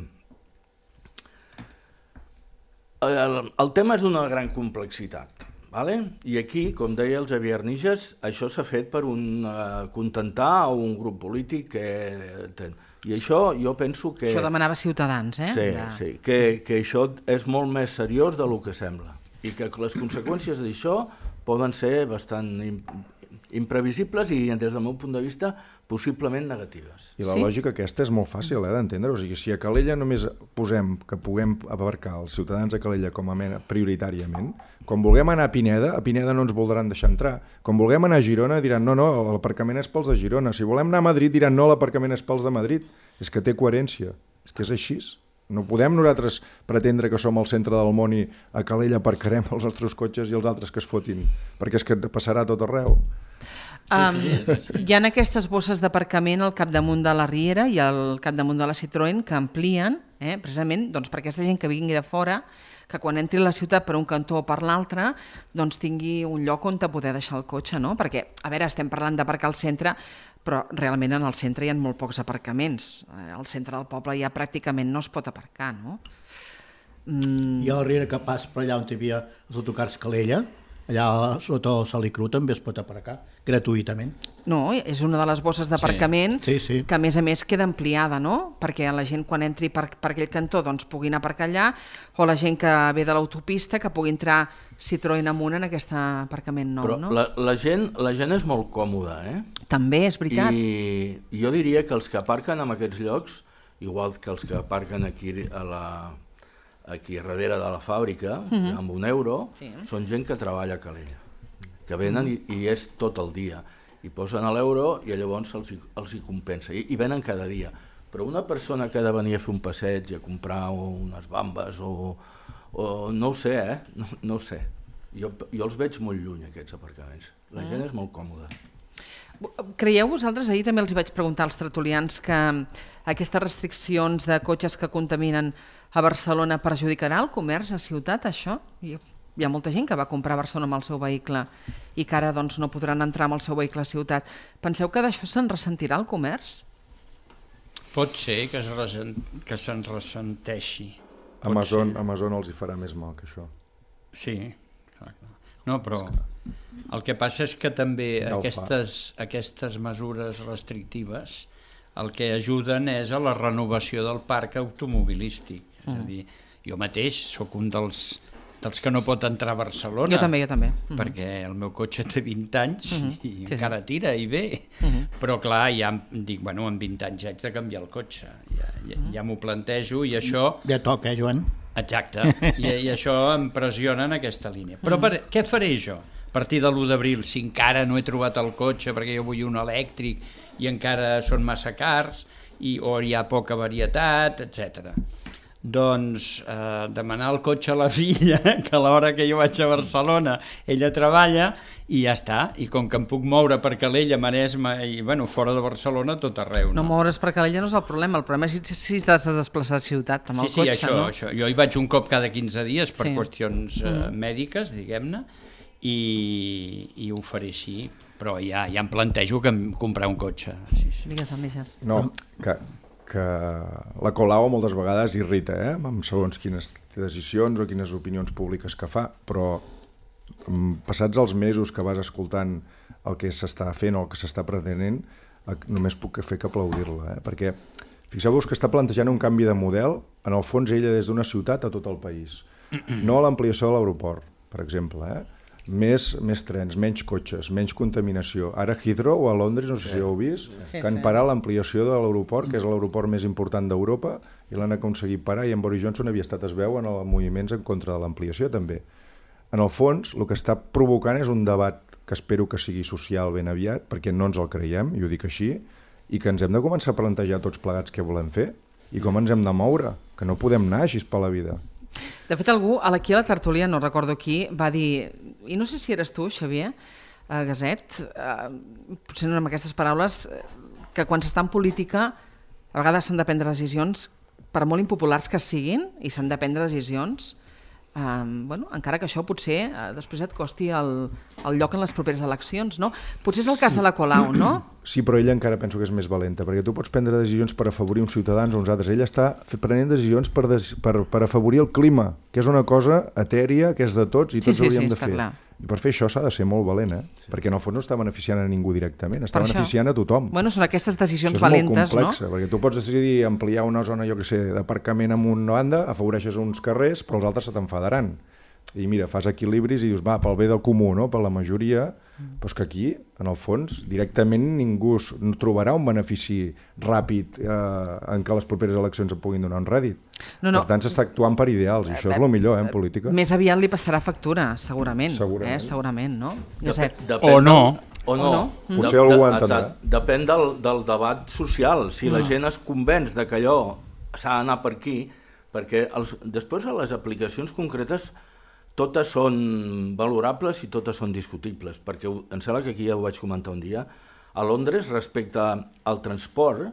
el, el tema és d'una gran complexitat. Vale? I aquí, com deia el Xavier Arniges, això s'ha fet per un uh, contentar a un grup polític que... I això jo penso que... Això demanava Ciutadans, eh? Sí, ja. sí, que, que això és molt més seriós del que sembla. I que les conseqüències d'això poden ser bastant imprevisibles i, des del meu punt de vista, possiblement negatives. I la sí? lògica aquesta és molt fàcil eh, d'entendre. O sigui, si a Calella només posem que puguem abarcar els ciutadans de Calella com a mena prioritàriament, quan vulguem anar a Pineda, a Pineda no ens voldran deixar entrar. Quan vulguem anar a Girona diran no, no, l'aparcament és pels de Girona. Si volem anar a Madrid diran no, l'aparcament és pels de Madrid. És que té coherència. És que és així. No podem nosaltres pretendre que som al centre del món i a Calella aparcarem els nostres cotxes i els altres que es fotin, perquè és que passarà tot arreu. Um, hi ha aquestes bosses d'aparcament al capdamunt de la Riera i al capdamunt de la Citroën que amplien, eh, precisament doncs, per aquesta gent que vingui de fora, que quan entri a la ciutat per un cantó o per l'altre doncs tingui un lloc on poder deixar el cotxe, no? Perquè, a veure, estem parlant d'aparcar al centre, però realment en el centre hi ha molt pocs aparcaments. Al centre del poble ja pràcticament no es pot aparcar, no? Mm. I a la Riera que pas per allà on hi havia els autocars Calella, allà sota el Salicru també es pot aparcar gratuïtament. No, és una de les bosses d'aparcament sí. Sí, sí. que a més a més queda ampliada, no? Perquè la gent quan entri per, per aquell cantó doncs puguin aparcar allà, o la gent que ve de l'autopista que pugui entrar Citroën amunt en aquest aparcament nou, Però no? la, la, gent, la gent és molt còmoda, eh? També, és veritat. I jo diria que els que aparquen en aquests llocs, igual que els que aparquen aquí a la... aquí darrere de la fàbrica, uh-huh. amb un euro, sí. són gent que treballa a Calella, que venen uh-huh. i, i és tot el dia, i posen l'euro i llavors els hi, els hi compensa, I, i venen cada dia. Però una persona que ha de venir a fer un passeig, a comprar unes bambes, o, o no ho sé, eh? No, no ho sé. Jo, jo els veig molt lluny, aquests aparcaments. La gent és molt còmoda. Creieu vosaltres, ahir també els vaig preguntar als tertulians, que aquestes restriccions de cotxes que contaminen a Barcelona perjudicarà el comerç a ciutat, això? Hi ha molta gent que va comprar a Barcelona amb el seu vehicle i que ara doncs, no podran entrar amb el seu vehicle a ciutat. Penseu que d'això se'n ressentirà el comerç? Pot ser que, es resent, que se'n ressenteixi. Amazon, Amazon els hi farà més mal que això. Sí, clar, clar. No, però el que passa és que també ja aquestes, aquestes mesures restrictives el que ajuden és a la renovació del parc automobilístic. Mm. És a dir, jo mateix sóc un dels, dels que no pot entrar a Barcelona. Jo també, jo també. Mm-hmm. Perquè el meu cotxe té vint anys mm-hmm. i sí, encara sí. tira i bé. Mm-hmm. Però clar, ja dic, bueno, amb vint anys ja haig de canviar el cotxe. Ja, ja, mm-hmm. ja m'ho plantejo i això... Ja toca, eh, Joan? Exacte, I, i això em pressiona en aquesta línia. Però per, què faré jo? A partir de l'u d'abril, si encara no he trobat el cotxe perquè jo vull un elèctric i encara són massa cars i, o hi ha poca varietat, etcètera. Doncs eh, demanar el cotxe a la filla, que a l'hora que jo vaig a Barcelona ella treballa i ja està, i com que em puc moure per Calella, Maresme i bueno, fora de Barcelona tot arreu. No, no moure's per Calella no és el problema, el problema és si, si t'has de desplaçar a ciutat amb sí, el sí, cotxe, això, no? Això. Jo hi vaig un cop cada quinze dies per sí. qüestions eh, mm. mèdiques, diguem-ne, i, i ho faré així, però ja, ja em plantejo que em comprar un cotxe. Sí, sí. Digues, Ameixes. No, que, que la Colau moltes vegades irrita, eh? Amb segons quines decisions o quines opinions públiques que fa, però passats els mesos que vas escoltant el que s'està fent o el que s'està pretenent, només puc fer que aplaudir-la, eh? Perquè fixeu-vos que està plantejant un canvi de model, en el fons ella des d'una ciutat a tot el país. No a l'ampliació de l'aeroport, per exemple, eh? Més, més trens, menys cotxes, menys contaminació. Ara Heathrow a Londres, no sé si heu vist, Sí, que han sí. parat l'ampliació de l'aeroport, que és l'aeroport més important d'Europa, i l'han aconseguit parar, i en Boris Johnson havia estat, es veu, en els moviments en contra de l'ampliació també. En el fons, el que està provocant és un debat que espero que sigui social ben aviat, perquè no ens el creiem, i ho dic així, i que ens hem de començar a plantejar tots plegats què volem fer i com ens hem de moure, que no podem anar així per la vida. De fet, algú, aquí a la tertúlia, no recordo qui, va dir, i no sé si eres tu, Xavier, a Gaset, eh, potser no amb aquestes paraules, que quan s'està en política a vegades s'han de prendre decisions, per molt impopulars que siguin, i s'han de prendre decisions, eh, bueno, encara que això potser eh, després et costi el, el lloc en les properes eleccions, no? Potser és el cas de la Colau, no? Sí, però ella encara penso que és més valenta, perquè tu pots prendre decisions per afavorir uns ciutadans o uns altres. Ella està prenent decisions per, des, per, per afavorir el clima, que és una cosa etèria, que és de tots i tots sí, sí, hauríem sí, de fer. clar. I per fer això s'ha de ser molt valent, eh? Sí. Perquè en el fons no està beneficiant a ningú directament, està Per beneficiant això. a tothom. Bueno, són aquestes decisions Això és valentes, molt complex, no? perquè tu pots decidir ampliar una zona, jo que sé, d'aparcament en una banda, afavoreixes uns carrers, però els altres se t'enfadaran. I mira, fas equilibris i dius, va, pel bé del comú, no? Per la majoria, però és que aquí, en el fons, directament ningú no trobarà un benefici ràpid eh, en què les properes eleccions et puguin donar un rèdit. No, no. Per tant, s'està actuant per ideals, i això és el millor, eh, en política. Més aviat li passarà factura, segurament. Segurament. Eh? Segurament, no? Gaset. Depèn O no. Del, o no. O no. Potser algú ho entendrà. Depèn del, del debat social. Si la gent es convenç de que allò s'ha d'anar per aquí, perquè els, després a les aplicacions concretes totes són valorables i totes són discutibles, perquè em sembla que aquí ja ho vaig comentar un dia, a Londres respecte al transport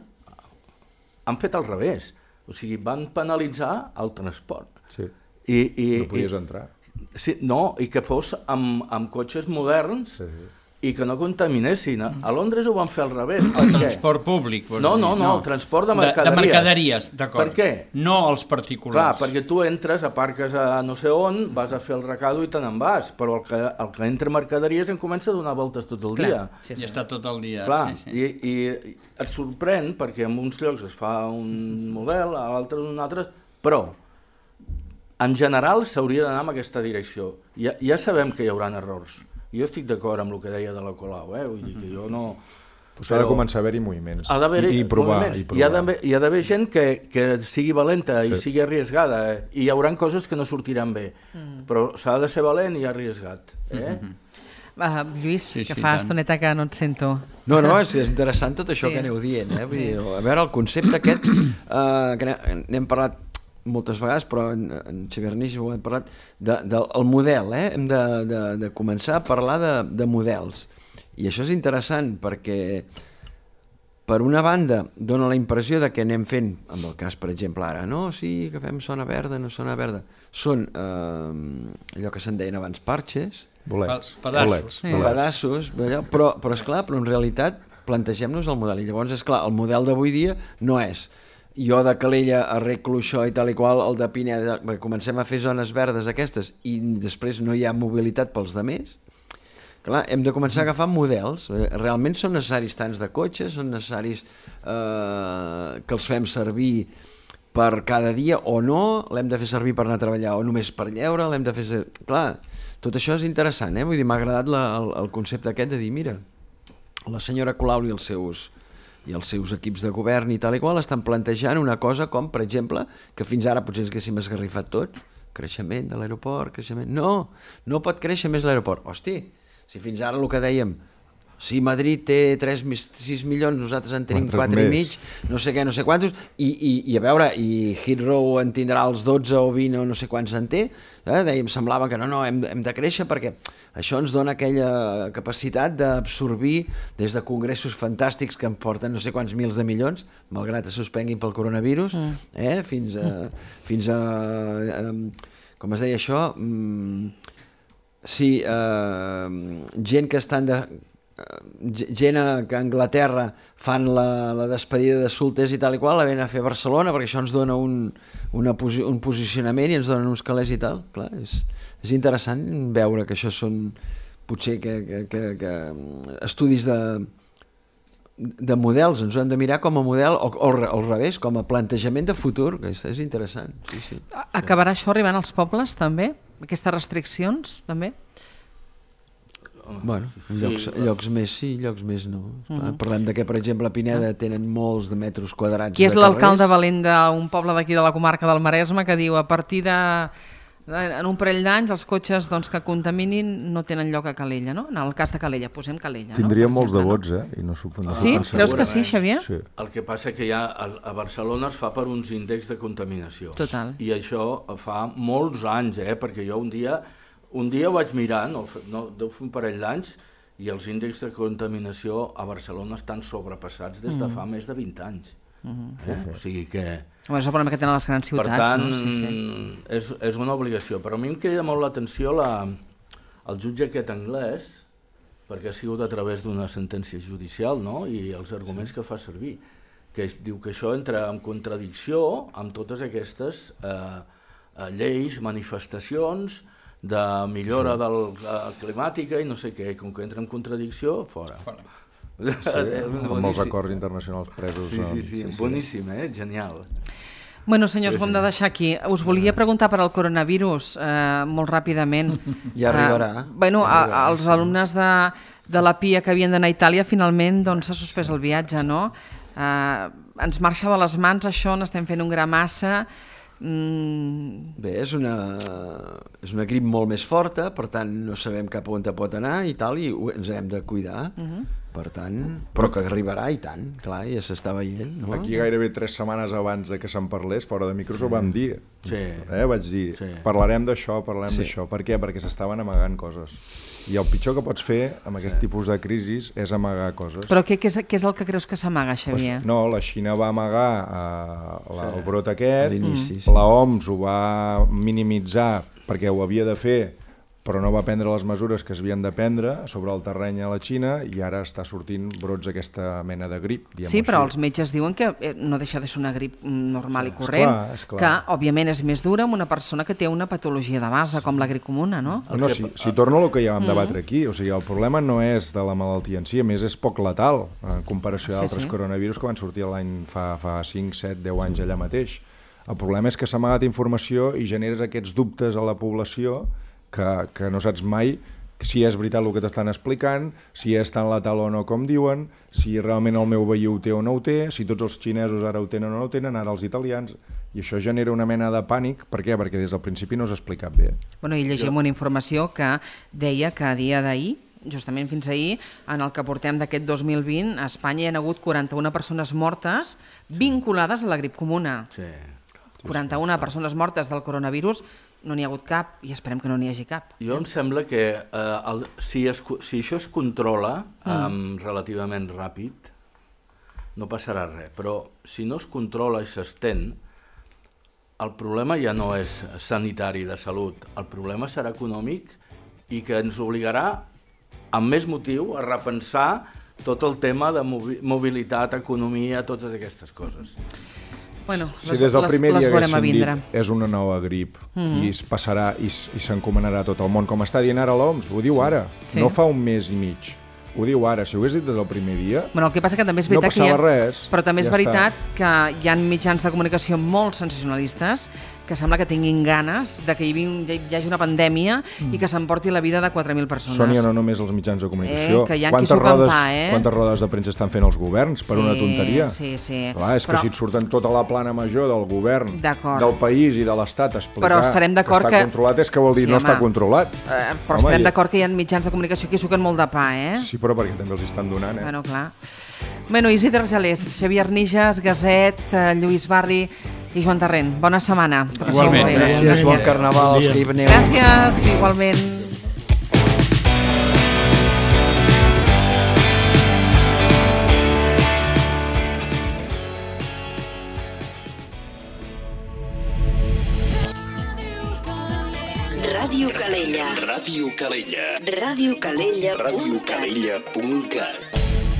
han fet al revés, o sigui, van penalitzar el transport. Sí. I, i, No podies i, entrar. Sí, no, i que fos amb, amb cotxes moderns sí, sí. i que no contaminessin. A Londres ho van fer al revés. El transport públic, vols no, dir? no, no, el transport de mercaderies. De, de mercaderies, d'acord. Per què? No els particulars. Clar, perquè tu entres, aparques a no sé on, vas a fer el recado i te n'en vas, però el que, el que entra mercaderies en comença a donar voltes tot el Clar, dia. sí, sí. I està tot el dia. Clar, sí, sí. I, i et sorprèn perquè en uns llocs es fa un model, a l'altre un altre, però en general s'hauria d'anar en aquesta direcció. Ja, ja sabem que hi haurà errors. Jo estic d'acord amb el que deia de la Colau, eh? Vull dir que jo no... Però s'ha de començar a haver-hi moviments. Ha d'haver-hi I, i provar. moviments. I Hi ha d'haver hi ha d'haver gent que, que sigui valenta Sí. i sigui arriesgada, eh? I hi haurà coses que no sortiran bé, Mm. però s'ha de ser valent i arriesgat. Eh? Uh, Lluís, Sí, que sí, fa tant. estoneta que no et sento. No, no, és interessant tot això Sí. que aneu dient. Eh? Vull dir, a veure, el concepte aquest, eh, que n'hem parlat moltes vegades, però en, en Xavier Arnix ho hem parlat, de, del el model, eh? Hem de, de, de començar a parlar de, de models. I això és interessant perquè, per una banda, dona la impressió de que anem fent, amb el cas, per exemple, ara, no? Sí, que fem zona verda, no zona verda. Són eh, allò que se'n deien abans parxes, Bolets. Pedaços. Bolets. sí. pedaços, allò, però, però esclar, però en realitat plantegem-nos el model. I llavors, esclar, el model d'avui dia no és jo de Calella arreglo això i tal i qual, el de Pineda, perquè comencem a fer zones verdes aquestes i després no hi ha mobilitat pels demés. Clar, hem de començar a agafar models. Realment són necessaris tants de cotxes, són necessaris eh, que els fem servir per cada dia o no, l'hem de fer servir per anar a treballar o només per lleure, l'hem de fer servir... Clar, tot això és interessant, eh? Vull dir, m'ha agradat la, el, el concepte aquest de dir, mira, la senyora Colau i els seus i els seus equips de govern i tal i qual estan plantejant una cosa com, per exemple, que fins ara potser ens haguéssim esgarrifat tots, creixement de l'aeroport, creixement... No, no pot créixer més l'aeroport. Hosti, si fins ara el que dèiem, si Madrid té tres, sis milions, nosaltres en tenim quatre i mig, no sé què, no sé quantos, i, i, i a veure, i Heathrow en tindrà els dotze o vint o no sé quants en té, eh? Dèiem, semblava que no, no, hem, hem de créixer perquè això ens dona aquella capacitat d'absorbir des de congressos fantàstics que en porten no sé quants mils de milions, malgrat es suspenguin pel coronavirus, mm. eh? fins a... Fins a eh, com es deia això? Mm, sí, eh, gent que estan de... gent que a Anglaterra fan la, la despedida de solters i tal i qual, la venen a fer a Barcelona perquè això ens dona un, una, un posicionament i ens donen uns calés i tal. Clar, és, és interessant veure que això són potser que, que, que, que estudis de, de models, ens ho hem de mirar com a model o, o al revés, com a plantejament de futur, que és, és interessant. Sí, sí. Acabarà això arribant als pobles també? Aquestes restriccions també? Bueno, llocs, sí, llocs més sí, llocs més no. Uh-huh. Parlem de que, per exemple, a Pineda tenen molts de metres quadrats. Qui és l'alcalde valent d'un poble d'aquí de la comarca del Maresme que diu a partir de... en un parell d'anys els cotxes doncs, que contaminin no tenen lloc a Calella, no? En el cas de Calella, posem Calella. Tindria no? molts de vots, eh? I no no sí? Creus que sí, Xavier? Sí. El que passa que ja a Barcelona es fa per uns índexs de contaminació. Total. I això fa molts anys, eh? Perquè jo un dia... Un dia vaig mirar, no, no, deu fer un parell d'anys, i els índexs de contaminació a Barcelona estan sobrepassats des de fa mm. més de vint anys. Mm. Eh? O sigui que... Home, és el problema que tenen les grans ciutats. Per tant, no? sí, sí. És, és una obligació. Però a mi em crida molt l'atenció la, el jutge aquest anglès, perquè ha sigut a través d'una sentència judicial, no? I els arguments sí. que fa servir, que es, diu que això entra en contradicció amb totes aquestes eh, lleis, manifestacions, de millora sí, sí. Del, uh, climàtica i no sé què, com que entra en contradicció, fora. fora. Sí, amb els acords internacionals presos. Sí, sí, sí, sí, boníssim, eh? Genial. Bueno, senyors, sí, ho hem de deixar aquí. Us volia preguntar per al coronavirus, eh, molt ràpidament. Ja arribarà. Eh, bueno, ja arribarà, a, els alumnes de, de la P I A que havien d'anar a Itàlia, finalment doncs, s'ha suspès el viatge, no? Eh, ens marxa de les mans això, n'estem fent un gra massa. Mm. Bé, és una, és una grip molt més forta, per tant no sabem cap on pot anar i tal, i ens hem de cuidar. Uh-huh. Per tant, però que arribarà i tant, clar, ja s'està veient. No? Aquí gairebé tres setmanes abans de que se'n parlés, fora de micros, sí. ho vam dir. Sí. Eh, vaig dir, sí. parlarem d'això, parlarem sí. d'això. Per què? Perquè s'estaven amagant coses. I el pitjor que pots fer amb aquest sí. tipus de crisis és amagar coses. Però què, què, és, què és el que creus que s'amaga, Xavier? Pues, no, la Xina va amagar uh, la, sí. el brot aquest, mm. la O M S ho va minimitzar perquè ho havia de fer, però no va prendre les mesures que s'havien de prendre sobre el terreny a la Xina i ara està sortint brots aquesta mena de grip. Sí, però els metges diuen que no deixa de ser una grip normal sí, i corrent, és clar, és clar. Que òbviament és més dura amb una persona que té una patologia de base, com la grip comuna, no? No, si, si torno al que ja vam mm. debatre aquí, o sigui, el problema no és de la malaltia en si, a més és poc letal en comparació sí, d'altres sí. coronavirus que van sortir l'any fa, fa cinc, set, deu anys allà mateix. El problema és que s'ha amagat informació i generes aquests dubtes a la població Que, que no saps mai si és veritat el que t'estan explicant, si és tan letal o no com diuen, si realment el meu veí ho té o no ho té, si tots els xinesos ara ho tenen o no ho tenen, ara els italians, i això genera una mena de pànic. Per què? Perquè des del principi no s'ha explicat bé. Bueno, i llegim una informació que deia que a dia d'ahir, justament fins ahir, en el que portem d'aquest dos mil vint, a Espanya hi ha hagut quaranta-una persones mortes vinculades a la grip comuna. Sí. quaranta-una persones mortes del coronavirus, no n'hi ha hagut cap i esperem que no n'hi hagi cap. Jo em sembla que eh, el, si, es, si això es controla mm. um, relativament ràpid, no passarà res, però si no es controla i s'estén, el problema ja no és sanitari de salut, el problema serà econòmic i que ens obligarà, amb més motiu, a repensar tot el tema de mobilitat, economia, totes aquestes coses. Bueno, si des del primer les, dia les haguessin dit és una nova grip mm-hmm. i es passarà i, i s'encomanarà tot el món, com està dient ara l'O M S, ho diu ara, sí. no fa un mes i mig, ho diu ara, si ho hagués dit des del primer dia, bueno, el que passa que també és veritat no passava que hi ha, res. Però també és ja veritat està. Que hi ha mitjans de comunicació molt sensacionalistes que sembla que tinguin ganes de que hi, hi hagi una pandèmia mm. i que s'emporti la vida de quatre mil persones. Sònia, no només els mitjans de comunicació. Eh, que hi ha quantes, qui rodes, pa, eh? quantes rodes de premsa estan fent els governs per sí, una tonteria? Sí, sí. Clar, és Però... que si et surten tota la plana major del govern, del país i de l'Estat a explicar Però estarem d'acord que està que... controlat és que vol dir sí, no home. Està controlat. Eh, però home, estarem d'acord que hi ha mitjans de comunicació que hi suquen molt de pa, eh? Sí, però perquè també els estan donant, eh? Bueno, clar. Bueno, Isidre Argelers, Xavier Arnijas, Gaset, Lluís Barri i Joan Tarrent. Bona setmana. Igualment. Gràcies, gràcies. Bon carnaval als que hi veneu. Gràcies, igualment. Ràdio Calella. Ràdio Calella. Ràdio Calella. Ràdio Calella punt cat.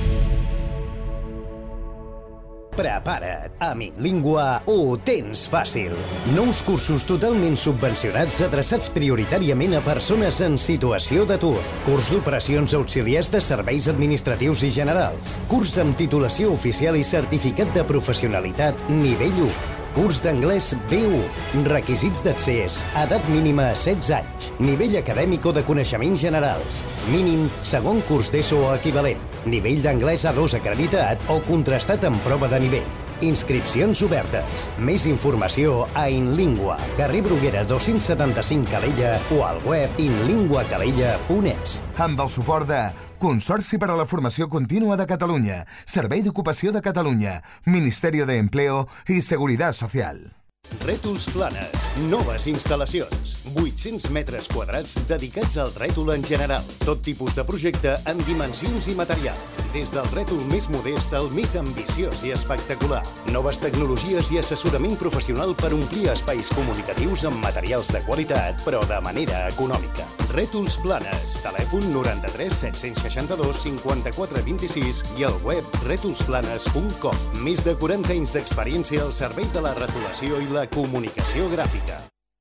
Prepara't. A Minlingua ho tens fàcil. Nous cursos totalment subvencionats adreçats prioritàriament a persones en situació d'atur. Curs d'operacions auxiliars de serveis administratius i generals. Curs amb titulació oficial i certificat de professionalitat nivell u. Curs d'anglès B u. Requisits d'accés. Edat mínima setze anys. Nivell acadèmic o de coneixements generals. Mínim segon curs d'ESO o equivalent. Nivell d'anglès A dos acreditat o contrastat amb prova de nivell. Inscripcions obertes. Més informació a Inlingua, carrer Bruguera dos-cents setanta-cinc Calella o al web inlingua calella punt es. Amb el suport de Consorci per a la Formació Contínua de Catalunya, Servei d'Ocupació de Catalunya, Ministerio de Empleo i Seguridad Social. Rètols Planes, noves instal·lacions. vuit-cents metres quadrats dedicats al rètol en general. Tot tipus de projecte en dimensions i materials. Des del rètol més modest al més ambiciós i espectacular. Noves tecnologies i assessorament professional per omplir espais comunicatius amb materials de qualitat, però de manera econòmica. Rètols Planes. Telèfon noranta-tres set-cents seixanta-dos cinquanta-quatre vint-i-sis i al web rètols planes punt com. Més de quaranta anys d'experiència al servei de la retolació i la comunicació gràfica.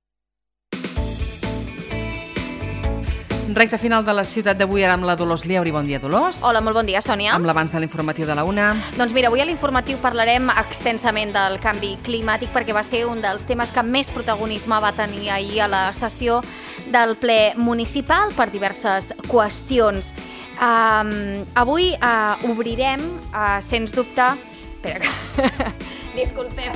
Recte final de la ciutat d'avui, ara amb la Dolors Lieuri. Bon dia, Dolors. Hola, molt bon dia, Sònia. Amb l'abans de l'informatiu de la una. Doncs mira, avui a l'informatiu parlarem extensament del canvi climàtic perquè va ser un dels temes que més protagonisme va tenir ahir a la sessió del ple municipal per diverses qüestions. Um, avui uh, obrirem, uh, sens dubte... Espera que... Disculpeu.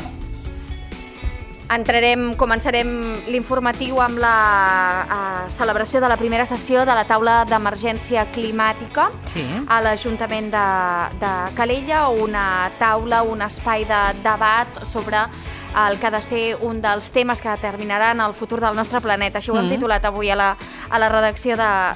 Entrarem, començarem l'informatiu amb la uh, celebració de la primera sessió de la taula d'emergència climàtica sí. a l'Ajuntament de, de Calella, una taula, un espai de debat sobre el que ha de ser un dels temes que determinaran el futur del nostre planeta. Això ho hem mm. titulat avui a la, a la redacció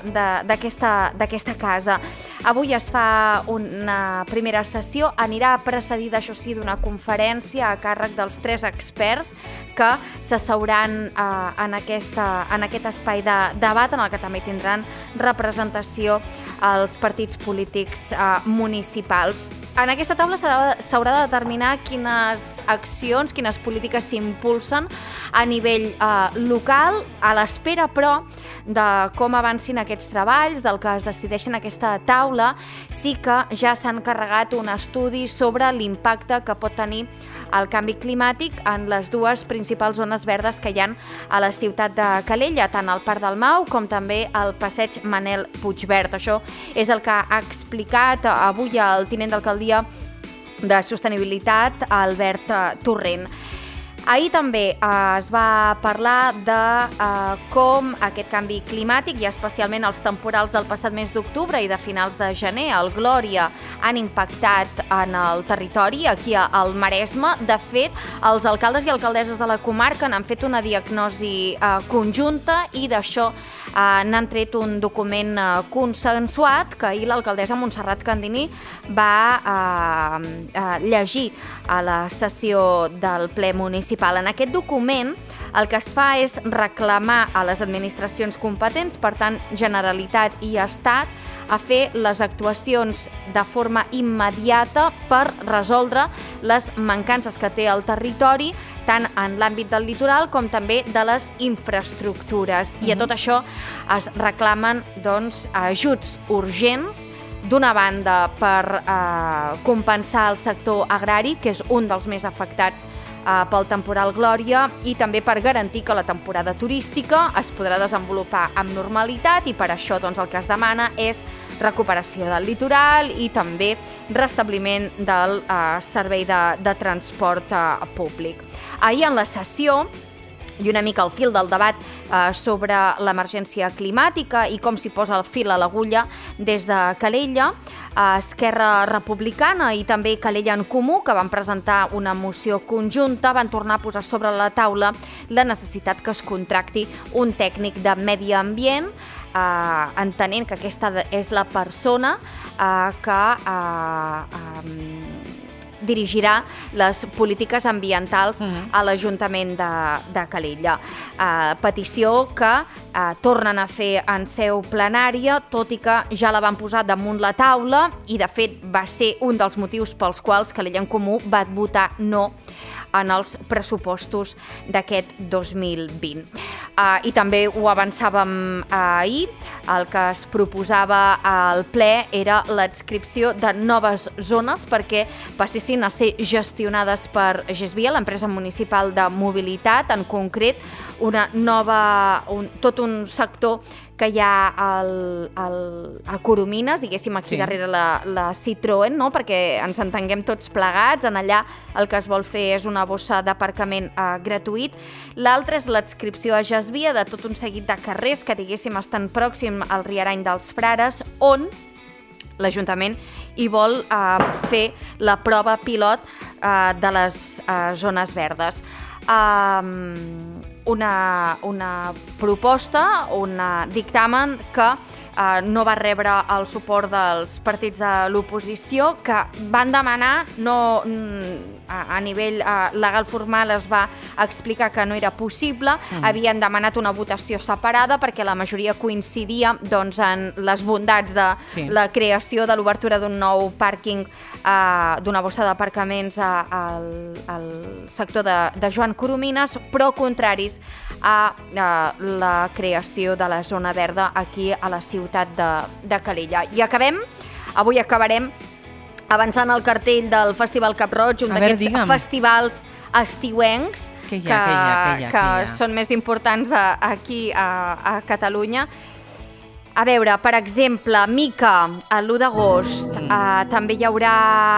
d'aquesta casa. Avui es fa una primera sessió, anirà precedida, això sí, d'una conferència a càrrec dels tres experts que s'asseuran eh, en, aquesta, en aquest espai de debat, en el que també tindran representació els partits polítics eh, municipals. En aquesta taula s'haurà de determinar quines accions, quines polítiques s'impulsen a nivell eh, local, a l'espera, però, de com avancin aquests treballs, del que es decideixen en aquesta taula. Sí que ja s'han encarregat un estudi sobre l'impacte que pot tenir el canvi climàtic en les dues principals zones verdes que hi ha a la ciutat de Calella, tant al Parc del Mau com també al passeig Manel Puigverd. Això és el que ha explicat avui el tinent d'alcaldia de Sostenibilitat, Albert Torrent. Ahir també eh, es va parlar de eh, com aquest canvi climàtic i especialment els temporals del passat mes d'octubre i de finals de gener, el Glòria, han impactat en el territori, aquí al Maresme. De fet, els alcaldes i alcaldesses de la comarca n'han fet una diagnosi eh, conjunta i d'això eh, n'han tret un document eh, consensuat que ahir l'alcaldessa Montserrat Candini va eh, eh, llegir a la sessió del ple municipal. En aquest document el que es fa és reclamar a les administracions competents, per tant, Generalitat i Estat, a fer les actuacions de forma immediata per resoldre les mancances que té el territori, tant en l'àmbit del litoral com també de les infraestructures. I a tot això es reclamen doncs, ajuts urgents, d'una banda per eh, compensar el sector agrari, que és un dels més afectats eh, pel temporal Glòria, i també per garantir que la temporada turística es podrà desenvolupar amb normalitat, i per això doncs, el que es demana és recuperació del litoral i també restabliment del eh, servei de, de transport eh, públic. Ahir en la sessió, i una mica al fil del debat eh, sobre l'emergència climàtica i com s'hi posa el fil a l'agulla des de Calella, eh, Esquerra Republicana i també Calella en Comú, que van presentar una moció conjunta, van tornar a posar sobre la taula la necessitat que es contracti un tècnic de medi ambient, eh, entenent que aquesta és la persona eh, que... Eh, eh, dirigirà les polítiques ambientals a l'Ajuntament de, de Calella. Uh, petició que uh, tornen a fer en seu plenària, tot i que ja la van posar damunt la taula i, de fet, va ser un dels motius pels quals Calella en Comú va votar no en els pressupostos d'aquest dos mil vint. Uh, I també ho avançàvem uh, ahir, el que es proposava al ple era l'adscripció de noves zones perquè passessin a ser gestionades per Gesvia, l'empresa municipal de mobilitat, en concret una nova, un, tot un sector que hi ha al, al, a Coromines, diguéssim aquí sí. darrere la, la Citroën, no? Perquè ens entenguem tots plegats, en allà el que es vol fer és una bossa d'aparcament eh, gratuït. L'altre és l'adscripció a Gesvia de tot un seguit de carrers que diguéssim estan pròxim al Riarany dels Frares, on l'Ajuntament hi vol eh, fer la prova pilot eh, de les eh, zones verdes. Um, una, una proposta, un dictamen que eh, no va rebre el suport dels partits de l'oposició, que van demanar, no, a, a nivell eh, legal formal es va explicar que no era possible, mm. havien demanat una votació separada perquè la majoria coincidia doncs, en les bondats de sí. la creació de l'obertura d'un nou pàrquing, eh, d'una bossa d'aparcaments al, al sector de, de Joan Coromines, però contraris a, a la creació de la zona verda aquí a la ciutat de, de Calella. I acabem, avui acabarem avançant el cartell del Festival Cap-roig, un d'aquests festivals estiuencs que, hi ha, que, hi ha, que, hi ha, que, que hi ha. són més importants a, aquí a, a Catalunya. A veure, per exemple, Mica, l'u d'agost, eh, també hi haurà,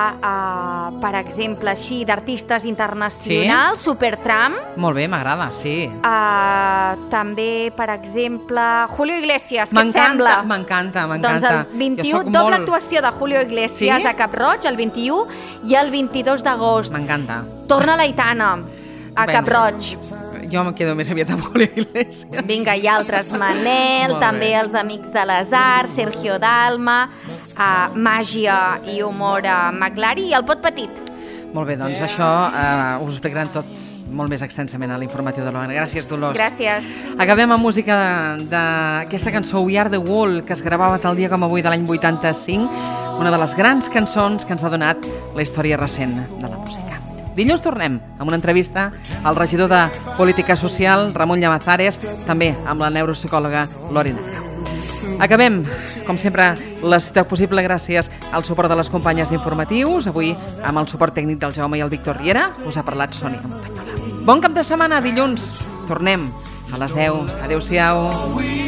eh, per exemple, així, d'artistes internacionals, sí? Supertramp. Molt bé, m'agrada, sí. Eh, també, per exemple, Julio Iglesias, què et sembla? M'encanta, m'encanta. Doncs el vint-i-u, doble molt... actuació de Julio Iglesias sí? a Cap-roig, el vint-i-u, i el vint-i-dos d'agost. M'encanta. Torna l'Aitana a ben, Cap-roig. Jo me quedo més aviat amb Julio Iglesias. Vinga, hi ha altres, Manel, també els Amics de les Arts, Sergio Dalma, uh, Màgia i Humor a Maclari i el Pot Petit. Molt bé, doncs això uh, us ho explicaran tot molt més extensament a l'informatiu de l'O N. Gràcies, Dolors. Gràcies. Acabem amb música d'aquesta cançó We Are The Wall, que es gravava tal dia com avui de l'any vuitanta-cinc, una de les grans cançons que ens ha donat la història recent de la música. Dilluns tornem amb una entrevista al regidor de Política Social, Ramon Llamazares, també amb la neuropsicòloga Lori Langa. Acabem, com sempre, la ciutat possible gràcies al suport de les companyes d'informatius, avui amb el suport tècnic del Jaume i el Víctor Riera, us ha parlat Sònia Montanyola. Bon cap de setmana, dilluns tornem a les deu. Adéu-siau.